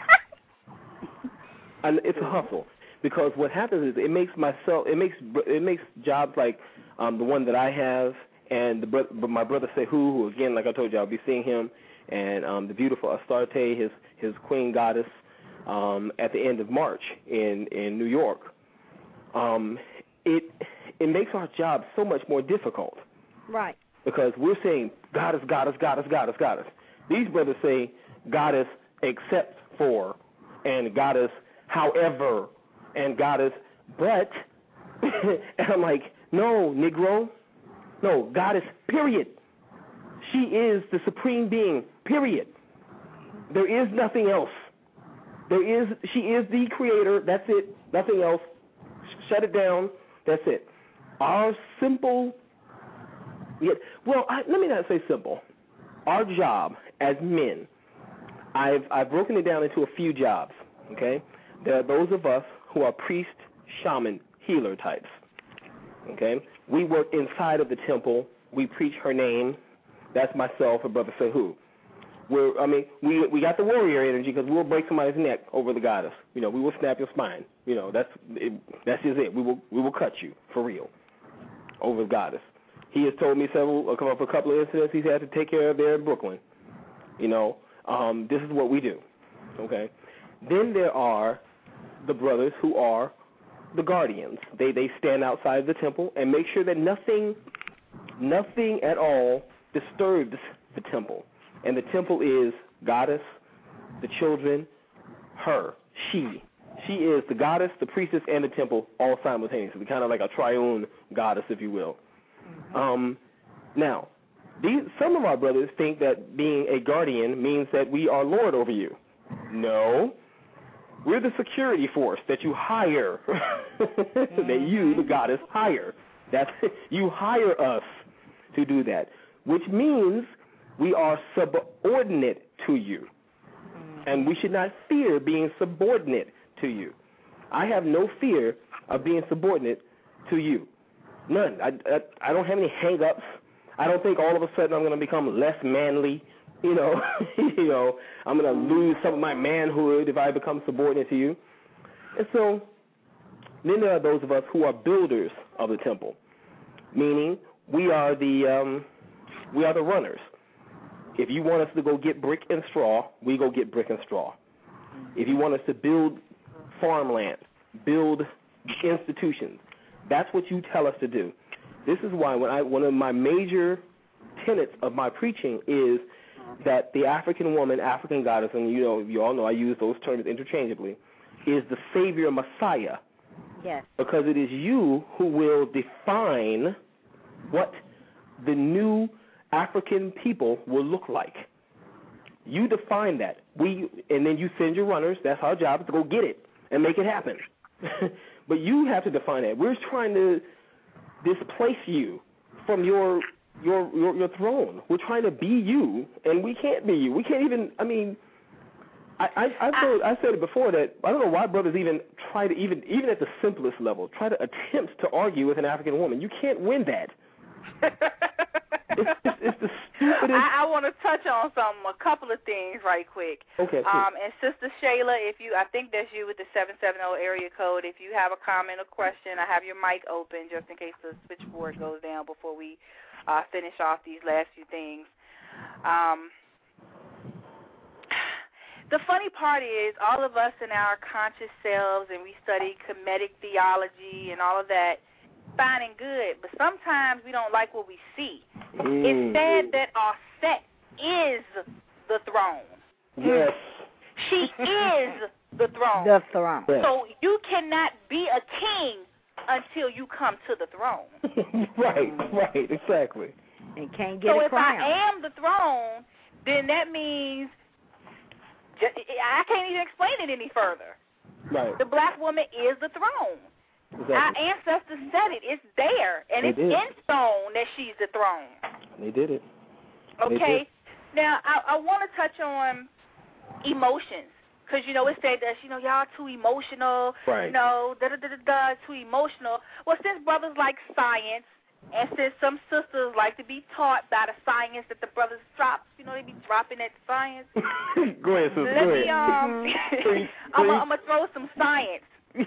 And it's a hustle because what happens is it makes myself, it makes it makes jobs like um, the one that I have, and the bro- my brother Sehu, who again, like I told you, I'll be seeing him, and um, the beautiful Astarte, his his queen goddess, um, at the end of March in in New York. Um, it it makes our job so much more difficult. Right. Because we're saying goddess, goddess, goddess, goddess, goddess. These brothers say goddess except for, and goddess however, and goddess but. And I'm like, no, Negro. No, goddess, period. She is the supreme being, period. There is nothing else. There is, she is the creator, that's it, nothing else. Shut it down, that's it. Our simple, yet, well, I, let me not say simple. Our job as men, I've, I've broken it down into a few jobs, okay? There are those of us who are priest, shaman, healer types, okay? We work inside of the temple. We preach her name. That's myself and Brother Sehu. We're, I mean, we we got the warrior energy because we'll break somebody's neck over the goddess. You know, we will snap your spine. You know, that's it, that's just it. We will we will cut you for real over the goddess. He has told me several, a couple of incidents he's had to take care of there in Brooklyn. You know, um, this is what we do. Okay. Then there are the brothers who are the guardians. They they stand outside the temple and make sure that nothing, nothing at all disturbs the temple. And the temple is goddess, the children, her, she. She is the goddess, the priestess, and the temple all simultaneously, kind of like a triune goddess, if you will. Mm-hmm. Um, now, these, some of our brothers think that being a guardian means that we are lord over you. No. We're the security force that you hire, mm-hmm. that you, the goddess, hire. That's you hire us to do that, which means we are subordinate to you, mm-hmm. and we should not fear being subordinate to you. I have no fear of being subordinate to you, none. I, I, I don't have any hang-ups. I don't think all of a sudden I'm going to become less manly. You know, you know, I'm going to lose some of my manhood if I become subordinate to you. And so then there are those of us who are builders of the temple, meaning we are the um, we are the runners. If you want us to go get brick and straw, we go get brick and straw. If you want us to build farmland, build institutions, that's what you tell us to do. This is why when I one of my major tenets of my preaching is that the African woman, African goddess, and you know, you all know I use those terms interchangeably, is the Savior Messiah. Yes. Because it is you who will define what the new African people will look like. You define that. We and then you send your runners. That's our job, to go get it and make it happen. But you have to define that. We're trying to displace you from your your your, your throne. We're trying to be you, and we can't be you. We can't even. I mean, I I I've heard, I said it before that I don't know why brothers even try to even even at the simplest level try to attempt to argue with an African woman. You can't win that. it's, it's, it's the stupidest. I, I want to touch on some a couple of things right quick. Okay. Um, and Sister Shayla, if you, I think that's you with the seven seven zero area code. If you have a comment or question, I have your mic open just in case the switchboard goes down before we uh, finish off these last few things. Um, the funny part is all of us in our conscious selves, and we study Kemetic theology and all of that, fine and good, but sometimes we don't like what we see. Mm. It's said that our set is the throne. Yes. She is the throne. The throne. Yes. So you cannot be a king until you come to the throne. Right, right, exactly. And can't get so a if crown. I am the throne, then that means I can't even explain it any further. Right. The black woman is the throne. Exactly. Our ancestors said it. It's there, and They it's did. in stone that she's the throne. They did it. They Okay? did. Now, I, I want to touch on emotions, because, you know, it said that, you know, y'all too emotional, Right. you know, da-da-da-da-da, too emotional. Well, since brothers like science, and since some sisters like to be taught by the science that the brothers drop, you know, they be dropping that science. Go ahead, sister. Let Go me, ahead. um, Please, I'm please. going to throw some science.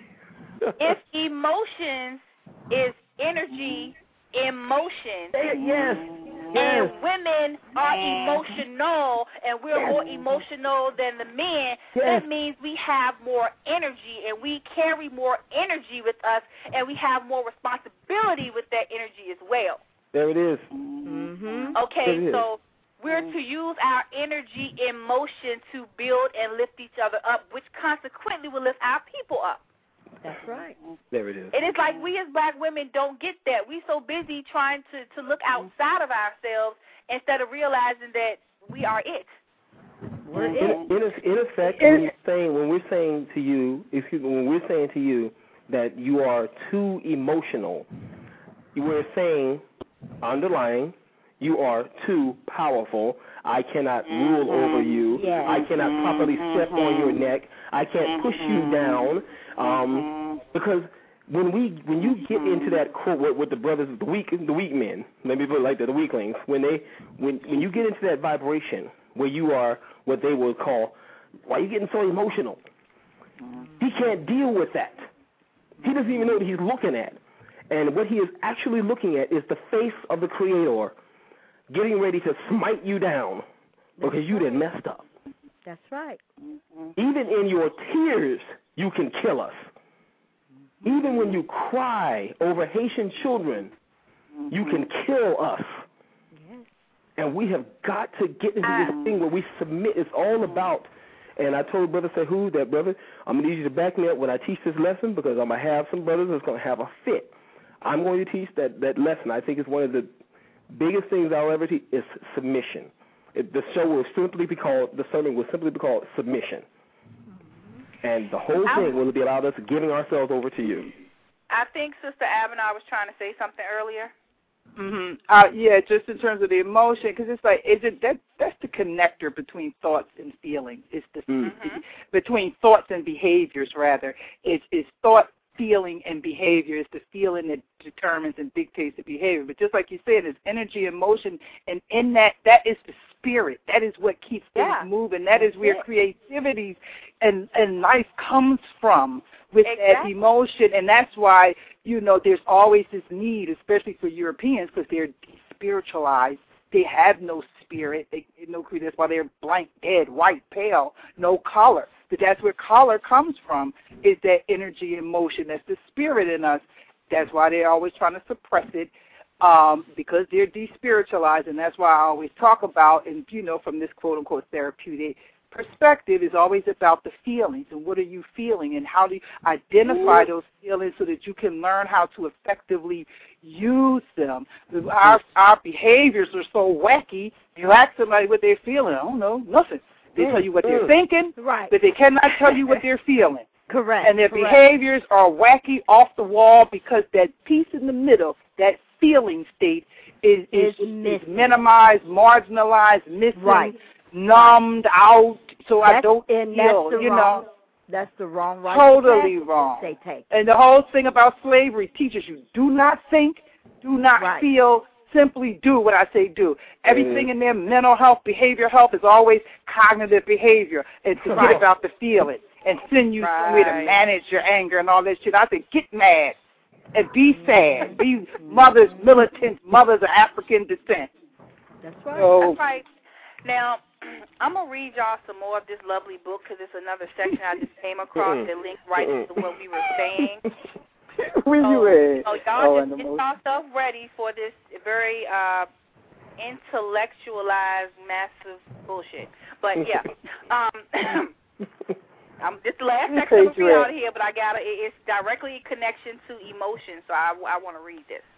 If emotions is energy in motion, Yes. and Yes. women are emotional, and we're Yes. more emotional than the men, Yes. that means we have more energy, and we carry more energy with us, and we have more responsibility with that energy as well. There it is. Mm-hmm. Okay, It is. so we're to use our energy in motion to build and lift each other up, which consequently will lift our people up. That's right. There it is. And it's like we as black women don't get that. We're so busy trying to, to look outside of ourselves instead of realizing that we are it. We're In, it. in, in effect, when, you're saying, when we're saying to you, excuse me, when we're saying to you that you are too emotional, we're saying, underlying, you are too powerful. I cannot rule over you. Yes. I cannot properly step on your neck. I can't push you down. Um, because when we when you get into that quote with, with the brothers, the weak the weak men, let me put it like that, the weaklings, when they when when you get into that vibration where you are what they would call, why are you getting so emotional? He can't deal with that. He doesn't even know what he's looking at. And what he is actually looking at is the face of the Creator getting ready to smite you down because you done messed up. That's right. Even in your tears, you can kill us. Even when you cry over Haitian children, you can kill us. Yes. And we have got to get into this thing where we submit. It's all about, and I told Brother Sahu that, brother, I'm going to need you to back me up when I teach this lesson because I'm going to have some brothers that's going to have a fit. I'm going to teach that, that lesson. I think it's one of the biggest things I'll ever teach is submission. It, the show will simply be called, the sermon will simply be called Submission. And the whole thing will be about us giving ourselves over to you. I think Sister Avenar was trying to say something earlier. Mm-hmm. Uh, yeah, just in terms of the emotion, because it's like, is it that that's the connector between thoughts and feelings. It's the Mm-hmm. between thoughts and behaviors, rather. It's it's thought, feeling, and behavior. It's the feeling that determines and dictates the behavior. But just like you said, it's energy and motion, and in that, that is the spirit. That is what keeps things Yeah. moving. That is where creativity and, and life comes from, with that Exactly. emotion. And that's why, you know, there's always this need, especially for Europeans, because they're spiritualized. They have no spirit, they no creed. That's why they're blank, dead, white, pale, no color. But that's where color comes from, is that energy and motion. That's the spirit in us. That's why they're always trying to suppress it, um, because they're despiritualized. And that's why I always talk about, and you know, from this quote-unquote therapeutic perspective, is always about the feelings and what are you feeling and how do you identify those feelings so that you can learn how to effectively use them. Our our behaviors are so wacky. You ask somebody what they're feeling, I don't know, nothing. They tell you what they're thinking, Right. but they cannot tell you what they're feeling. Correct. And their Correct. behaviors are wacky, off the wall, because that piece in the middle, that feeling state, is is, Is is missing. minimized, marginalized, missing, Right. numbed out, so I That's- don't and feel, that's the you wrong, know. That's the wrong right. Totally path wrong. They take. And the whole thing about slavery teaches you, do not think, do not Right. feel, simply do what I say do. Everything in their mental health, behavioral health is always cognitive behavior and to Right. get about the feeling and send you Right. somewhere to manage your anger and all that shit. I think get mad and be sad. Be mothers, militant mothers of African descent. That's right. So, That's right. Now, I'm going to read y'all some more of this lovely book because it's another section I just came across Mm-mm. that links right Mm-mm. into what we were saying. where So, you at? so y'all Oh, just and the get most- yourself ready for this very uh, intellectualized, massive bullshit. But, yeah. Um, Um, this is the last Let me section I'm page going to you read at. out of here, but I gotta, it, it's directly in connection to emotion, so I, I want to read this.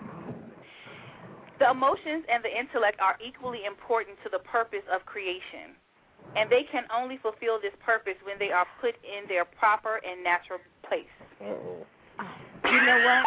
The emotions and the intellect are equally important to the purpose of creation, and they can only fulfill this purpose when they are put in their proper and natural place. Uh-oh. You know what?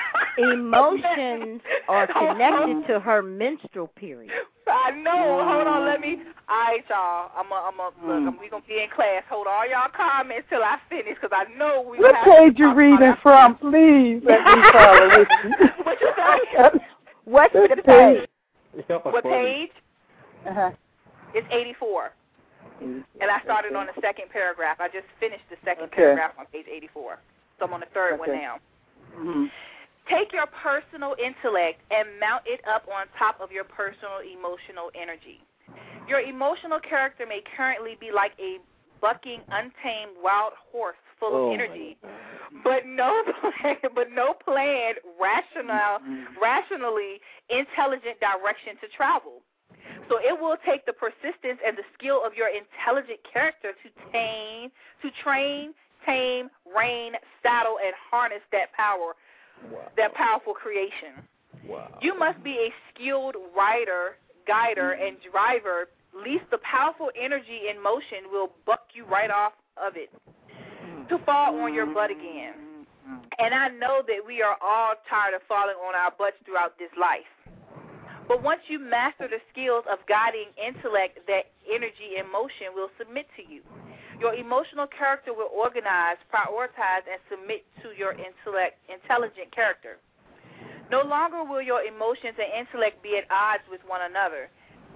Emotions are connected to her menstrual period. I know. Hold on, let me. All right, y'all. I'm a, I'm a, look, Mm. I'm, we gonna be in class. Hold all y'all comments till I finish, because I know we. What have page to you talk reading about from? Please let me follow with you. What you say? What's That's the page. page? What page? Uh-huh. It's eighty-four. And I started on the second paragraph. I just finished the second Okay. paragraph on page eighty-four. So I'm on the third one Okay. now. Mm-hmm. Take your personal intellect and mount it up on top of your personal emotional energy. Your emotional character may currently be like a bucking, untamed wild horse full Oh, of my energy, God. but no plan, but no planned, rational, Mm-hmm. rationally intelligent direction to travel. So it will take the persistence and the skill of your intelligent character to tame, to train, tame, rein, saddle, and harness that power, Wow. that powerful creation. Wow. You must be a skilled rider, guider, and driver, lest the powerful energy in motion will buck you right off of it, to fall on your butt again. And I know that we are all tired of falling on our butts throughout this life. But once you master the skills of guiding intellect, that energy in motion will submit to you. Your emotional character will organize, prioritize, and submit to your intellect, intelligent character. No longer will your emotions and intellect be at odds with one another.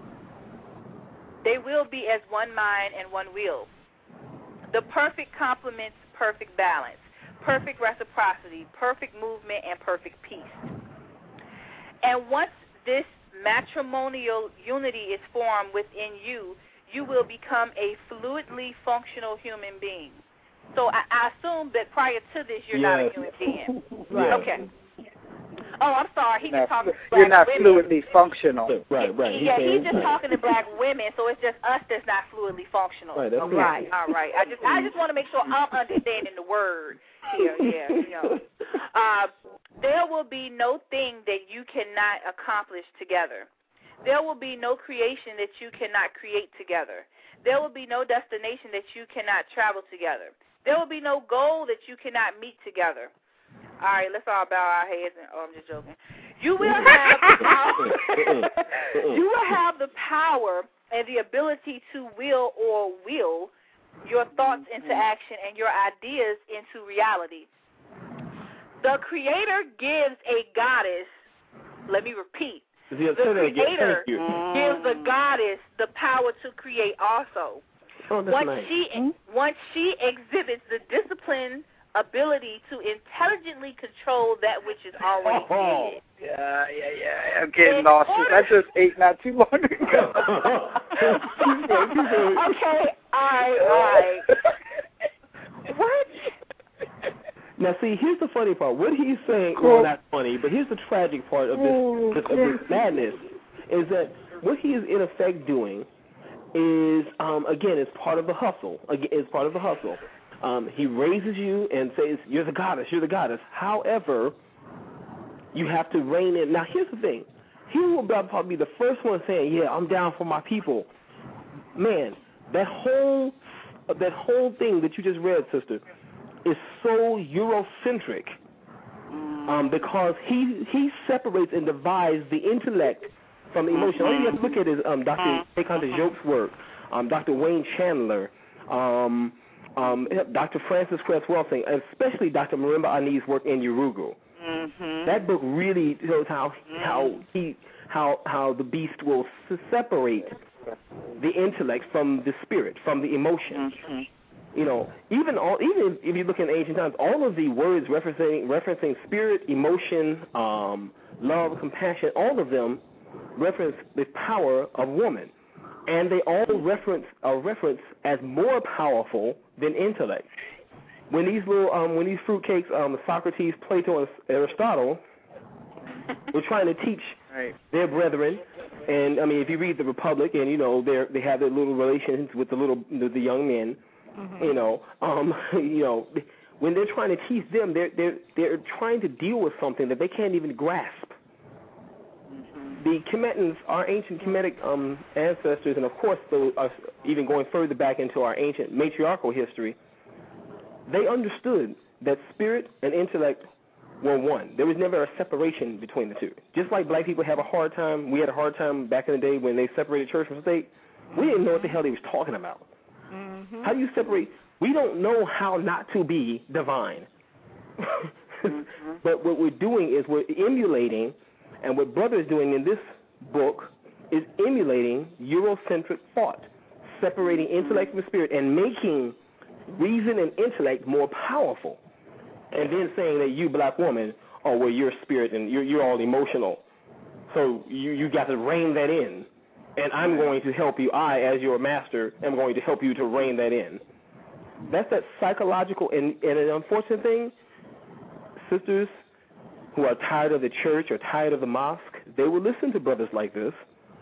They will be as one mind and one will. The perfect complements perfect balance, perfect reciprocity, perfect movement, and perfect peace. And once this matrimonial unity is formed within you, you will become a fluidly functional human being. So I, I assume that prior to this, you're not a Yes. human being. Right. Okay. Oh, I'm sorry. He Not just talking to flu- black You're not women. fluidly functional. Right, right. Yeah, He he's said- just talking to black women, so it's just us that's not fluidly functional. Right, that's okay. right. All right. I just I just want to make sure I'm understanding the word here. Yeah, you know. Uh, there will be no thing that you cannot accomplish together. There will be no creation that you cannot create together. There will be no destination that you cannot travel together. There will be no goal that you cannot meet together. All right, let's all bow our heads. And, oh, I'm just joking. You will have the power. You will have the power and the ability to will or will your thoughts into action and your ideas into reality. The Creator gives a goddess, let me repeat, Yeah, the say that again. Creator Thank you. gives the goddess the power to create also. Oh, that's Once nice. she once she exhibits the discipline, ability to intelligently control that which is already created. Yeah, yeah, yeah. I'm getting In nauseous. order- I just ate not too long ago. Okay, all right, all right. What? Now, see, here's the funny part. What he's saying, Cool. well, not funny, but here's the tragic part of Oh, this, of this madness, is that what he is in effect doing is, um, again, it's part of the hustle. Again, it's part of the hustle. Um, he raises you and says, you're the goddess, you're the goddess. However, you have to rein in. Now, here's the thing. He will probably be the first one saying, yeah, I'm down for my people. Man, that whole that whole thing that you just read, sister, is so Eurocentric um, because he he separates and divides the intellect from the emotion. All you have to look at is um, Doctor Descartes Jogues' work, um, Doctor Wayne Chandler, um, um, Doctor Francis Cress Welsing, especially Doctor Marimba Ani's work in Urugu. Mm-hmm. That book really shows how how he how how the beast will s- separate the intellect from the spirit, from the emotion. Mm-hmm. You know, even all even if you look in ancient times, all of the words referencing referencing spirit, emotion, um, love, compassion, all of them reference the power of woman, and they all reference are referenced as more powerful than intellect. When these little um, when these fruitcakes, um, Socrates, Plato, and Aristotle were trying to teach right. their brethren, and I mean, if you read the Republic, and you know they they have their little relations with the little the, the young men. Mm-hmm. You know, um, you know, when they're trying to teach them, they're they're they're trying to deal with something that they can't even grasp. Mm-hmm. The Kemetans, our ancient Kemetic um, ancestors, and of course, those, uh, even going further back into our ancient matriarchal history, they understood that spirit and intellect were one. There was never a separation between the two. Just like black people have a hard time, we had a hard time back in the day when they separated church from state. We didn't know what the hell they was talking about. Mm-hmm. How do you separate? We don't know how not to be divine. mm-hmm. But what we're doing is we're emulating, and what Brother is doing in this book is emulating Eurocentric thought, separating intellect from spirit and making reason and intellect more powerful. And then saying that you, black woman, oh, well, you're spirit and you're, you're all emotional. So you, you got to rein that in. And I'm going to help you. I, as your master, am going to help you to rein that in. That's that psychological, and, and an unfortunate thing, sisters who are tired of the church or tired of the mosque, they will listen to brothers like this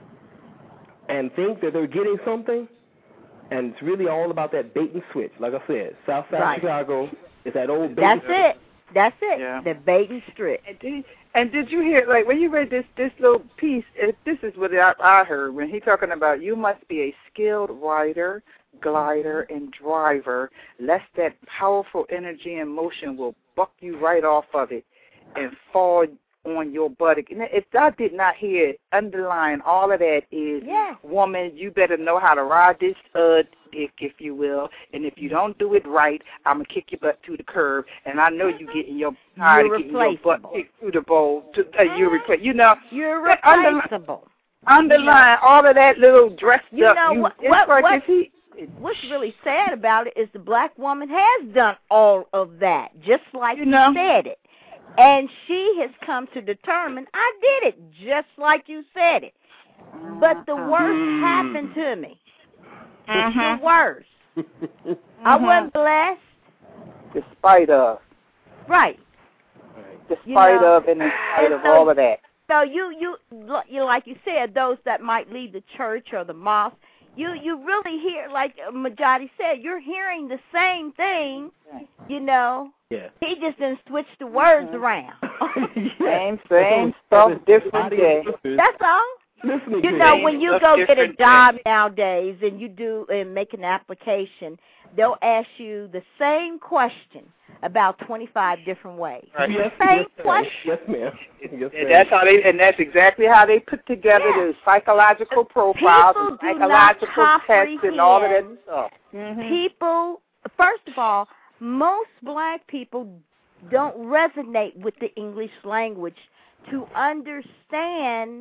and think that they're getting something, and it's really all about that bait and switch. Like I said, Southside right. Chicago is that old bait That's and it. That's it. Yeah. The bait and strip. And did, and did you hear, like, when you read this this little piece, it, this is what I, I heard, when he talking about you must be a skilled rider, glider, and driver, lest that powerful energy and motion will buck you right off of it and fall on your buttock. And if I did not hear it, underlying all of that is, yeah. woman, you better know how to ride this uh, dick, if you will, and if you don't do it right, I'm going to kick your butt to the curb, and I know you getting your tired of getting your butt kicked through the bowl. To, uh, you're replaceable. You know, you're replaceable. Underlying, underlying all of that little dressed you up. Know, you, what, it's what, like what, if he, what's really sad about it is the black woman has done all of that, just like you, you know, said it. And she has come to determine, I did it just like you said it. But the worst mm. happened to me. Mm-hmm. The worst. mm-hmm. I wasn't blessed. Despite of. Right. Despite you know, of and in spite and of so, all of that. So you, you, you, like you said, those that might leave the church or the mosque, you, you really hear, like Majadi said, you're hearing the same thing, you know. Yeah. He just didn't switch the words mm-hmm. around. Same, same stuff, different day. That's all. Listening you know, him. when you go get a job day. nowadays and you do and make an application, they'll ask you the same question about twenty-five different ways. Right. Yes, same yes, question. Yes, ma'am. Yes, ma'am. And that's how they, and that's exactly how they put together yeah. the psychological profiles, People and psychological tests, and all of that stuff. Mm-hmm. People, first of all, most black people don't resonate with the English language to understand,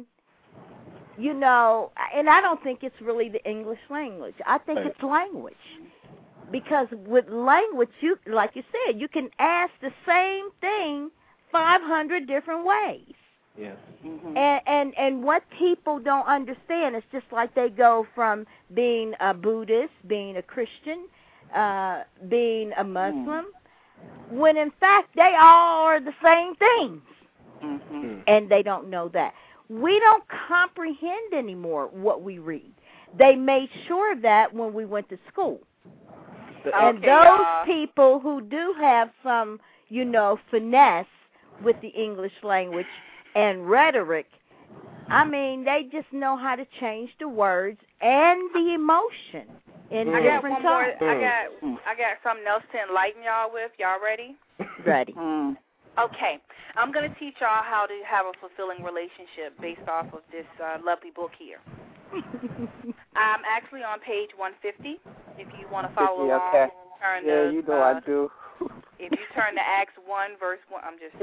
you know, and I don't think it's really the English language. I think right. it's language. Because with language, you, like you said, you can ask the same thing five hundred different ways. Yes. Mm-hmm. And, and and what people don't understand is just like they go from being a Buddhist, being a Christian, uh, being a Muslim, mm-hmm. when in fact they all are the same things. Mm-hmm. And they don't know that. We don't comprehend anymore what we read. They made sure of that when we went to school. Okay, and those y'all. people who do have some, you know, finesse with the English language and rhetoric, I mean, they just know how to change the words and the emotion in I got different one more. times. I got I got something else to enlighten y'all with. Y'all ready? Ready. Mm. Okay. I'm going to teach y'all how to have a fulfilling relationship based off of this uh, lovely book here. I'm actually on page one fifty. If you want to follow fifty, along, okay. turn yeah, the, you know uh, I do. If you turn to Acts one, verse one, I'm just.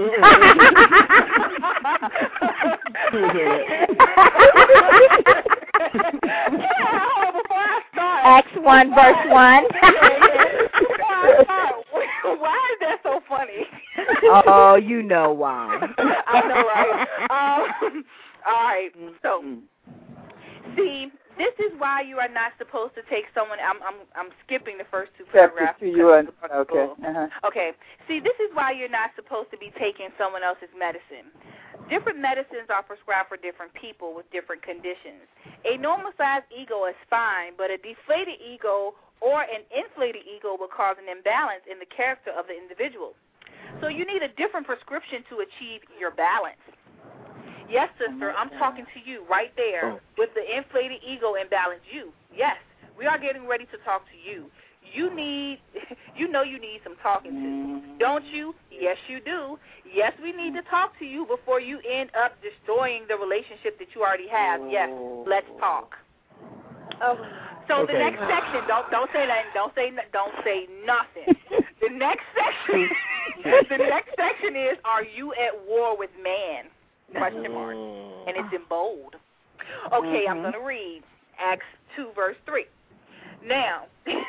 yeah, before I start. Acts one, verse one. Why is that so funny? Oh, you know why. I know, right? Um, all right. So, see. This is why you are not supposed to take someone. I'm I'm I'm skipping the first two paragraphs. You and, okay. Uh-huh. Okay. See, this is why you're not supposed to be taking someone else's medicine. Different medicines are prescribed for different people with different conditions. A normal-sized ego is fine, but a deflated ego or an inflated ego will cause an imbalance in the character of the individual. So you need a different prescription to achieve your balance. Yes, sister, I'm talking to you right there oh. with the inflated ego imbalance. You, yes, we are getting ready to talk to you. You need, you know you need some talking to, don't you? Yes, you do. Yes, we need to talk to you before you end up destroying the relationship that you already have. Yes, let's talk. Oh. So okay. the next section, don't don't say that, don't say don't say nothing. The next section, the next section is, are you at war with man? Question mark, and it's in bold. Okay, mm-hmm. I'm going to read Acts two, verse three. Now,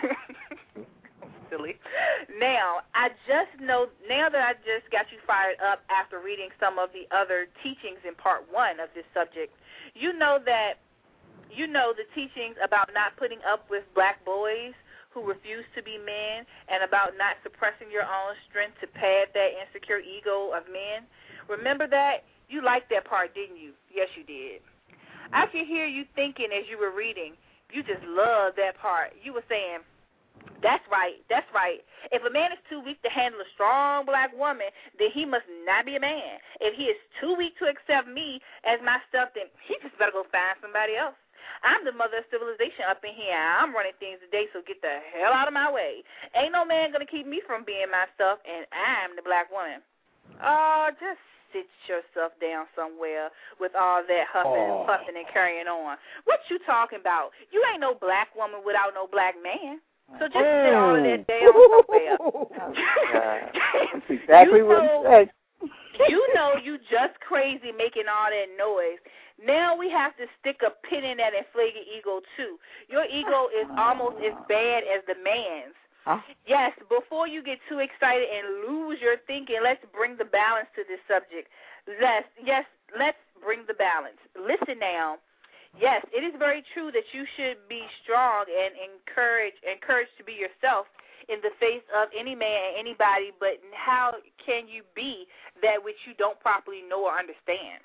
silly. Now, I just know, now that I just got you fired up after reading some of the other teachings in part one of this subject, you know that, you know the teachings about not putting up with black boys who refuse to be men and about not suppressing your own strength to pad that insecure ego of men. Remember that? You liked that part, didn't you? Yes, you did. I could hear you thinking as you were reading. You just loved that part. You were saying, that's right, that's right. If a man is too weak to handle a strong black woman, then he must not be a man. If he is too weak to accept me as my stuff, then he just better go find somebody else. I'm the mother of civilization up in here. I'm running things today, so get the hell out of my way. Ain't no man going to keep me from being my stuff, and I'm the black woman. Oh, just sit yourself down somewhere with all that huffing oh. and puffing and carrying on. What you talking about? You ain't no black woman without no black man. So just oh. sit all of that down somewhere. Oh, That's exactly you what know, he said. You know you just crazy making all that noise. Now we have to stick a pin in that inflated ego, too. Your ego is almost as bad as the man's. Huh? Yes, before you get too excited and lose your thinking, let's bring the balance to this subject. Let's, yes, let's bring the balance. Listen now. Yes, it is very true that you should be strong and encourage, encouraged to be yourself in the face of any man, anybody, but how can you be that which you don't properly know or understand?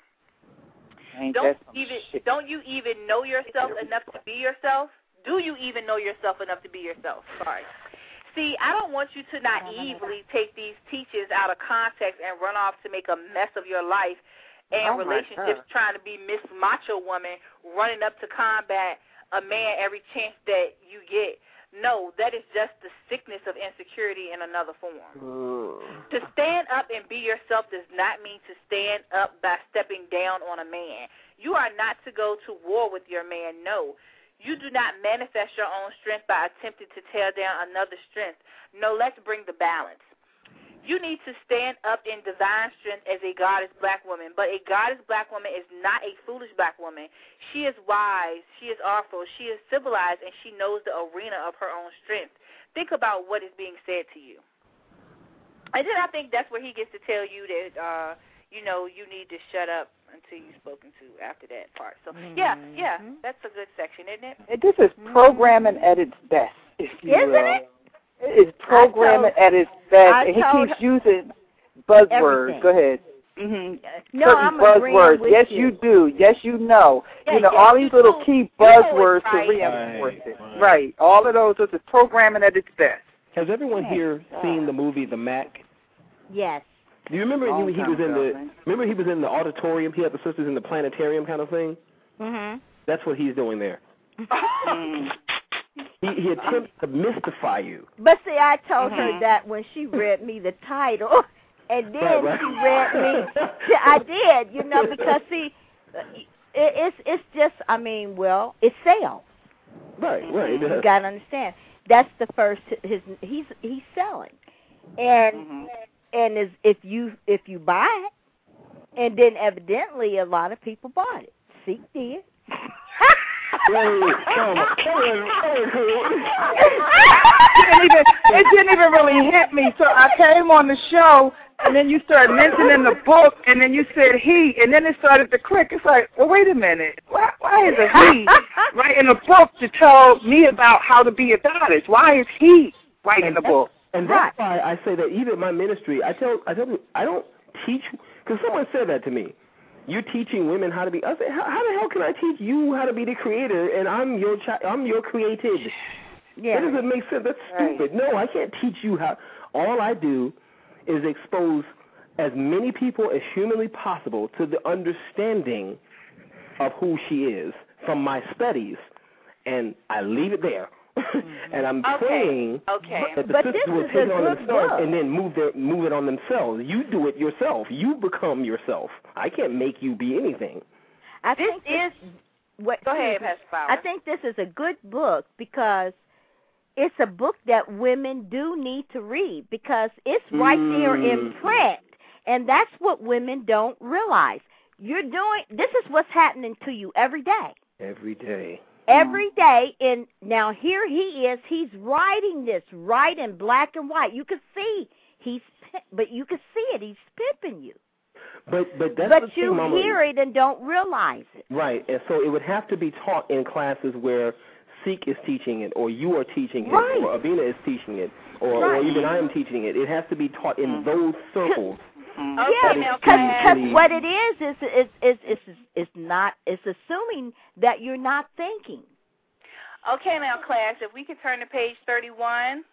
Ain't don't even shit. Don't you even know yourself enough to be yourself? Do you even know yourself enough to be yourself? Sorry. See, I don't want you to naively take these teachings out of context and run off to make a mess of your life and oh relationships trying to be Miss Macho Woman running up to combat a man every chance that you get. No, that is just the sickness of insecurity in another form. Ooh. To stand up and be yourself does not mean to stand up by stepping down on a man. You are not to go to war with your man, no. You do not manifest your own strength by attempting to tear down another's strength. No, let's bring the balance. You need to stand up in divine strength as a goddess black woman, but a goddess black woman is not a foolish black woman. She is wise, she is awful, she is civilized, and she knows the arena of her own strength. Think about what is being said to you. And then I think that's where he gets to tell you that, uh, you know, you need to shut up until you're spoken to after that part. So, yeah, yeah, that's a good section, isn't it? This is programming at its best, if you Isn't will. it? It's programming at its best, and he keeps using buzzwords. Everything. Go ahead. Mm-hmm. No, Certain I'm buzzwords. with yes, you. you do. Yes, you know. Yeah, you know yes, all these little do. key You buzzwords right. to reinforce right, it. right. Right. All of those. This is programming at its best. Has everyone Yeah. here seen the movie The Mac? Yes. Do you remember Long he, he time was in ago, the man. remember he was in the auditorium? He had the sisters in the planetarium kind of thing. Mhm. That's what he's doing there. He, he attempts to mystify you. But see, I told Mm-hmm. her that when she read me the title, and then Right, right. she read me. See, I did, you know, because see, it, it's it's just, I mean, well, it sells. Right, right. You got to understand. That's the first. His he's he's selling, and Mm-hmm. and is if you if you buy it, and then evidently a lot of people bought it. Seek did. Wait, come on, come on, come on. It didn't even, it didn't even really hit me. So I came on the show, and then you started mentioning the book, and then you said he, and then it started to click. It's like, well, wait a minute. Why, why is a he writing a book to tell me about how to be a goddess? Why is he writing the book? And that's why I say that even my ministry, I tell, I tell you, I don't teach, because someone said that to me. You're teaching women how to be. I said, how, how the hell can I teach you how to be the creator, and I'm your child, I'm your created? Yeah. That doesn't make sense. That's stupid. Right. No, I can't teach you how. All I do is expose as many people as humanly possible to the understanding of who she is from my studies, and I leave it there. And I'm okay. praying okay. that the but sisters will take it on themselves and then move their move it on themselves. You do it yourself. You become yourself. I can't make you be anything. I this think is. This, what, go ahead, Pastor Flowers. I think this is a good book because it's a book that women do need to read because it's right mm. there in print, and that's what women don't realize. You're doing this is what's happening to you every day. Every day. Every day, and now here he is. He's writing this right in black and white. You can see he's, but you can see it. He's pimping you. But but that's but the you thing, Mama. hear it and don't realize it. Right, and so it would have to be taught in classes where Seek is teaching it, or you are teaching it, right. or Abina is teaching it, or, right. or even I am teaching it. It has to be taught in mm-hmm. those circles. Okay, yeah, because what it is is is is is is not. It's assuming that you're not thinking. Okay, now class, if we could turn to page thirty-one.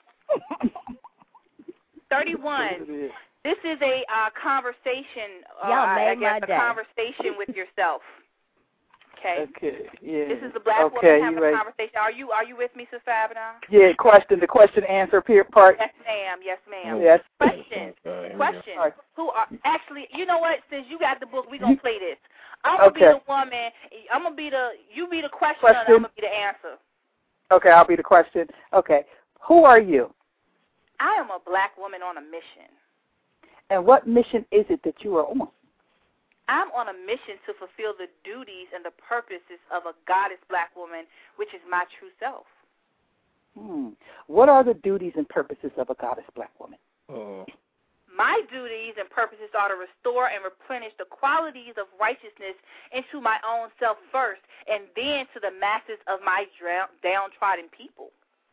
thirty-one. This is a uh, conversation. Uh, I guess a day. conversation with yourself. Okay. Okay. Yeah. This is the black okay, woman having right. a conversation. Are you are you with me, Sister Abena? Yeah. Question. The question answer part. Yes, ma'am. Yes, ma'am. Yes. Question. Okay. Question. Right. Who are actually? You know what? Since you got the book, we gonna play this. I'm gonna okay. be the woman. I'm gonna be the. You be the question. question. And I'm gonna be the answer. Okay, I'll be the question. Okay. Who are you? I am a black woman on a mission. And what mission is it that you are on? I'm on a mission to fulfill the duties and the purposes of a goddess black woman, which is my true self. Hmm. What are the duties and purposes of a goddess black woman? Oh. My duties and purposes are to restore and replenish the qualities of righteousness into my own self first, and then to the masses of my downtrodden people.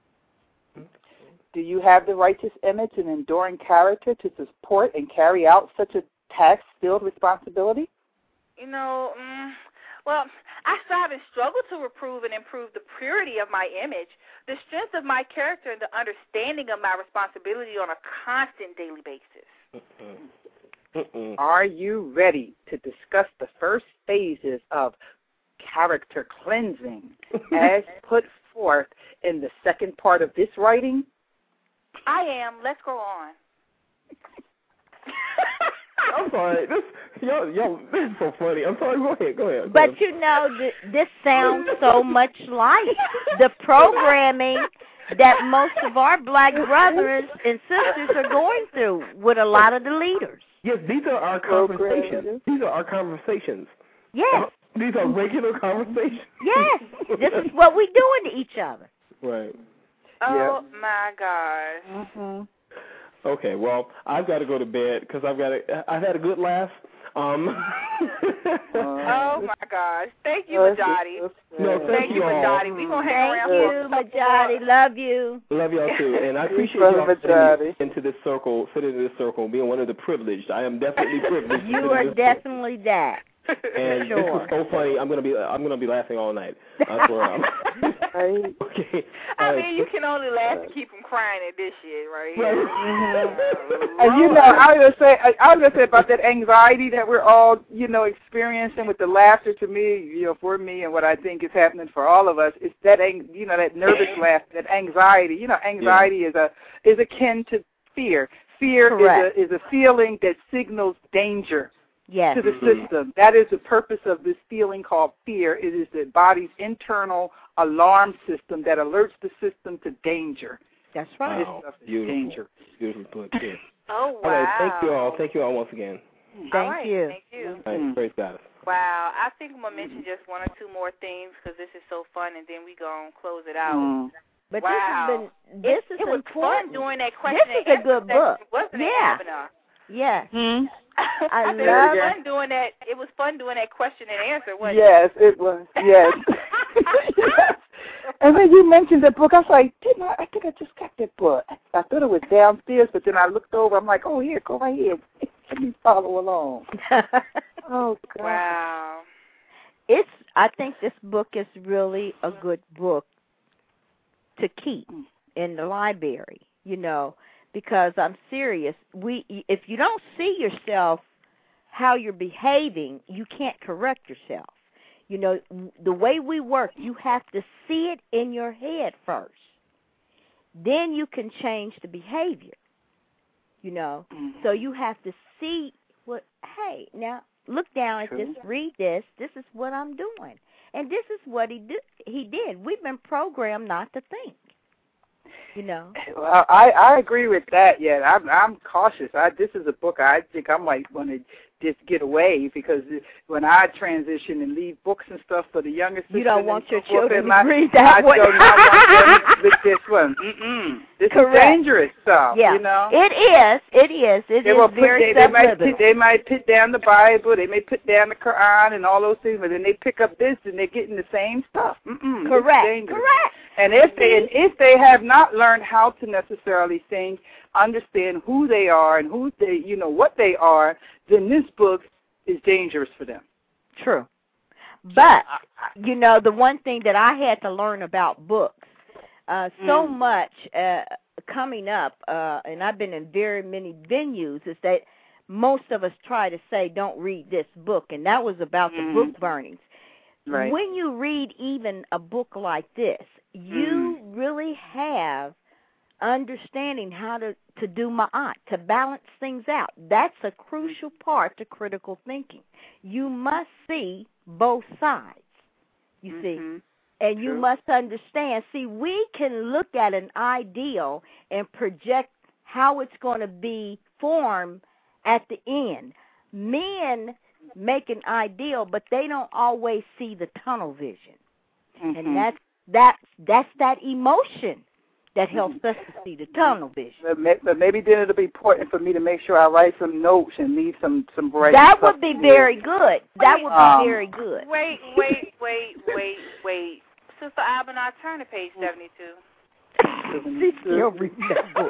Do you have the righteous image and enduring character to support and carry out such a task-filled responsibility? You know, mm, well, I strive and struggle to reprove and improve the purity of my image, the strength of my character, and the understanding of my responsibility on a constant daily basis. Mm-mm. Mm-mm. Are you ready to discuss the first phases of character cleansing as put forth in the second part of this writing? I am. Let's go on. I'm sorry. This, yo, yo, this is so funny. I'm sorry. Go ahead. Go ahead. Go but ahead. you know, th- this sounds so much like the programming that most of our black brothers and sisters are going through with a lot of the leaders. Yes, these are our conversations. These are our conversations. Yes. Uh, these are regular conversations. Yes. This is what we're doing to each other. Right. Oh, yeah. my gosh. Mm-hmm. Okay, well, I've got to go to bed because I've got to, I've had a good laugh. Um, oh, my gosh. Thank you, Majati. No, thank, thank you, Majati. We're going to hang thank around you, for Majati. Love you. Love y'all, too. And I appreciate y'all fitting into this circle, fitting into this circle, being one of the privileged. I am definitely privileged. You are definitely that. And sure. this was so funny. I'm gonna be I'm gonna be laughing all night. I swear. I'm okay. I uh, mean, you can only laugh to keep from crying at this shit, right? Right. Mm-hmm. And you know, I was gonna say I, I was gonna say about that anxiety that we're all you know experiencing with the laughter. To me, you know, for me, and what I think is happening for all of us, is that you know that nervous laughter, that anxiety. You know, anxiety yeah. is a is akin to fear. Fear Correct. is a is a feeling that signals danger. Yes. To the system. That is the purpose of this feeling called fear. It is the body's internal alarm system that alerts the system to danger. That's right. Wow. This stuff is Beautiful. dangerous. Beautiful book, yeah. Oh, wow. All right, thank you all. Thank you all once again. Thank all right, you. Thank you. All right, praise God. Wow. I think I'm going to mention just one or two more things because this is so fun, and then we going to close it out. Mm. But wow. this has been, this it, is it was important. fun doing that question This is and a good answer book. session, wasn't Yeah. it, Abner? Yes. Hmm? I, I think love it was fun doing that. It was fun doing that question and answer, wasn't Yes, it was. Yes. Yes. And then you mentioned the book. I was like, didn't I? I think I just got that book. I thought it was downstairs, but then I looked over. I'm like, oh, here, go right here. Let me follow along. Oh, God. Wow. It's. I think this book is really a good book to keep in the library, you know, because I'm serious. We, if you don't see yourself how you're behaving, you can't correct yourself. You know, the way we work, you have to see it in your head first. Then you can change the behavior, you know. Mm-hmm. So you have to see what, hey, now look down at True. this, read this, this is what I'm doing. And this is what he did. He did. We've been programmed not to think, you know. Well, I, I agree with that, yet. I'm, I'm cautious. I, this is a book I think I might want to just get away because when I transition and leave books and stuff for the younger sisters, you don't want your so forth, children to my, read that I one. do not want them with this one. Mm-mm. This Correct. is dangerous stuff, Yeah. you know. It is. It is. It they is will put, very they, they might subliminal. put, they might put down the Bible, they may put down the Quran and all those things, but then they pick up this and they're getting the same stuff. Mm-mm. Correct. Correct. And if they and if they have not learned how to necessarily think, understand who they are and who they, you know, what they are, then this book is dangerous for them. True. But, you know, the one thing that I had to learn about books, uh, so Mm. much uh, coming up, uh, and I've been in very many venues, is that most of us try to say, don't read this book, and that was about Mm. the book burnings. Right. When you read even a book like this, you mm. really have understanding how to, to do ma'at, to balance things out. That's a crucial part to critical thinking. You must see both sides, you mm-hmm. see, and you True. must understand. See, we can look at an ideal and project how it's going to be formed at the end. Men make an ideal, but they don't always see the tunnel vision. Mm-hmm. And that's, that's, that's that emotion that helps us to see the tunnel vision. But maybe then it'll be important for me to make sure I write some notes and leave some some bright. That would be very good. That would be um, very good. Wait, wait, wait, wait, wait. Sister Abner, turn to page seventy-two. She's still reading that book.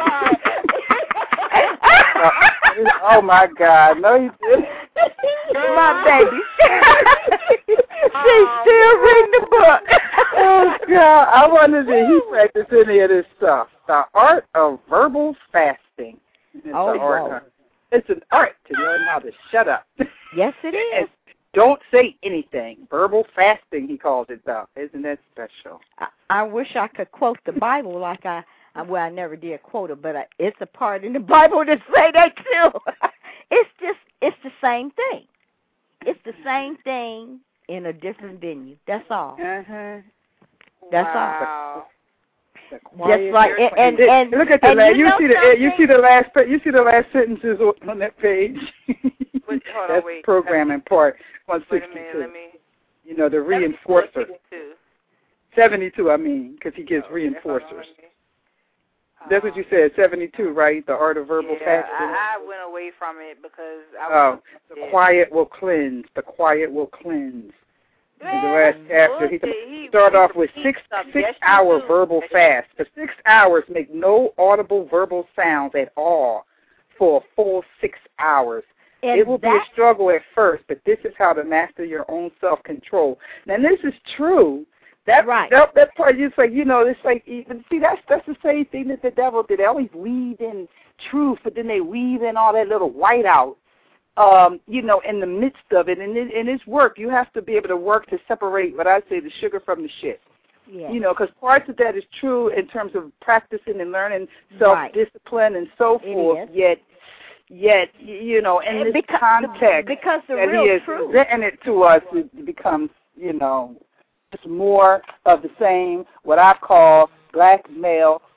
Oh, my God. No, you didn't. My baby. She's still reading the book. Oh, God. I wonder if he practiced any of this stuff. The art of verbal fasting. It's oh, an art. wow. It's an art to learn how to shut up. Yes, it is. Don't say anything. Verbal fasting, he calls it, though. Isn't that special? I, I wish I could quote the Bible like I, well, I never did quote it, but I, it's a part in the Bible to say that, too. It's just, it's the same thing. It's the same thing in a different venue. That's all. Uh-huh. That's wow. all. Just like and, and, and look at the and last. You, you know see the you see the last you see the last sentences on that page. Wait, hold That's on, wait. programming part one Wait a sixty-two. minute, let me. You know the reinforcer. seventy-two, I mean, because he gives oh, reinforcers. Okay, That's what you said, seventy-two, right? The art of verbal yeah, fasting. I, I went away from it because I Oh, was the dead. quiet will cleanse. The quiet will cleanse. Man, In the last chapter, he he start he off with six stuff. six Yes, hour do. verbal yes, fast. For six hours, make no audible verbal sounds at all for a full six hours. and It will that, be a struggle at first, but this is how to master your own self-control. Now, this is true. That Right. that, that part, it's like, you know, it's like, even see, that's that's the same thing that the devil did. They always weave in truth, but then they weave in all that little whiteout, um, you know, in the midst of it. And in, in its work, you have to be able to work to separate what I say, the sugar from the shit. yeah. You know, because parts of that is true in terms of practicing and learning self-discipline and so It forth, is. yet, yet, you know, in And this because, context because the that real he is truth. presenting it to us, it becomes, you know, just more of the same, what I call black male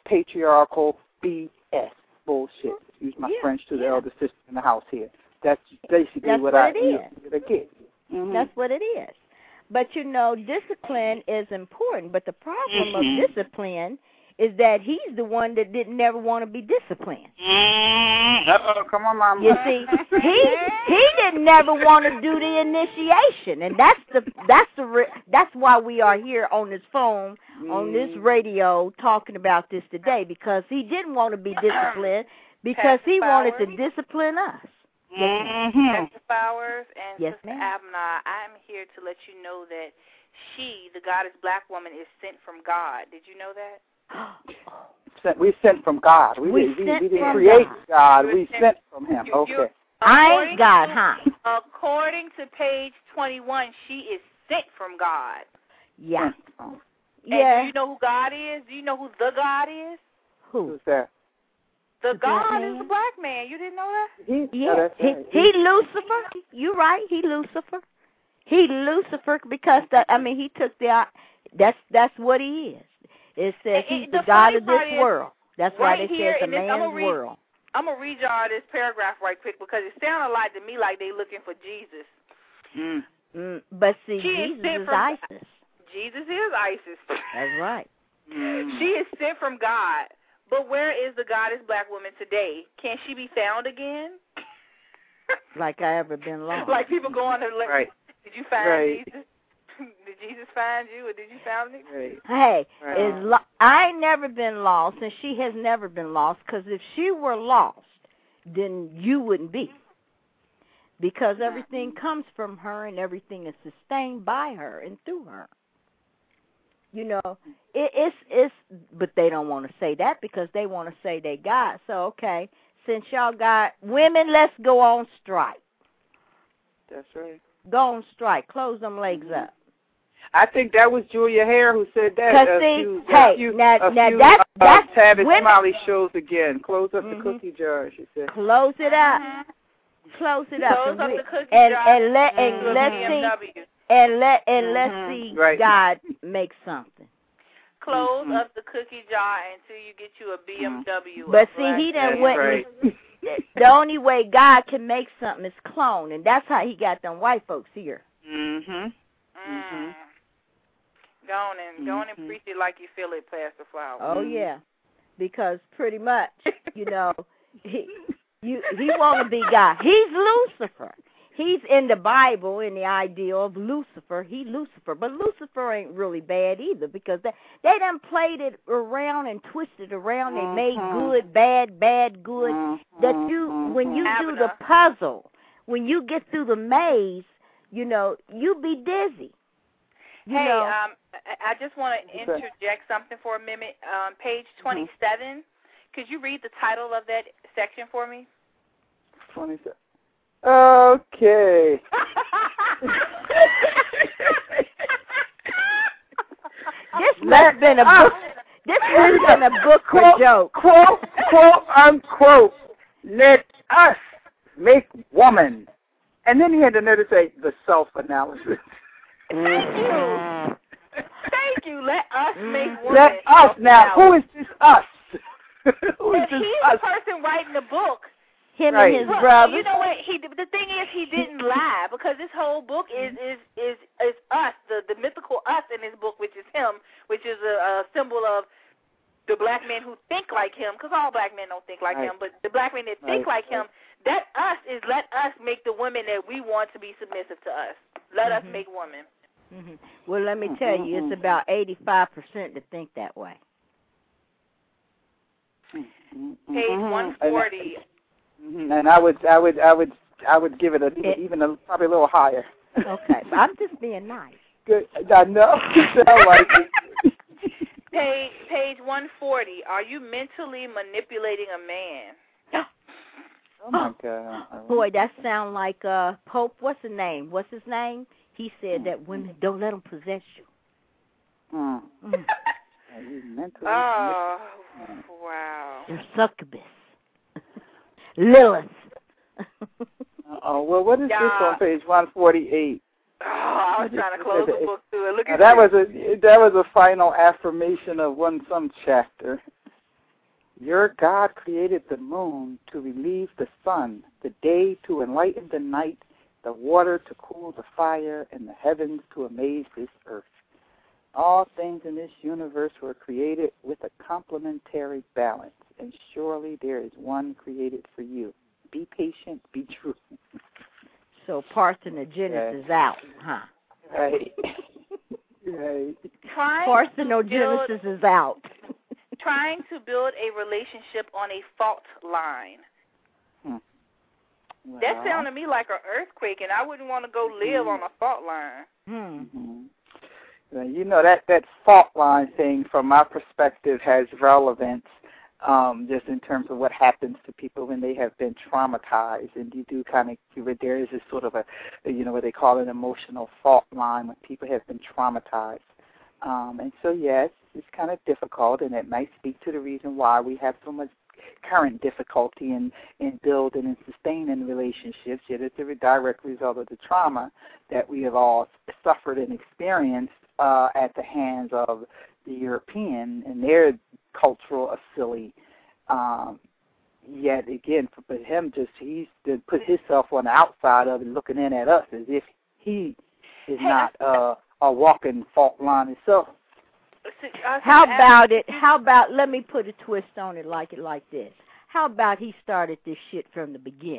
patriarchal B S bullshit. Use my yeah, French to the yeah. elder sister in the house here. That's basically That's what, what I it is. get. Mm-hmm. That's what it is. But, you know, discipline is important. But the problem mm-hmm. of discipline is that he's the one that didn't never want to be disciplined. Mm-hmm. Uh-oh, come on, Mama. You see, he he didn't never want to do the initiation, and that's the that's the re- that's why we are here on this phone, mm-hmm. on this radio, talking about this today, because he didn't want to be disciplined because he wanted to discipline us. Mm-hmm. Pastor Flowers and yes, Sister ma'am. Abner, I'm here to let you know that she, the goddess black woman, is sent from God. Did you know that? We sent from God. We, we, did, we, we didn't from create God. God. We sent from Him. You, okay. I ain't God, huh? According to page twenty-one, she is sent from God. Yeah. Oh. Yeah. And do you know who God is? Do you know who the God is? Who? Who's that? The, the God is the black man. You didn't know that? He, yeah. oh, that's he, right. he Lucifer. You right. He Lucifer. He Lucifer because that. I mean, he took the. That's that's what he is. It says and, he's and the, the God of this is, world. That's right why it here, says the this, man's I'm read, world. I'm gonna read y'all this paragraph right quick because it sounded like to me like they looking for Jesus. Mm. Mm. But see, she Jesus is, is from, ISIS. Jesus is ISIS. That's right. Mm. She is sent from God. But where is the goddess black woman today? Can she be found again? Like I ever been lost. Like people go on to like, right. Did you find right. Jesus? Did Jesus find you, or did you find me? Right. Hey, right. is lo- I ain't never been lost, and she has never been lost. Because if she were lost, then you wouldn't be. Because everything comes from her, and everything is sustained by her and through her. You know, it, it's it's, but they don't want to say that because they want to say they God. So okay, since y'all got women, let's go on strike. That's right. Go on strike. Close them legs mm-hmm. up. I think that was Julia Hare who said that. Cause a see, few, hey, a few, now, a now few, that's, uh, that's Tavis women. Smiley shows again. Close up mm-hmm. the cookie jar, she said. Close it up. Mm-hmm. Close it up. Close and up we, the cookie and, jar. and let and mm-hmm. let's B M W. see and let and mm-hmm. let's see right. God make something. Close mm-hmm. up the cookie jar until you get you a B M W. Mm-hmm. But see, he done went. Right. The only way God can make something is clone, and that's how he got them white folks here. Mm-hmm. Mm. Go on and go on and preach it like you feel it, Pastor Flowers. Oh yeah, because pretty much, you know, he you he want to be God. He's Lucifer. He's in the Bible in the idea of Lucifer. He Lucifer, but Lucifer ain't really bad either because they they done played it around and twisted around. They made good, bad, bad, good. That you when you do the puzzle, when you get through the maze, you know, you be dizzy. You hey, know. um, I just want to interject something for a minute. Um, page twenty-seven. Mm-hmm. Could you read the title of that section for me? twenty-seven. Okay. This must have been a book. This must have been a book quote, joke. Quote, quote, unquote, let us make woman. And then he had the nerve to say the self-analysis. Thank you. Thank you. Let us make woman. Let us. Now, who is this us? Who is but this he's us? the person writing the book. Him right. and his Look, brother. You know what? He the thing is he didn't lie because this whole book is is is, is us, the, the mythical us in this book, which is him, which is a, a symbol of the black men who think like him, because all black men don't think like right. him, but the black men that think right. like him, that us is let us make the women that we want to be submissive to us. Let mm-hmm. us make women. Mm-hmm. Well, let me tell you, it's about eighty-five percent to think that way. Page one forty. And I would, I would, I would, I would give it a it, even a, probably a little higher. Okay, I'm just being nice. Good, I know. Sound like it. Page page one forty. Are you mentally manipulating a man? Oh my God! Boy, that sound like uh Pope. What's his name? What's his name? He said that women don't let them possess you. Mm. Mm. Are you mentally oh, wow! You're succubus. Lilith. Oh, well, what is yeah. this on page one forty-eight? Oh, I was trying to close the book through it. Look at that this. was a that was a final affirmation of one some chapter. Your God created the moon to relieve the sun, the day to enlighten the night, the water to cool the fire, and the heavens to amaze this earth. All things in this universe were created with a complementary balance, and surely there is one created for you. Be patient, be true. So parthenogenesis right. is out, huh? Right. right. Trying Parthenogenesis build, is out. Trying to build a relationship on a fault line. Hmm. Well, that sounded to me like an earthquake, and I wouldn't want to go live mm-hmm. on a fault line. Hmm. Well, you know, that, that fault line thing, from my perspective, has relevance um, just in terms of what happens to people when they have been traumatized. And you do kind of, there is this sort of a, you know, what they call an emotional fault line when people have been traumatized. Um, and so, yes, it's kind of difficult, and it might speak to the reason why we have so much current difficulty in, in building and sustaining relationships. Yet it's a direct result of the trauma that we have all suffered and experienced uh, at the hands of the European and their cultural affili. Um, yet again, for him, just he's to put himself on the outside of it, looking in at us as if he is hey, not uh, a walking fault line himself. How about it? How about, let me put a twist on it like it like this. How about he started this shit from the beginning?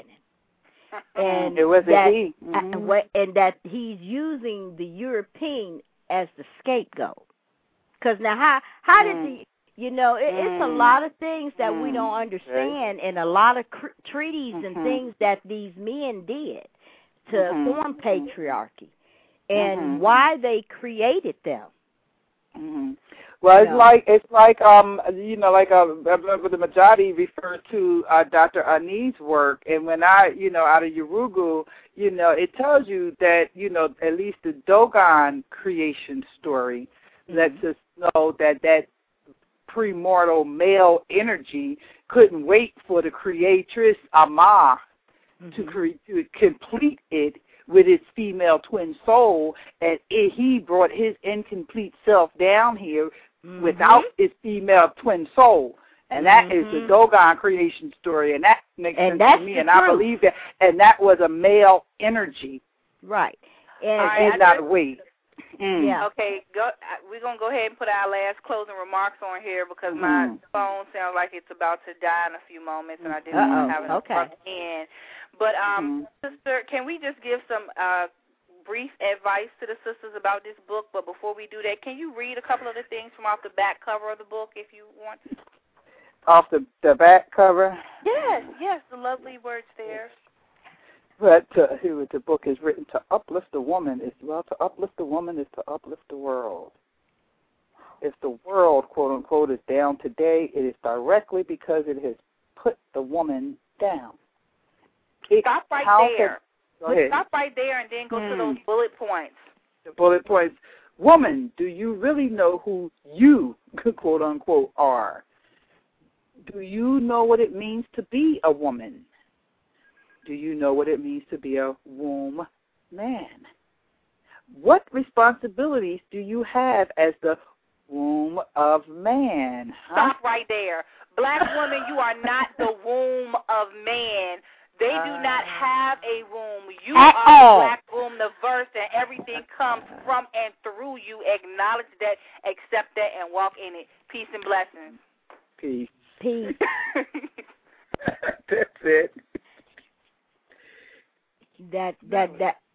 And it was that, a he. Mm-hmm. And that he's using the European as the scapegoat. Because now how, how mm. did the, you know, it, mm. it's a lot of things that mm. we don't understand, right. and a lot of cr- treaties mm-hmm. and things that these men did to mm-hmm. form patriarchy, and mm-hmm. why they created them. Mm-hmm. Well, it's no. like it's like um you know like uh, the Majadi referred to uh, Doctor Ani's work, and when I you know out of Urugu, you know it tells you that you know at least the Dogon creation story mm-hmm. lets us know that that premortal male energy couldn't wait for the creatress Ama mm-hmm. to cre- to complete it with his female twin soul, and it, he brought his incomplete self down here mm-hmm. without his female twin soul. And that mm-hmm. is the Dogon creation story, and that makes and sense to me, and truth. I believe that. And that was a male energy. Right. And it did not wait. Mm. Yeah. Okay, go, we're going to go ahead and put our last closing remarks on here because mm-hmm. my phone sounds like it's about to die in a few moments, and I didn't Uh-oh. want to have it okay. in. But, um, mm-hmm. sister, can we just give some uh, brief advice to the sisters about this book? But before we do that, can you read a couple of the things from off the back cover of the book if you want? Off the, the back cover? Yes, yes, the lovely words there. But uh, the book is written to uplift the woman. Is well, to uplift the woman is to uplift the world. If the world, quote unquote, is down today, it is directly because it has put the woman down. It, stop right there. Can, stop right there and then go hmm. to those bullet points. The bullet points. Woman, do you really know who you, quote unquote, are? Do you know what it means to be a woman? Do you know what it means to be a womb man? What responsibilities do you have as the womb of man? Huh? Stop right there. Black woman, you are not the womb of man. They do not have a womb. You At are all. the black womb, the verse, and everything comes from and through you. Acknowledge that, accept that, and walk in it. Peace and blessings. Peace. Peace. That's it. That that that